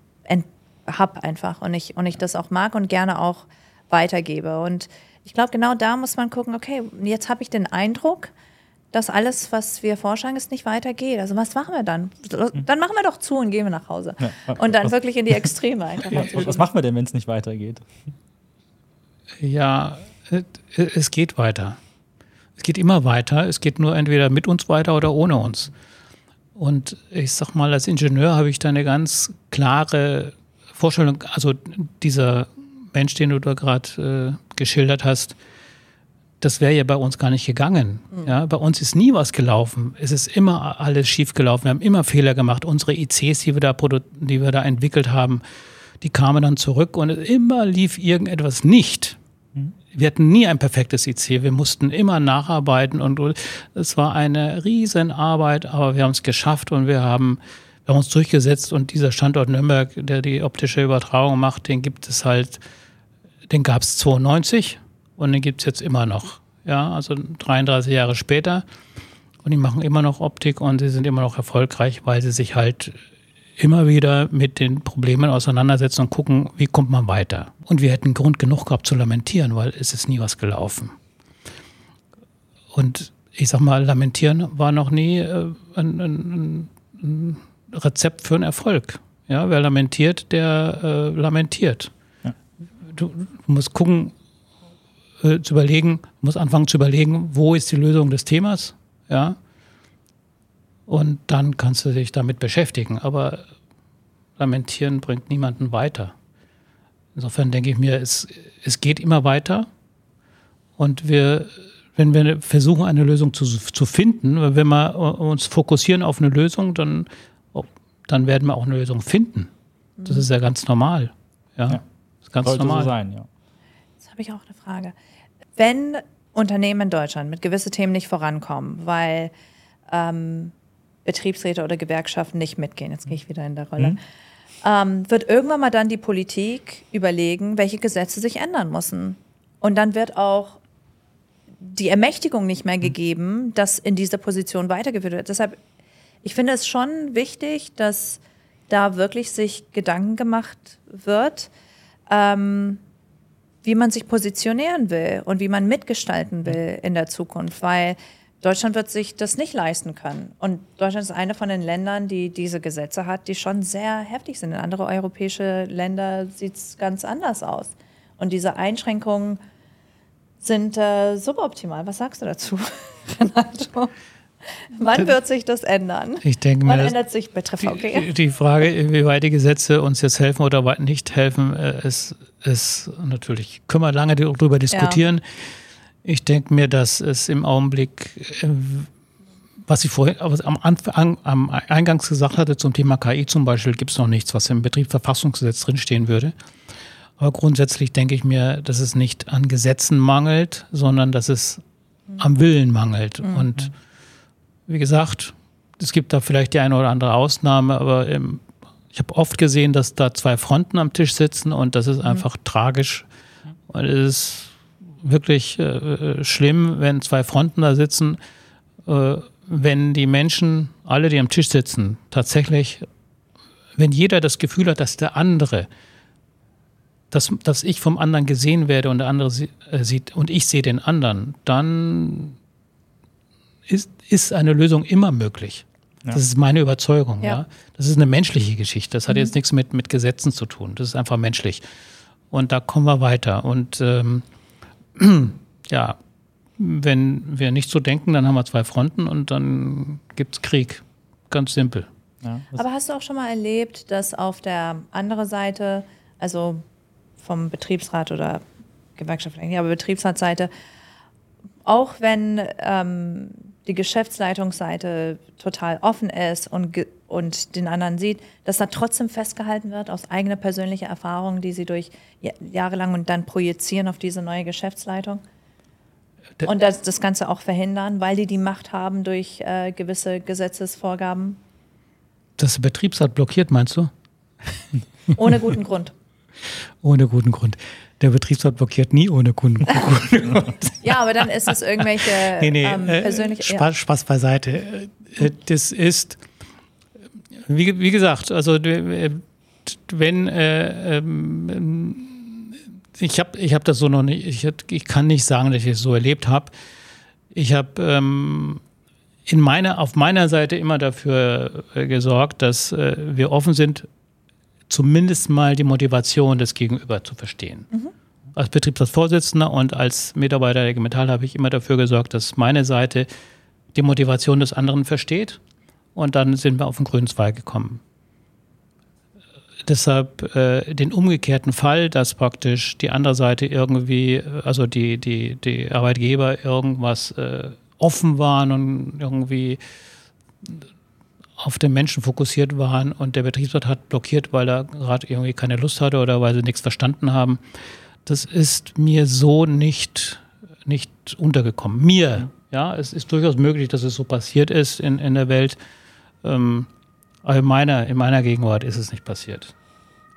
habe einfach und ich, und ich das auch mag und gerne auch weitergebe. Und ich glaube, genau da muss man gucken, okay, jetzt habe ich den Eindruck, dass alles, was wir vorschlagen, es nicht weitergeht. Also was machen wir dann? Dann machen wir doch zu und gehen wir nach Hause. Ja, und dann was, wirklich in die Extreme einfach. Ja, was machen wir denn, wenn es nicht weitergeht? Ja, es geht weiter. Es geht immer weiter. Es geht nur entweder mit uns weiter oder ohne uns. Und ich sag mal, als Ingenieur habe ich da eine ganz klare Vorstellung, also dieser Mensch, den du da gerade äh, geschildert hast, das wäre ja bei uns gar nicht gegangen. Mhm. Ja, bei uns ist nie was gelaufen. Es ist immer alles schief gelaufen. Wir haben immer Fehler gemacht. Unsere I Cs, die wir da, produ- die wir da entwickelt haben, die kamen dann zurück und immer lief irgendetwas nicht. Mhm. Wir hatten nie ein perfektes I C. Wir mussten immer nacharbeiten und es war eine Riesenarbeit, aber wir haben es geschafft und wir haben Wir haben uns durchgesetzt und dieser Standort Nürnberg, der die optische Übertragung macht, den gibt es halt, den gab es zweiundneunzig und den gibt es jetzt immer noch. Ja, also dreiunddreißig Jahre später und die machen immer noch Optik und sie sind immer noch erfolgreich, weil sie sich halt immer wieder mit den Problemen auseinandersetzen und gucken, wie kommt man weiter. Und wir hätten Grund genug gehabt zu lamentieren, weil es ist nie was gelaufen. Und ich sag mal, lamentieren war noch nie äh, ein, ein, ein Rezept für einen Erfolg. Ja, wer lamentiert, der äh, lamentiert. Ja. Du, du musst gucken, äh, zu überlegen, musst anfangen zu überlegen, wo ist die Lösung des Themas, ja. Und dann kannst du dich damit beschäftigen. Aber lamentieren bringt niemanden weiter. Insofern denke ich mir, es, es geht immer weiter. Und wir, wenn wir versuchen, eine Lösung zu, zu finden, wenn wir uns fokussieren auf eine Lösung, dann, dann werden wir auch eine Lösung finden. Das ist ja ganz normal. Ja, ja. Das ist ganz Sollte normal. So sein, ja. Jetzt habe ich auch eine Frage. Wenn Unternehmen in Deutschland mit gewissen Themen nicht vorankommen, weil ähm, Betriebsräte oder Gewerkschaften nicht mitgehen, jetzt gehe ich wieder in der Rolle, mhm. ähm, wird irgendwann mal dann die Politik überlegen, welche Gesetze sich ändern müssen. Und dann wird auch die Ermächtigung nicht mehr gegeben, dass in dieser Position weitergeführt wird. Deshalb, ich finde es schon wichtig, dass da wirklich sich Gedanken gemacht wird, ähm, wie man sich positionieren will und wie man mitgestalten will in der Zukunft, weil Deutschland wird sich das nicht leisten können. Und Deutschland ist eine von den Ländern, die diese Gesetze hat, die schon sehr heftig sind. In andere europäische Länder sieht es ganz anders aus. Und diese Einschränkungen sind äh, suboptimal. Was sagst du dazu, Renato? Wann wird sich das ändern? Ich denke Wann mir, ändert sich bei V G? Die, die Frage, inwieweit die Gesetze uns jetzt helfen oder nicht helfen, ist, ist natürlich, können wir lange darüber diskutieren. Ja. Ich denke mir, dass es im Augenblick, was ich vorhin am, Anfang, am Eingangs gesagt hatte zum Thema K I zum Beispiel, gibt es noch nichts, was im Betriebsverfassungsgesetz drinstehen würde. Aber grundsätzlich denke ich mir, dass es nicht an Gesetzen mangelt, sondern dass es mhm. am Willen mangelt. Mhm. Und wie gesagt, es gibt da vielleicht die eine oder andere Ausnahme, aber ähm, ich habe oft gesehen, dass da zwei Fronten am Tisch sitzen und das ist mhm. einfach tragisch. Und es ist wirklich äh, schlimm, wenn zwei Fronten da sitzen, äh, wenn die Menschen, alle, die am Tisch sitzen, tatsächlich, wenn jeder das Gefühl hat, dass der andere, dass, dass ich vom anderen gesehen werde und der andere sie, äh, sieht und ich sehe den anderen, dann ist, ist eine Lösung immer möglich. Ja. Das ist meine Überzeugung. Ja. Ja. Das ist eine menschliche Geschichte. Das hat mhm. jetzt nichts mit, mit Gesetzen zu tun. Das ist einfach menschlich. Und da kommen wir weiter. Und ähm, ja, wenn wir nicht so denken, dann haben wir zwei Fronten und dann gibt es Krieg. Ganz simpel. Ja, aber hast du auch schon mal erlebt, dass auf der anderen Seite, also vom Betriebsrat oder Gewerkschaft, ja, aber Betriebsratsseite, auch wenn ähm, die Geschäftsleitungsseite total offen ist und, ge- und den anderen sieht, dass da trotzdem festgehalten wird aus eigener persönlicher Erfahrung, die sie durch ja- jahrelang und dann projizieren auf diese neue Geschäftsleitung? D- und das, das Ganze auch verhindern, weil die die Macht haben durch äh, gewisse Gesetzesvorgaben? Das Betriebsrat blockiert, meinst du? Ohne guten Grund. Ohne guten Grund. Der Betriebsrat blockiert nie ohne guten Grund. Ja, aber dann ist es irgendwelche nee, nee, ähm, persönliche... Spaß, ja. Spaß beiseite. Das ist, wie, wie gesagt, also wenn äh, ähm, ich habe ich hab das so noch nicht, ich, ich kann nicht sagen, dass ich es so erlebt habe. Ich habe ähm, in meiner, auf meiner Seite immer dafür äh, gesorgt, dass äh, wir offen sind, zumindest mal die Motivation des Gegenüber zu verstehen. Mhm. Als Betriebsratsvorsitzender und als Mitarbeiter der G Metall habe ich immer dafür gesorgt, dass meine Seite die Motivation des anderen versteht und dann sind wir auf den grünen Zweig gekommen. Deshalb äh, den umgekehrten Fall, dass praktisch die andere Seite irgendwie, also die, die, die Arbeitgeber irgendwas äh, offen waren und irgendwie auf den Menschen fokussiert waren und der Betriebsrat hat blockiert, weil er gerade irgendwie keine Lust hatte oder weil sie nichts verstanden haben. Das ist mir so nicht, nicht untergekommen. Mir, ja, es ist durchaus möglich, dass es so passiert ist in, in der Welt. Ähm, aber in meiner, in meiner Gegenwart ist es nicht passiert.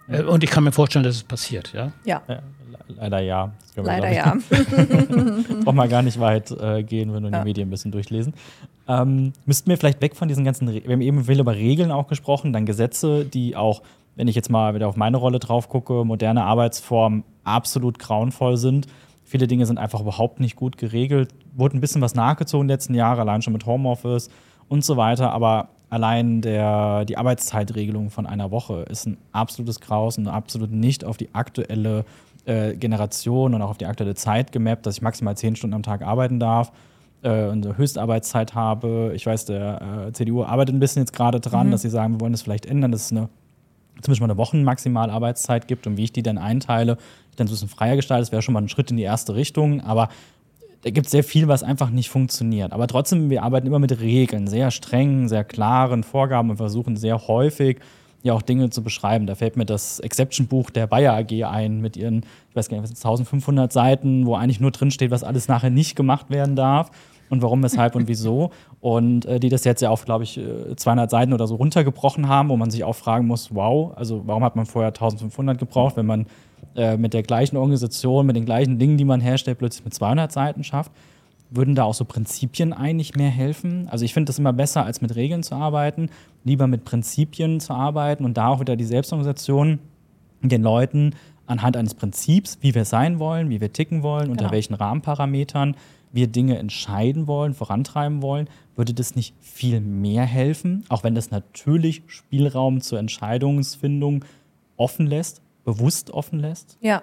Äh, und ich kann mir vorstellen, dass es passiert, ja? Ja. Ja, leider ja. Das Leider wir, ja. Braucht man gar nicht weit äh, gehen, wenn wir ja. die Medien ein bisschen durchlesen. Ähm, müssten wir vielleicht weg von diesen ganzen, Re- wir haben eben viel über Regeln auch gesprochen, dann Gesetze, die auch, wenn ich jetzt mal wieder auf meine Rolle drauf gucke, moderne Arbeitsformen absolut grauenvoll sind. Viele Dinge sind einfach überhaupt nicht gut geregelt. Wurde ein bisschen was nachgezogen in den letzten Jahren, allein schon mit Homeoffice und so weiter. Aber allein der, die Arbeitszeitregelung von einer Woche ist ein absolutes Graus und absolut nicht auf die aktuelle äh, Generation und auch auf die aktuelle Zeit gemappt, dass ich maximal zehn Stunden am Tag arbeiten darf äh, und eine Höchstarbeitszeit habe. Ich weiß, der äh, C D U arbeitet ein bisschen jetzt gerade dran, mhm. dass sie sagen, wir wollen das vielleicht ändern, dass es eine, zumindest mal eine Wochenmaximalarbeitszeit gibt und wie ich die dann einteile, ich dann so ein bisschen freier gestalte. Das wäre schon mal ein Schritt in die erste Richtung, aber da gibt es sehr viel, was einfach nicht funktioniert. Aber trotzdem, wir arbeiten immer mit Regeln, sehr strengen, sehr klaren Vorgaben und versuchen sehr häufig ja auch Dinge zu beschreiben. Da fällt mir das Exception-Buch der Bayer A G ein mit ihren, ich weiß gar nicht, eintausendfünfhundert Seiten, wo eigentlich nur drinsteht, was alles nachher nicht gemacht werden darf und warum, weshalb und wieso. Und äh, die das jetzt ja auf, glaube ich, zweihundert Seiten oder so runtergebrochen haben, wo man sich auch fragen muss, wow, also warum hat man vorher eintausendfünfhundert gebraucht, wenn man äh, mit der gleichen Organisation, mit den gleichen Dingen, die man herstellt, plötzlich mit zweihundert Seiten schafft. Würden da auch so Prinzipien eigentlich mehr helfen? Also ich finde das immer besser, als mit Regeln zu arbeiten, lieber mit Prinzipien zu arbeiten und da auch wieder die Selbstorganisation den Leuten anhand eines Prinzips, wie wir sein wollen, wie wir ticken wollen, unter Genau. welchen Rahmenparametern wir Dinge entscheiden wollen, vorantreiben wollen, würde das nicht viel mehr helfen, auch wenn das natürlich Spielraum zur Entscheidungsfindung offen lässt, bewusst offen lässt? Ja.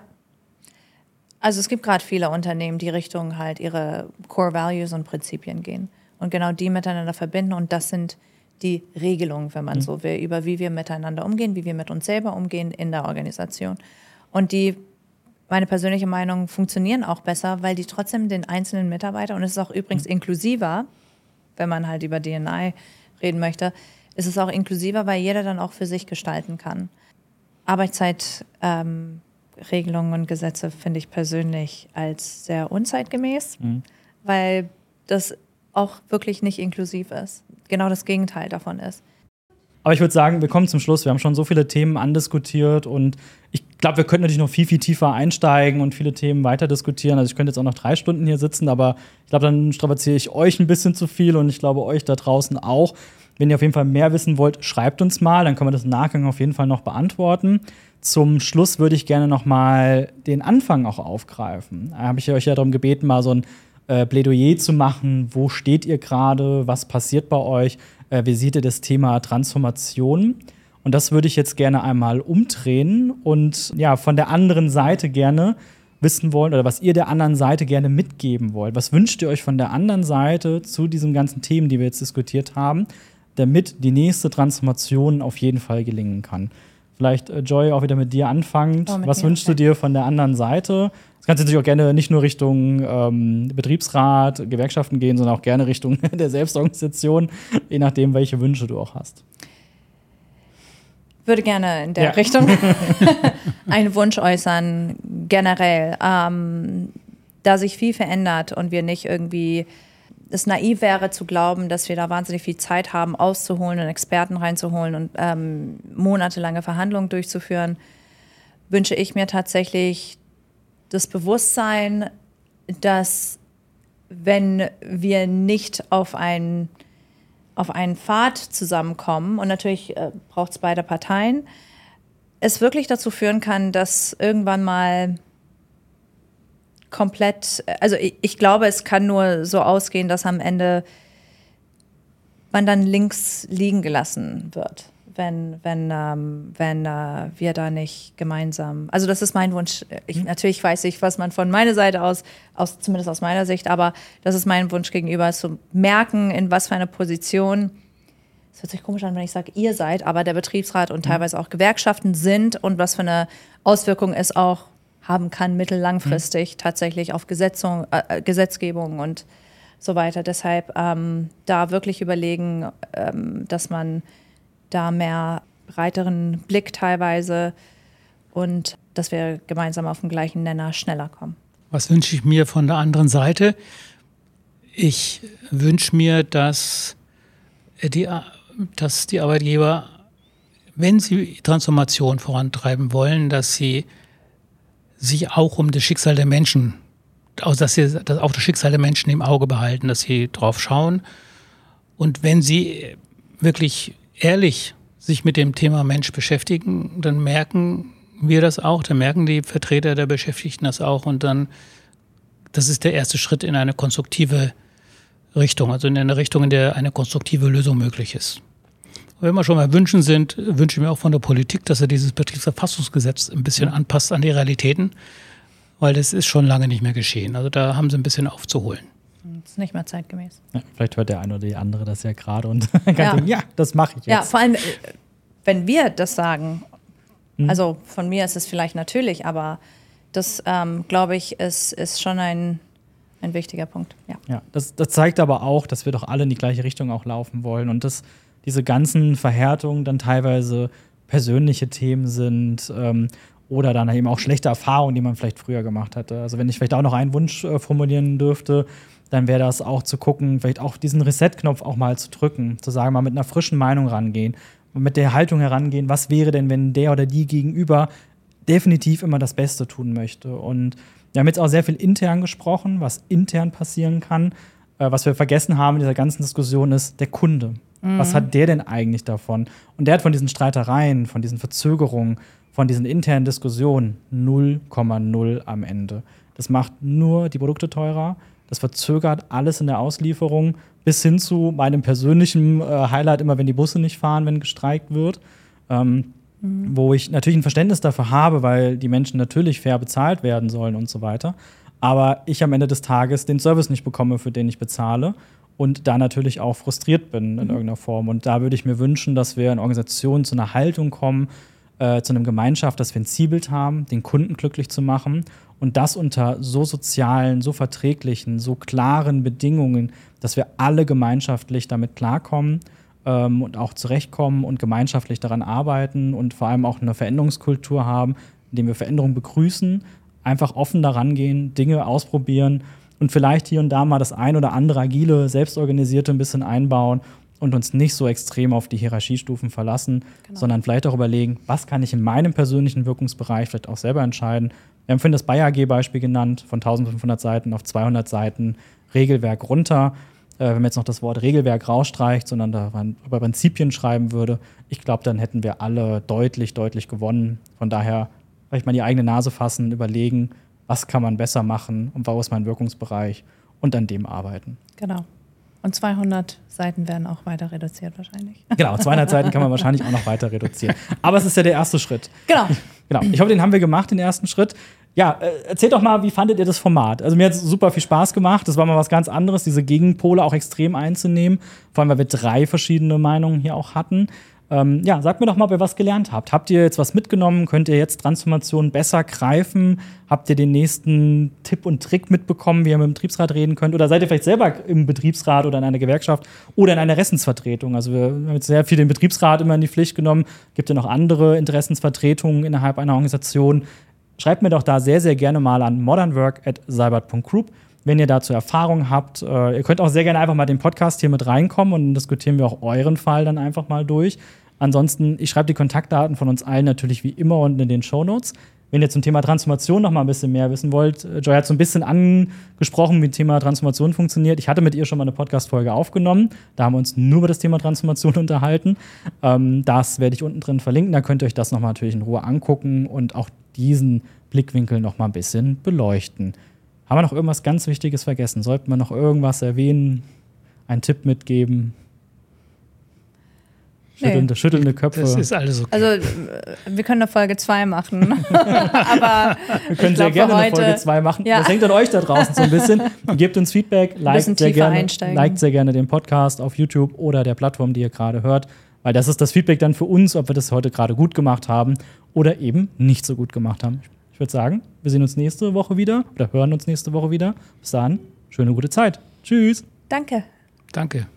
Also es gibt gerade viele Unternehmen, die Richtung halt ihre Core Values und Prinzipien gehen und genau die miteinander verbinden und das sind die Regelungen, wenn man mhm. so will, über wie wir miteinander umgehen, wie wir mit uns selber umgehen in der Organisation. Und die, meine persönliche Meinung, funktionieren auch besser, weil die trotzdem den einzelnen Mitarbeiter, und es ist auch übrigens mhm. inklusiver, wenn man halt über D and I reden möchte, ist es auch inklusiver, weil jeder dann auch für sich gestalten kann. Arbeitszeit ähm, Regelungen und Gesetze finde ich persönlich als sehr unzeitgemäß, mhm. weil das auch wirklich nicht inklusiv ist. Genau das Gegenteil davon ist. Aber ich würde sagen, wir kommen zum Schluss. Wir haben schon so viele Themen andiskutiert und ich glaube, wir könnten natürlich noch viel, viel tiefer einsteigen und viele Themen weiter diskutieren. Also ich könnte jetzt auch noch drei Stunden hier sitzen, aber ich glaube, dann strapaziere ich euch ein bisschen zu viel und ich glaube, euch da draußen auch. Wenn ihr auf jeden Fall mehr wissen wollt, schreibt uns mal, dann können wir das im Nachgang auf jeden Fall noch beantworten. Zum Schluss würde ich gerne noch mal den Anfang auch aufgreifen. Da habe ich euch ja darum gebeten, mal so ein äh, Plädoyer zu machen. Wo steht ihr gerade? Was passiert bei euch? Äh, wie seht ihr das Thema Transformation? Und das würde ich jetzt gerne einmal umdrehen und ja, von der anderen Seite gerne wissen wollen oder was ihr der anderen Seite gerne mitgeben wollt. Was wünscht ihr euch von der anderen Seite zu diesen ganzen Themen, die wir jetzt diskutiert haben, damit die nächste Transformation auf jeden Fall gelingen kann? Vielleicht, äh, Joy, auch wieder mit dir anfangend. Oh, mit Was mir, wünschst okay. du dir von der anderen Seite? Das kannst du natürlich auch gerne nicht nur Richtung ähm, Betriebsrat, Gewerkschaften gehen, sondern auch gerne Richtung der Selbstorganisation, je nachdem, welche Wünsche du auch hast. Würde gerne in der Ja. Richtung einen Wunsch äußern, generell, ähm, da sich viel verändert und wir nicht irgendwie es naiv wäre zu glauben, dass wir da wahnsinnig viel Zeit haben, auszuholen und Experten reinzuholen und ähm, monatelange Verhandlungen durchzuführen, wünsche ich mir tatsächlich das Bewusstsein, dass wenn wir nicht auf einen, auf einen Pfad zusammenkommen, und natürlich äh, braucht es beide Parteien, es wirklich dazu führen kann, dass irgendwann mal komplett, also ich, ich glaube, es kann nur so ausgehen, dass am Ende man dann links liegen gelassen wird, wenn, wenn, ähm, wenn äh, wir da nicht gemeinsam, also das ist mein Wunsch. Ich, mhm. Natürlich weiß ich, was man von meiner Seite aus, aus, zumindest aus meiner Sicht, aber das ist mein Wunsch gegenüber, zu merken, in was für eine Position, es hört sich komisch an, wenn ich sage, ihr seid, aber der Betriebsrat und mhm. teilweise auch Gewerkschaften sind und was für eine Auswirkung es auch haben kann, mittellangfristig mhm. tatsächlich auf Gesetzung, äh, Gesetzgebung und so weiter. Deshalb ähm, da wirklich überlegen, ähm, dass man da mehr breiteren Blick teilweise und dass wir gemeinsam auf den gleichen Nenner schneller kommen. Was wünsche ich mir von der anderen Seite? Ich wünsche mir, dass die, dass die Arbeitgeber wenn sie Transformation vorantreiben wollen, dass sie sich auch um das Schicksal der Menschen, also dass sie dass auch das Schicksal der Menschen im Auge behalten, dass sie drauf schauen. Und wenn sie wirklich ehrlich sich mit dem Thema Mensch beschäftigen, dann merken wir das auch, dann merken die Vertreter der Beschäftigten das auch und dann, das ist der erste Schritt in eine konstruktive Richtung, also in eine Richtung, in der eine konstruktive Lösung möglich ist. Und wenn wir schon mal wünschen sind, wünsche ich mir auch von der Politik, dass er dieses Betriebsverfassungsgesetz ein bisschen anpasst an die Realitäten, weil das ist schon lange nicht mehr geschehen. Also da haben sie ein bisschen aufzuholen. Das ist nicht mehr zeitgemäß. Ja, vielleicht hört der eine oder die andere das ja gerade und kann Ja. denken, ja, das mache ich jetzt. Ja, vor allem, äh, wenn wir das sagen, also von mir ist es vielleicht natürlich, aber das, ähm, glaube ich, ist, ist schon ein, ein wichtiger Punkt. Ja. Ja, das, das zeigt aber auch, dass wir doch alle in die gleiche Richtung auch laufen wollen und dass diese ganzen Verhärtungen dann teilweise persönliche Themen sind ähm, oder dann eben auch schlechte Erfahrungen, die man vielleicht früher gemacht hatte. Also wenn ich vielleicht auch noch einen Wunsch äh, formulieren dürfte, dann wäre das auch zu gucken, vielleicht auch diesen Reset-Knopf auch mal zu drücken, zu sagen, mal mit einer frischen Meinung rangehen und mit der Haltung herangehen, was wäre denn, wenn der oder die Gegenüber definitiv immer das Beste tun möchte. Und wir haben jetzt auch sehr viel intern gesprochen, was intern passieren kann. Äh, was wir vergessen haben in dieser ganzen Diskussion ist der Kunde. Mhm. Was hat der denn eigentlich davon? Und der hat von diesen Streitereien, von diesen Verzögerungen, von diesen internen Diskussionen null Komma null am Ende. Das macht nur die Produkte teurer. Das verzögert alles in der Auslieferung bis hin zu meinem persönlichen äh, Highlight immer, wenn die Busse nicht fahren, wenn gestreikt wird. Ähm, mhm. Wo ich natürlich ein Verständnis dafür habe, weil die Menschen natürlich fair bezahlt werden sollen und so weiter. Aber ich am Ende des Tages den Service nicht bekomme, für den ich bezahle. Und da natürlich auch frustriert bin in mhm. irgendeiner Form. Und da würde ich mir wünschen, dass wir in Organisationen zu einer Haltung kommen, äh, zu einer Gemeinschaft, dass wir ein Zielbild haben, den Kunden glücklich zu machen. Und das unter so sozialen, so verträglichen, so klaren Bedingungen, dass wir alle gemeinschaftlich damit klarkommen ähm, und auch zurechtkommen und gemeinschaftlich daran arbeiten und vor allem auch eine Veränderungskultur haben, indem wir Veränderungen begrüßen, einfach offen daran gehen, Dinge ausprobieren und vielleicht hier und da mal das ein oder andere agile, selbstorganisierte ein bisschen einbauen und uns nicht so extrem auf die Hierarchiestufen verlassen, genau. sondern vielleicht auch überlegen, was kann ich in meinem persönlichen Wirkungsbereich vielleicht auch selber entscheiden. Wir haben vorhin das Bayer A G-Beispiel genannt, von eintausendfünfhundert Seiten auf zweihundert Seiten Regelwerk runter. Äh, wenn man jetzt noch das Wort Regelwerk rausstreicht, sondern da über Prinzipien schreiben würde, ich glaube, dann hätten wir alle deutlich, deutlich gewonnen. Von daher vielleicht mal die eigene Nase fassen, überlegen, was kann man besser machen und wo ist mein Wirkungsbereich und an dem arbeiten. Genau. Und zweihundert Seiten werden auch weiter reduziert wahrscheinlich. Genau, zweihundert Seiten kann man wahrscheinlich auch noch weiter reduzieren. Aber es ist ja der erste Schritt. Genau. Genau. Ich hoffe, den haben wir gemacht, den ersten Schritt. Ja, äh, erzählt doch mal, wie fandet ihr das Format? Also mir hat es super viel Spaß gemacht. Das war mal was ganz anderes, diese Gegenpole auch extrem einzunehmen. Vor allem, weil wir drei verschiedene Meinungen hier auch hatten. Ähm, ja, sagt mir doch mal, ob ihr was gelernt habt. Habt ihr jetzt was mitgenommen? Könnt ihr jetzt Transformation besser greifen? Habt ihr den nächsten Tipp und Trick mitbekommen, wie ihr mit dem Betriebsrat reden könnt? Oder seid ihr vielleicht selber im Betriebsrat oder in einer Gewerkschaft oder in einer Interessensvertretung? Also wir haben jetzt sehr viel den Betriebsrat immer in die Pflicht genommen. Gibt ja noch andere Interessensvertretungen innerhalb einer Organisation? Schreibt mir doch da sehr, sehr gerne mal an modernwork at seibert punkt group, wenn ihr dazu Erfahrung habt. Äh, ihr könnt auch sehr gerne einfach mal den Podcast hier mit reinkommen und dann diskutieren wir auch euren Fall dann einfach mal durch. Ansonsten, ich schreibe die Kontaktdaten von uns allen natürlich wie immer unten in den Shownotes. Wenn ihr zum Thema Transformation noch mal ein bisschen mehr wissen wollt, Joy hat so ein bisschen angesprochen, wie das Thema Transformation funktioniert. Ich hatte mit ihr schon mal eine Podcast-Folge aufgenommen. Da haben wir uns nur über das Thema Transformation unterhalten. Ähm, das werde ich unten drin verlinken. Da könnt ihr euch das noch mal natürlich in Ruhe angucken und auch diesen Blickwinkel noch mal ein bisschen beleuchten. Haben wir noch irgendwas ganz Wichtiges vergessen? Sollten wir noch irgendwas erwähnen? Einen Tipp mitgeben? Schüttelnde, nee. schüttelnde Köpfe. Das ist alles okay. Also, wir können eine Folge zwei machen. Aber wir können sehr gerne eine Folge zwei machen. Ja. Das hängt an euch da draußen so ein bisschen. Gebt uns Feedback, liked sehr, gerne, liked sehr gerne den Podcast auf YouTube oder der Plattform, die ihr gerade hört. Weil das ist das Feedback dann für uns, ob wir das heute gerade gut gemacht haben oder eben nicht so gut gemacht haben. Ich würde sagen, wir sehen uns nächste Woche wieder oder hören uns nächste Woche wieder. Bis dahin, schöne gute Zeit. Tschüss. Danke. Danke.